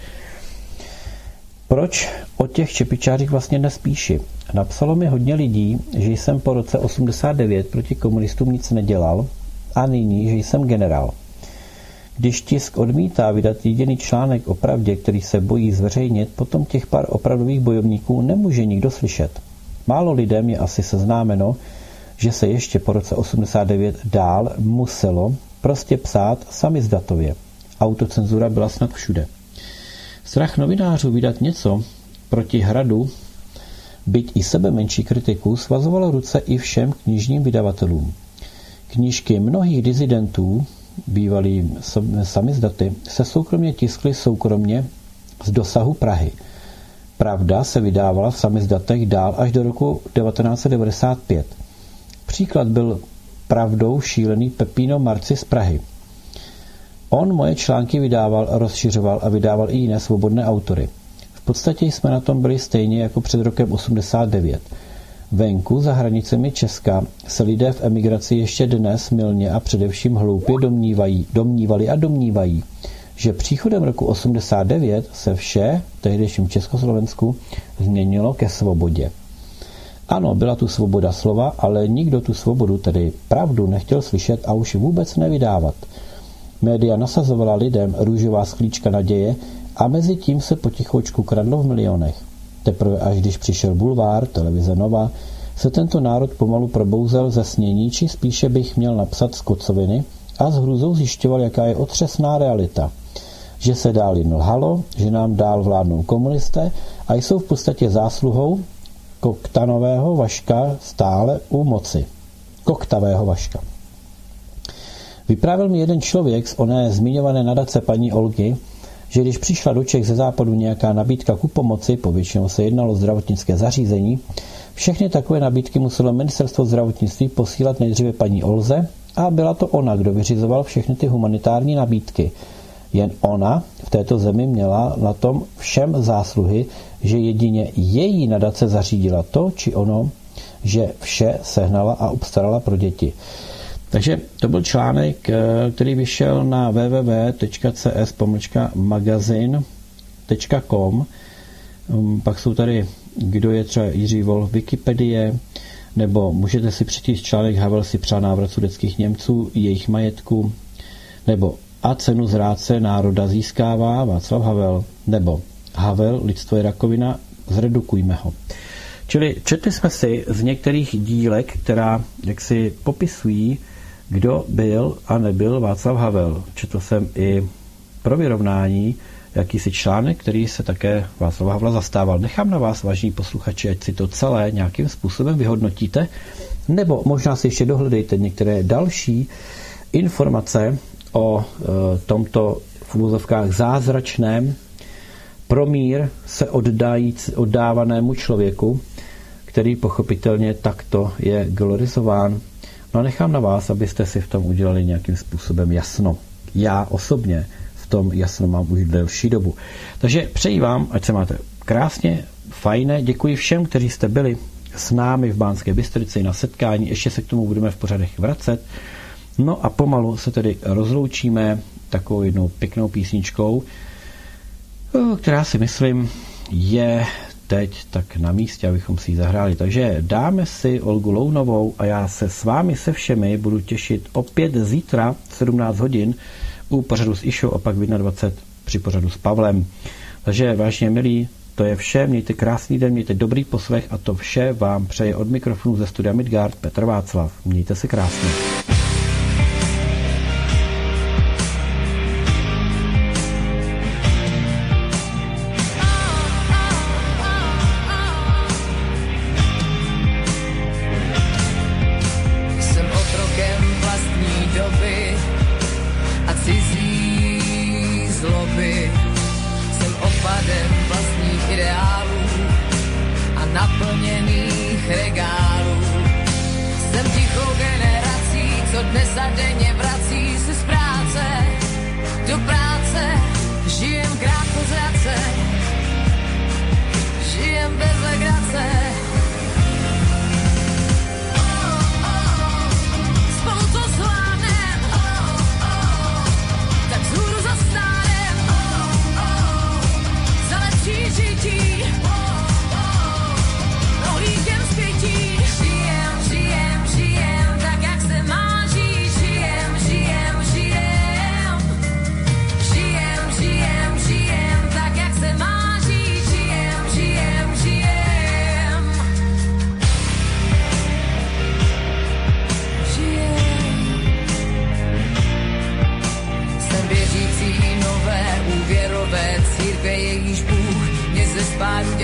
Proč o těch čepičářích vlastně dnes píši? Napsalo mi hodně lidí, že jsem po roce osmdesát devět proti komunistům nic nedělal a nyní, že jsem generál. Když tisk odmítá vydat jediný článek o pravdě, který se bojí zveřejnit, potom těch pár opravdových bojovníků nemůže nikdo slyšet. Málo lidem je asi seznámeno, že se ještě po roce osmdesát devět dál muselo prostě psát samizdatově. Autocenzura byla snad všude. Strach novinářů vydat něco proti hradu, byť i sebe menší kritiku, svazovalo ruce i všem knižním vydavatelům. Knížky mnohých disidentů, bývalí samizdaty, se soukromně tiskly soukromně z dosahu Prahy. Pravda se vydávala v samizdatech dál až do roku devatenáct set devadesát pět. Příklad byl Pravdou šílený Pepino Marci z Prahy. On moje články vydával, rozšiřoval a vydával i jiné svobodné autory. V podstatě jsme na tom byli stejně jako před rokem osmdesát devět. Venku, za hranicemi Česka, se lidé v emigraci ještě dnes mylně a především hloupě domnívají, domnívali a domnívají, že příchodem roku osmdesát devět se vše v tehdejším Československu změnilo ke svobodě. Ano, byla tu svoboda slova, ale nikdo tu svobodu, tedy pravdu, nechtěl slyšet a už vůbec nevydávat. Média nasazovala lidem růžová sklíčka naděje a mezi tím se potichoučku kradlo v milionech. Teprve až když přišel bulvár, televize Nova, se tento národ pomalu probouzel ze snění, či spíše bych měl napsat z kocoviny a s hrůzou zjišťoval, jaká je otřesná realita. Že se dál jen lhalo, že nám dál vládnou komunisté a jsou v podstatě zásluhou koktanového Vaška stále u moci. Koktavého Vaška. Vyprávěl mi jeden člověk z oné zmiňované nadace paní Olgy, že když přišla do Čech ze západu nějaká nabídka ku pomoci, povětšinou se jednalo o zdravotnické zařízení, všechny takové nabídky muselo ministerstvo zdravotnictví posílat nejdříve paní Olze a byla to ona, kdo vyřizoval všechny ty humanitární nabídky. Jen ona v této zemi měla na tom všem zásluhy, že jedině její nadace zařídila to či ono, že vše sehnala a obstarala pro děti. Takže to byl článek, který vyšel na w w w tečka c s pomlčka magazin tečka com. Pak jsou tady, kdo je třeba Jiří Wolf, Wikipedie, nebo můžete si přečíst článek Havel si přál návrat sudetských Němců, jejich majetku, nebo A cenu zrádce národa získává Václav Havel, nebo Havel, lidstvo je rakovina, zredukujme ho. Čili četli jsme si z některých dílek, která jaksi popisují, kdo byl a nebyl Václav Havel. Četl jsem i pro vyrovnání jakýsi článek, který se také Václava Havla zastával. Nechám na vás, vážení posluchači, ať si to celé nějakým způsobem vyhodnotíte, nebo možná si ještě dohledejte některé další informace o e, tomto v uvozovkách zázračném pro mír se oddajíc, oddávanému člověku, který pochopitelně takto je glorizován. No a nechám na vás, abyste si v tom udělali nějakým způsobem jasno. Já osobně v tom jasno mám už delší dobu. Takže přeji vám, ať se máte krásně, fajné. Děkuji všem, kteří jste byli s námi v Banské Bystrici na setkání. Ještě se k tomu budeme v pořadech vracet. No a pomalu se tedy rozloučíme takovou jednou pěknou písničkou, která si myslím je teď tak na místě, abychom si ji zahráli. Takže dáme si Olgu Lounovou a já se s vámi se všemi budu těšit opět zítra v sedmnáct hodin u pořadu s Išou a pak v dvacet jedna při pořadu s Pavlem. Takže vážně milí, to je vše, mějte krásný den, mějte dobrý poslech a to vše vám přeje od mikrofonu ze studia Midgard Petr Václav. Mějte se krásně.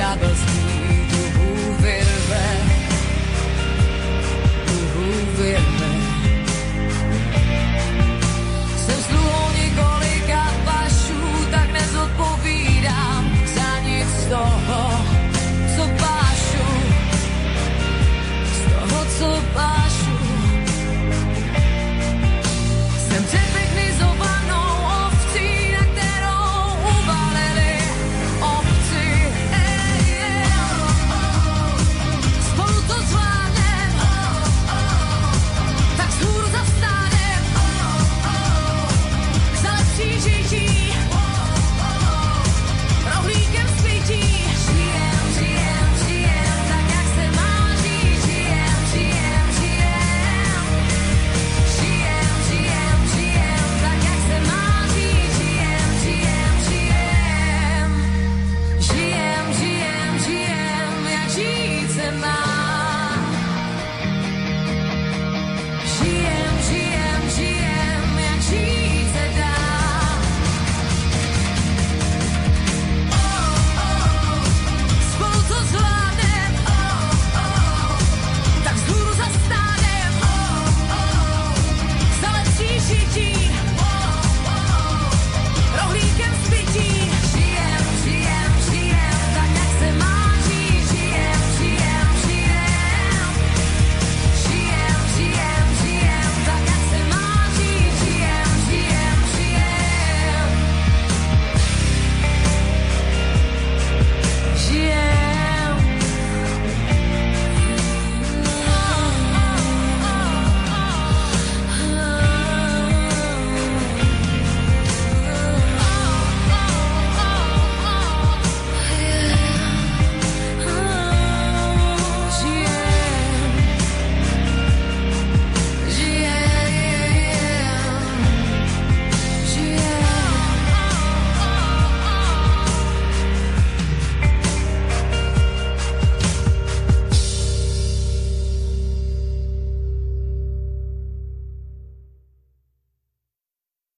Ďábelský duhů vyrve, duhů vyrve.